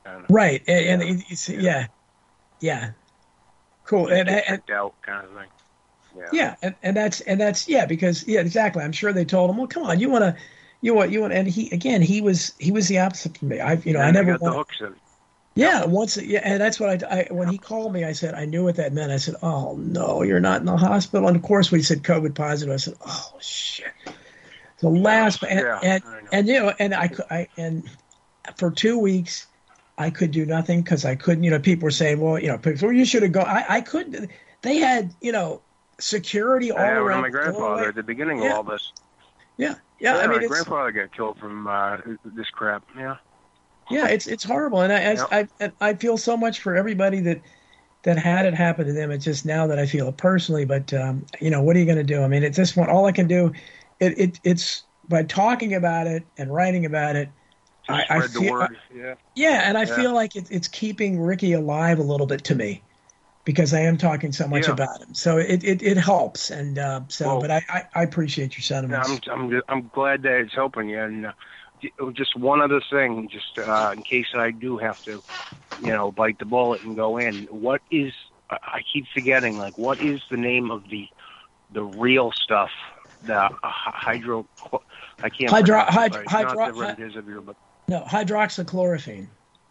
kind of right, and, and it's, yeah, yeah, cool, and, and, checked out kind of thing. Yeah, yeah, and, and that's and that's yeah, because yeah, exactly. I'm sure they told him, well, come on, you want to, you want you want, and he again, he was he was the opposite from me. I you know and I never got wanted, the hooks in. Yeah, once, yeah, and that's what I, I. When he called me, I said I knew what that meant. I said, "Oh no, you're not in the hospital." And of course, when he said COVID positive, I said, "Oh shit." The last, and Yeah, and, I know. and you know, and I, I and for two weeks, I could do nothing because I couldn't. You know, people were saying, "Well, you know, people, you should have gone." I, I couldn't. They had, you know, security all I had around. my grandfather the at the beginning Yeah. of all this. Yeah, yeah. I mean, my it's, grandfather got killed from uh, this crap. Yeah. Yeah, it's it's horrible, and I as Yep. I and I feel so much for everybody that that had it happen to them. It's just now that I feel it personally. But um, you know, what are you going to do? I mean, at this point, all I can do, it, it it's by talking about it and writing about it. I, I Spread the feel, word. Yeah. yeah, and I Yeah. feel like it, it's keeping Ricky alive a little bit to me because I am talking so much Yeah. about him. So it it, it helps, and uh, so. Well, but I, I, I appreciate your Yeah, sentiments. I'm I'm I'm glad that it's helping you. And uh, j- just one other thing, just uh, in case I do have to, you know, bite the bullet and go in. What is? I I keep forgetting. Like, what is the name of the the real stuff? The uh, hydro. I can't. Hydro- pronounce it, hyd- but it's hydro- not the remdesivir, but No, hydroxychloroquine.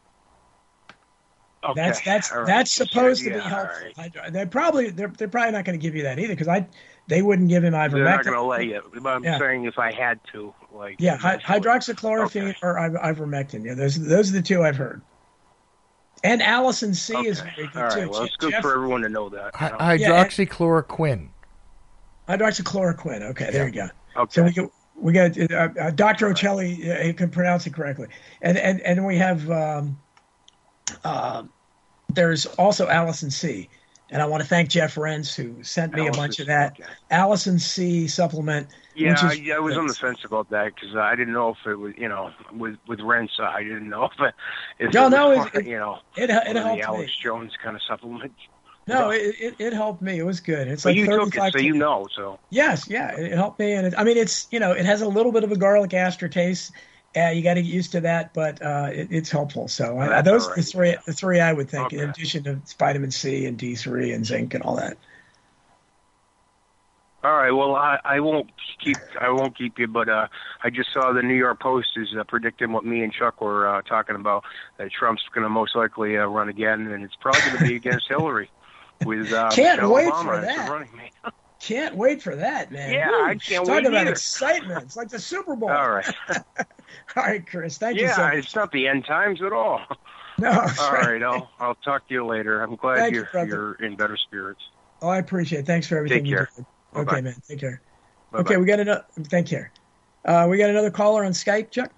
okay. That's that's all right. that's supposed to Yeah, be all helpful. right. Hydro- They're probably they're they're probably not going to give you that either because I they wouldn't give him ivermectin. They're not going to let you. But I'm Yeah. saying if I had to, like. Yeah, hy- eventually. hydroxychloroquine or iver- ivermectin. Yeah, those those are the two I've heard. And Allison C is Okay. very good All too. right. Well, it's good Jeff- for everyone to know that. you know? Hy- hydroxychloroquine. Hydroxychloroquine. Okay, there you go. Okay. So we get, we got uh, uh, Doctor Ocelli. Uh, he can pronounce it correctly, and and and we have um, uh, there's also Allison C. And I want to thank Jeff Renz who sent me a Allison bunch of C, that okay. Allison C supplement. Yeah, which I, is, I was on the fence about that because I didn't know if it was, you know, with with Rensa, I didn't know if it, if No, it no, was, it- more, it- you know, it- it one of helped the Alex me. Jones kind of supplement. No, it, it it helped me. It was good. It's But like you took thirty-five it, so you know. So Yes, yeah, it helped me, and it, I mean, it's you know, it has a little bit of a garlic aftertaste. Uh, you got to get used to that, but uh, it, it's helpful. So I, That's those all are right. the three, the three I would think, in Okay. addition to vitamin C and D three and zinc and all that. all right, well, I, I won't keep I won't keep you, but uh, I just saw the New York Post is uh, predicting what me and Chuck were uh, talking about, that Trump's going to most likely uh, run again, and it's probably going to be against Hillary with uh, Can't Michelle wait Obama for as the that. running mate. Can't wait for that, man. Yeah, Woo, I can't talk wait about either. excitement. It's like the Super Bowl. All right. All right, Chris. Thank you Yeah, so much. it's not the end times at all. No, that's All right. right, I'll I'll talk to you later. I'm glad Thank you, you're brother. you're in better spirits. Oh, I appreciate it. Thanks for everything Take you care. did. Bye-bye. Okay, man. Take care. Bye-bye. Okay, we got another. Thank you. Uh, we got another caller on Skype, Chuck.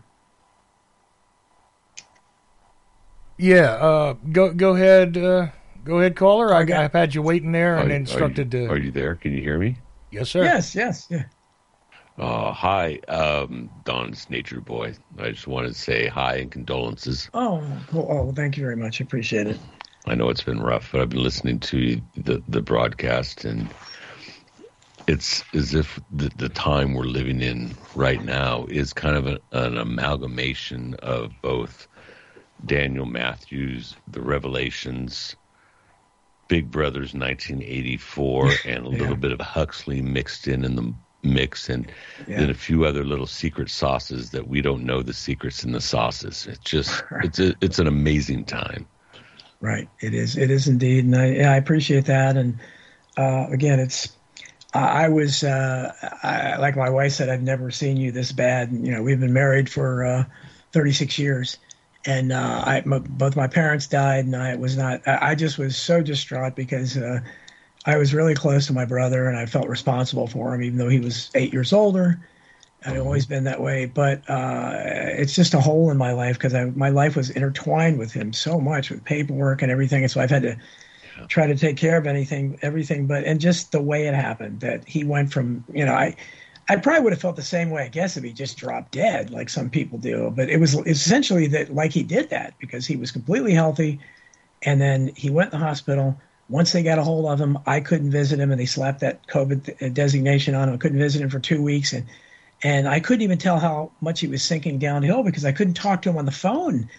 Yeah, uh, go go ahead, uh, go ahead, caller. I, Okay. I've had you waiting there and Are- instructed are you, to. Are you there? Can you hear me? Yes, sir. Yes, yes, yeah. Uh, hi, um, Don's Nature Boy. I just wanted to say hi and condolences. Oh, cool. Oh, well, thank you very much. I appreciate it. I know it's been rough, but I've been listening to the, the broadcast, and it's as if the, the time we're living in right now is kind of a, an amalgamation of both Daniel Matthews, the Revelations, Big Brothers nineteen eighty-four, and a Yeah. little bit of Huxley mixed in in the mix, and Yeah. then a few other little secret sauces that we don't know the secrets in the sauces. It's just it's a, it's an amazing time. Right. It is. It is indeed, and I, yeah, I appreciate that. And uh, again, it's. I I was uh, I, like my wife said, I've never seen you this bad. And, you know, we've been married for uh, thirty-six years, and uh, I m- both my parents died, and I was not. I, I just was so distraught because uh, I was really close to my brother, and I felt responsible for him, even though he was eight years older. I've always been that way, but uh, it's just a hole in my life because my life was intertwined with him so much with paperwork and everything, and so I've had to try to take care of anything, everything. But and just the way it happened, that he went from, you know, I, I probably would have felt the same way, I guess, if he just dropped dead like some people do. But it was essentially that, like he did that because he was completely healthy, and then he went to the hospital. Once they got a hold of him, I couldn't visit him, and they slapped that COVID designation on him. I couldn't visit him for two weeks, and. And I couldn't even tell how much he was sinking downhill because I couldn't talk to him on the phone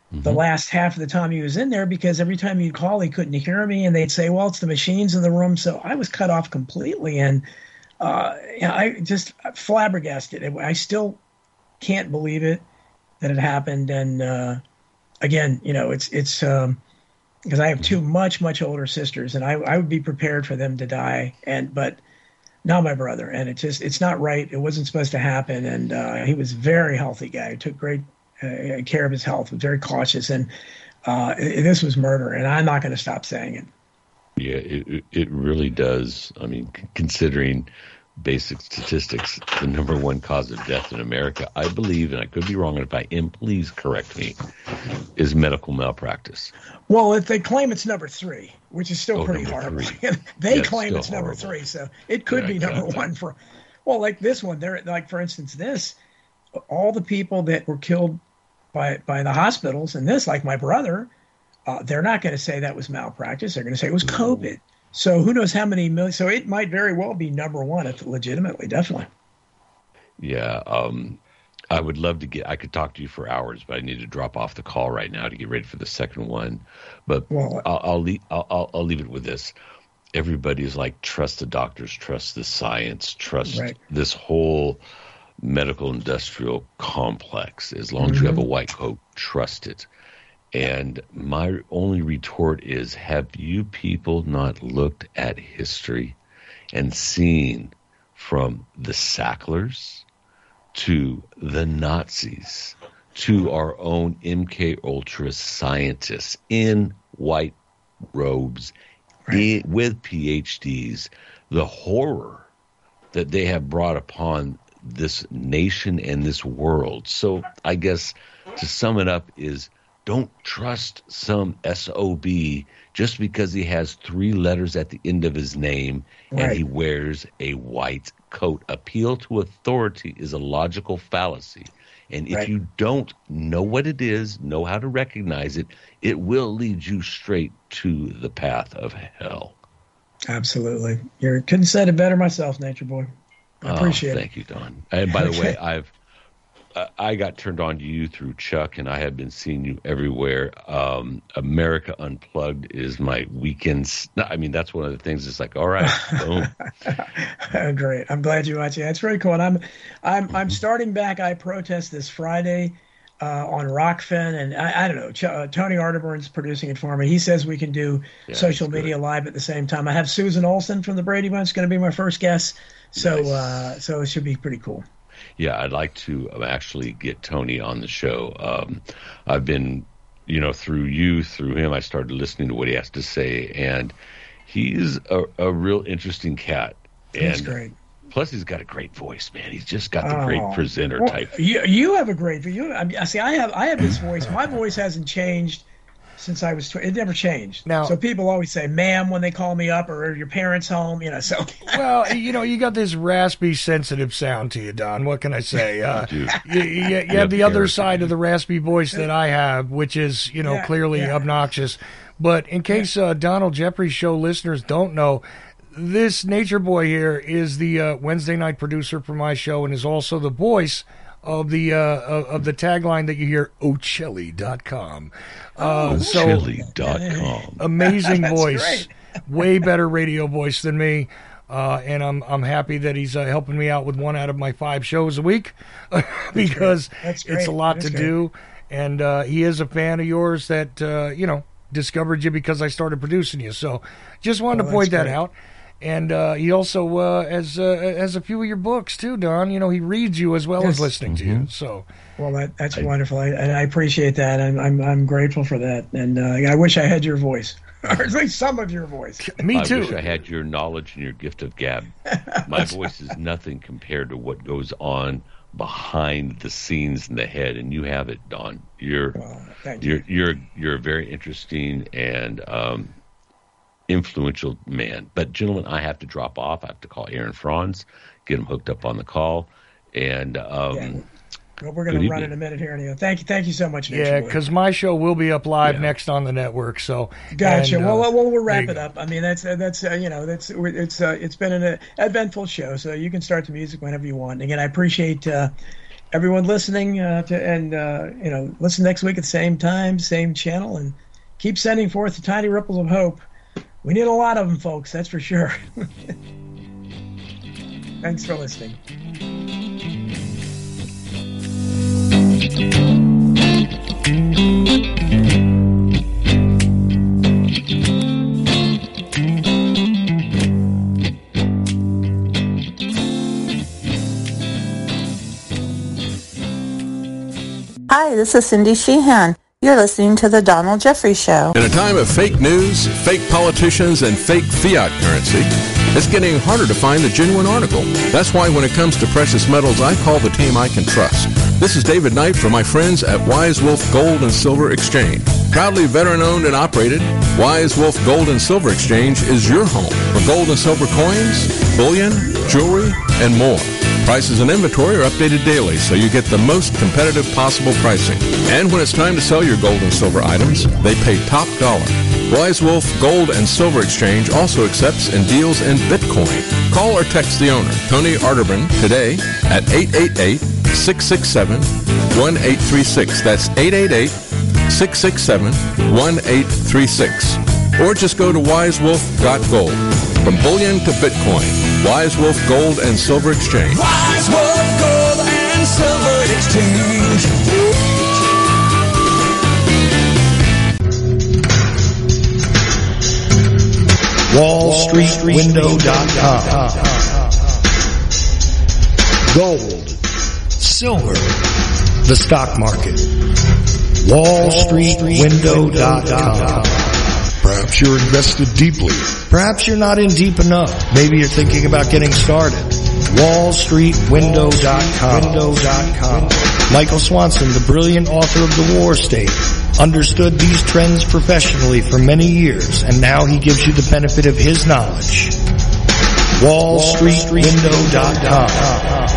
mm-hmm. the last half of the time he was in there, because every time you'd call, he couldn't hear me, and they'd say, well, it's the machines in the room. So I was cut off completely, and uh, I just flabbergasted. I still can't believe it that it happened. And uh, again, you know, it's it's um, because I have two much, much older sisters, and I, I would be prepared for them to die, and but not my brother. And it just, it's not right. It wasn't supposed to happen. And uh, he was a very healthy guy. He took great uh, care of his health, was very cautious. And uh, it, this was murder, and I'm not going to stop saying it. Yeah, it, it really does. I mean, considering basic statistics, the number one cause of death in America, I believe, and I could be wrong, and if I am, please correct me, is medical malpractice. Well, if they claim it's number three, which is still oh, pretty horrible. they yeah, claim it's number horrible. three, so it could yeah, be number exactly. one for, well, like this one. There, like for instance, this, all the people that were killed by by the hospitals, and this, like my brother, uh, they're not going to say that was malpractice. They're going to say it was COVID. So who knows how many million? So it might very well be number one, if legitimately, definitely. Yeah, um, I would love to get. I could talk to you for hours, but I need to drop off the call right now to get ready for the second one. But well, I'll I'll leave, I'll, I'll leave it with this. Everybody's like, trust the doctors, trust the science, trust right. this whole medical industrial complex. As long mm-hmm. as you have a white coat, trust it. And my only retort is, have you people not looked at history and seen from the Sacklers to the Nazis to our own M K Ultra scientists in white robes right. in, with P H Ds, the horror that they have brought upon this nation and this world? So I guess to sum it up is, don't trust some S O B just because he has three letters at the end of his name right. and he wears a white coat. Appeal to authority is a logical fallacy. And if right. you don't know what it is, know how to recognize it, it will lead you straight to the path of hell. Absolutely. You couldn't have said it better myself, Nature Boy. I appreciate oh, it. Thank you, Don. And by the okay. way, I've I got turned on to you through Chuck, and I have been seeing you everywhere. Um, America Unplugged is my weekends. I mean, that's one of the things. It's like, all right, boom. Great. I'm glad you watch it. It's very cool. And I'm, I'm, I'm starting back. I protest this Friday uh, on Rockfin, and I, I don't know. Ch- uh, Tony Arterburn's producing it for me. He says we can do yeah, social media live at the same time. I have Susan Olsen from the Brady Bunch going to be my first guest, so nice. uh, so it should be pretty cool. Yeah, I'd like to actually get Tony on the show. Um, I've been, you know, through you, through him, I started listening to what he has to say, and he's a, a real interesting cat. And That's great. Plus, he's got a great voice, man. He's just got the oh. great presenter well, type. You you have a great you. I mean, see, I have I have this voice. My voice hasn't changed since I was. Tw- it never changed. Now, so people always say "ma'am" when they call me up, or "your parents' home," you know. So well, you know, you got this raspy, sensitive sound to you, Don. What can I say? Uh, you, you, you, you have the other side of the raspy voice that I have, which is, you know, yeah, clearly yeah. obnoxious. But in case uh, Donald Jeffries Show listeners don't know, this Nature Boy here is the uh, Wednesday night producer for my show and is also the voice of the uh, of, of the tagline that you hear, Ochelli dot com. Uh, oh, so Ochelli dot com. Amazing voice, great. way better radio voice than me. Uh, and I'm I'm happy that he's uh, helping me out with one out of my five shows a week because That's great. it's a lot That's to great. do. And uh, he is a fan of yours that, uh, you know, discovered you because I started producing you. So just wanted Oh, to point that's that great. out. And uh, he also uh, has uh, has a few of your books too, Don. You know, he reads you as well Yes. as listening Mm-hmm. to you. So well, that, that's I, wonderful, I, and I appreciate that. I'm I'm I'm grateful for that, and uh, I wish I had your voice, or at least some of your voice. me I too. wish I had your knowledge and your gift of gab. My voice is nothing compared to what goes on behind the scenes in the head, and you have it, Don. You're Well, thank you. you're you're you're very interesting and um, influential man. But gentlemen, I have to drop off. I have to call Aaron Franz, get him hooked up on the call, and um, Yeah. Well, we're going to run in a minute here. Anyway. Thank you, thank you so much. Nature Yeah, Boy. because my show will be up live Yeah. next on the network. So Gotcha. and, uh, well, well, we'll, we'll wrap there it you up. I mean, that's uh, that's uh, you know that's it's uh, it's been an uh, eventful show, so you can start the music whenever you want. Again, I appreciate uh, everyone listening uh, to, and uh, you know, listen next week at the same time, same channel, and keep sending forth the tiny ripples of hope. We need a lot of them, folks. That's for sure. Thanks for listening. Hi, this is Cindy Sheehan. You're listening to The Donald Jeffries Show. In a time of fake news, fake politicians, and fake fiat currency, it's getting harder to find the genuine article. That's why when it comes to precious metals, I call the team I can trust. This is David Knight from my friends at Wise Wolf Gold and Silver Exchange. Proudly veteran-owned and operated, Wise Wolf Gold and Silver Exchange is your home for gold and silver coins, bullion, jewelry, and more. Prices and inventory are updated daily, so you get the most competitive possible pricing. And when it's time to sell your gold and silver items, they pay top dollar. Wise Wolf Gold and Silver Exchange also accepts and deals in Bitcoin. Call or text the owner, Tony Arterburn, today at eight eight eight, six six seven, one eight three six. That's eight eight eight, six six seven, one eight three six. Or just go to wise wolf dot gold. From bullion to Bitcoin, Wise Wolf Gold and Silver Exchange. Wise Wolf Gold and Silver Exchange. wall street window dot com. Gold, silver, the stock market. wall street window dot com. Perhaps you're invested deeply. Perhaps you're not in deep enough. Maybe you're thinking about getting started. wall street window dot com. Michael Swanson, the brilliant author of The War State, understood these trends professionally for many years, and now he gives you the benefit of his knowledge. wall street window dot com.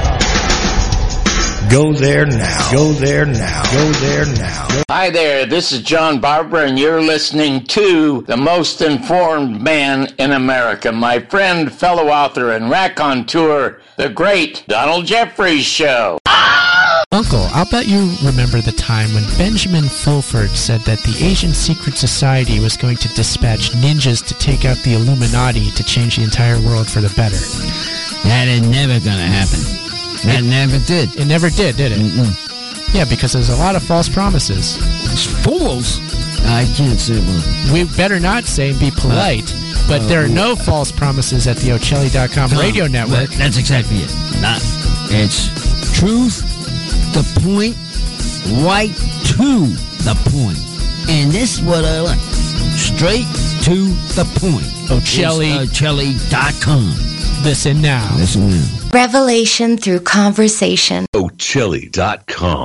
Go there now. Go there now. Go there now. Hi there, this is John Barber, and you're listening to the most informed man in America, my friend, fellow author, and raconteur, the great Donald Jeffries Show. Uncle, I'll bet you remember the time when Benjamin Fulford said that the Asian Secret Society was going to dispatch ninjas to take out the Illuminati to change the entire world for the better. That is never gonna happen. That it, never did. It never did, did it? Mm-mm. Yeah, because there's a lot of false promises. Fools? I can't say one. We better not say and be polite, uh, but uh, there are no false promises at the Ocelli dot com no, radio network. That's exactly it. Not. It's truth, the point, right to the point. And this is what I like. Straight to the point. Ocelli. Ocelli dot com. Listen now. Listen now. Revelation through conversation. Ocelli dot com.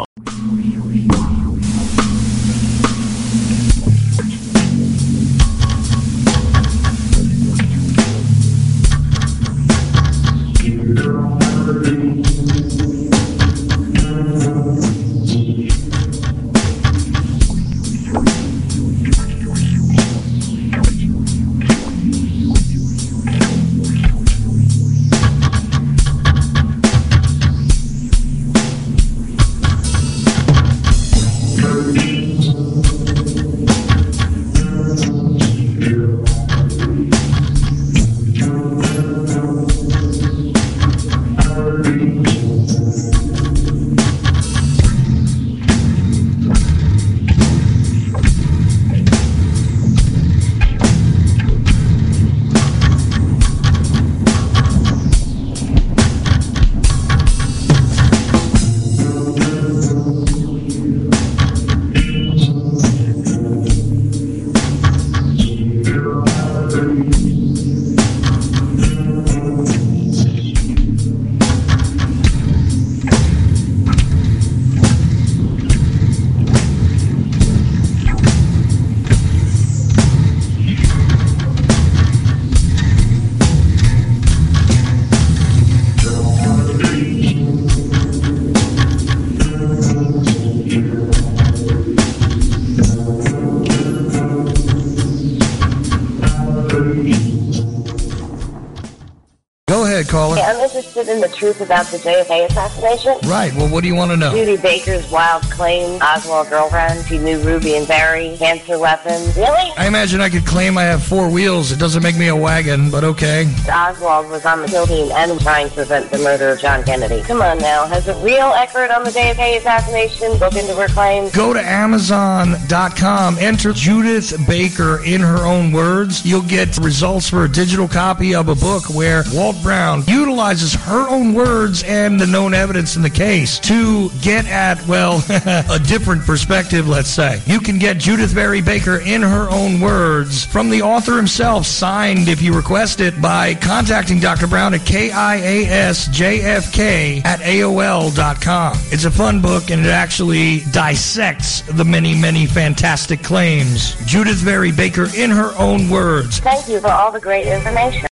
ahead, caller. Hey, I'm interested in the truth about the J F K assassination. Right. Well, what do you want to know? Judy Baker's wild claim, Oswald girlfriend, she knew Ruby and Barry, cancer weapons. Really? I imagine I could claim I have four wheels. It doesn't make me a wagon, but okay. Oswald was on the kill team and trying to prevent the murder of John Kennedy. Come on now, has a real expert on the J F K assassination looked into her claims? Go to Amazon dot com, enter Judith Baker in her own words. You'll get results for a digital copy of a book where Walt Brown utilizes her own words and the known evidence in the case to get at, well, a different perspective, let's say. You can get Judith Barry Baker in her own words from the author himself, signed if you request it, by contacting Doctor Brown at K I A S J F K at A O L dot com. It's a fun book, and it actually dissects the many, many fantastic claims. Judith Barry Baker in her own words. Thank you for all the great information.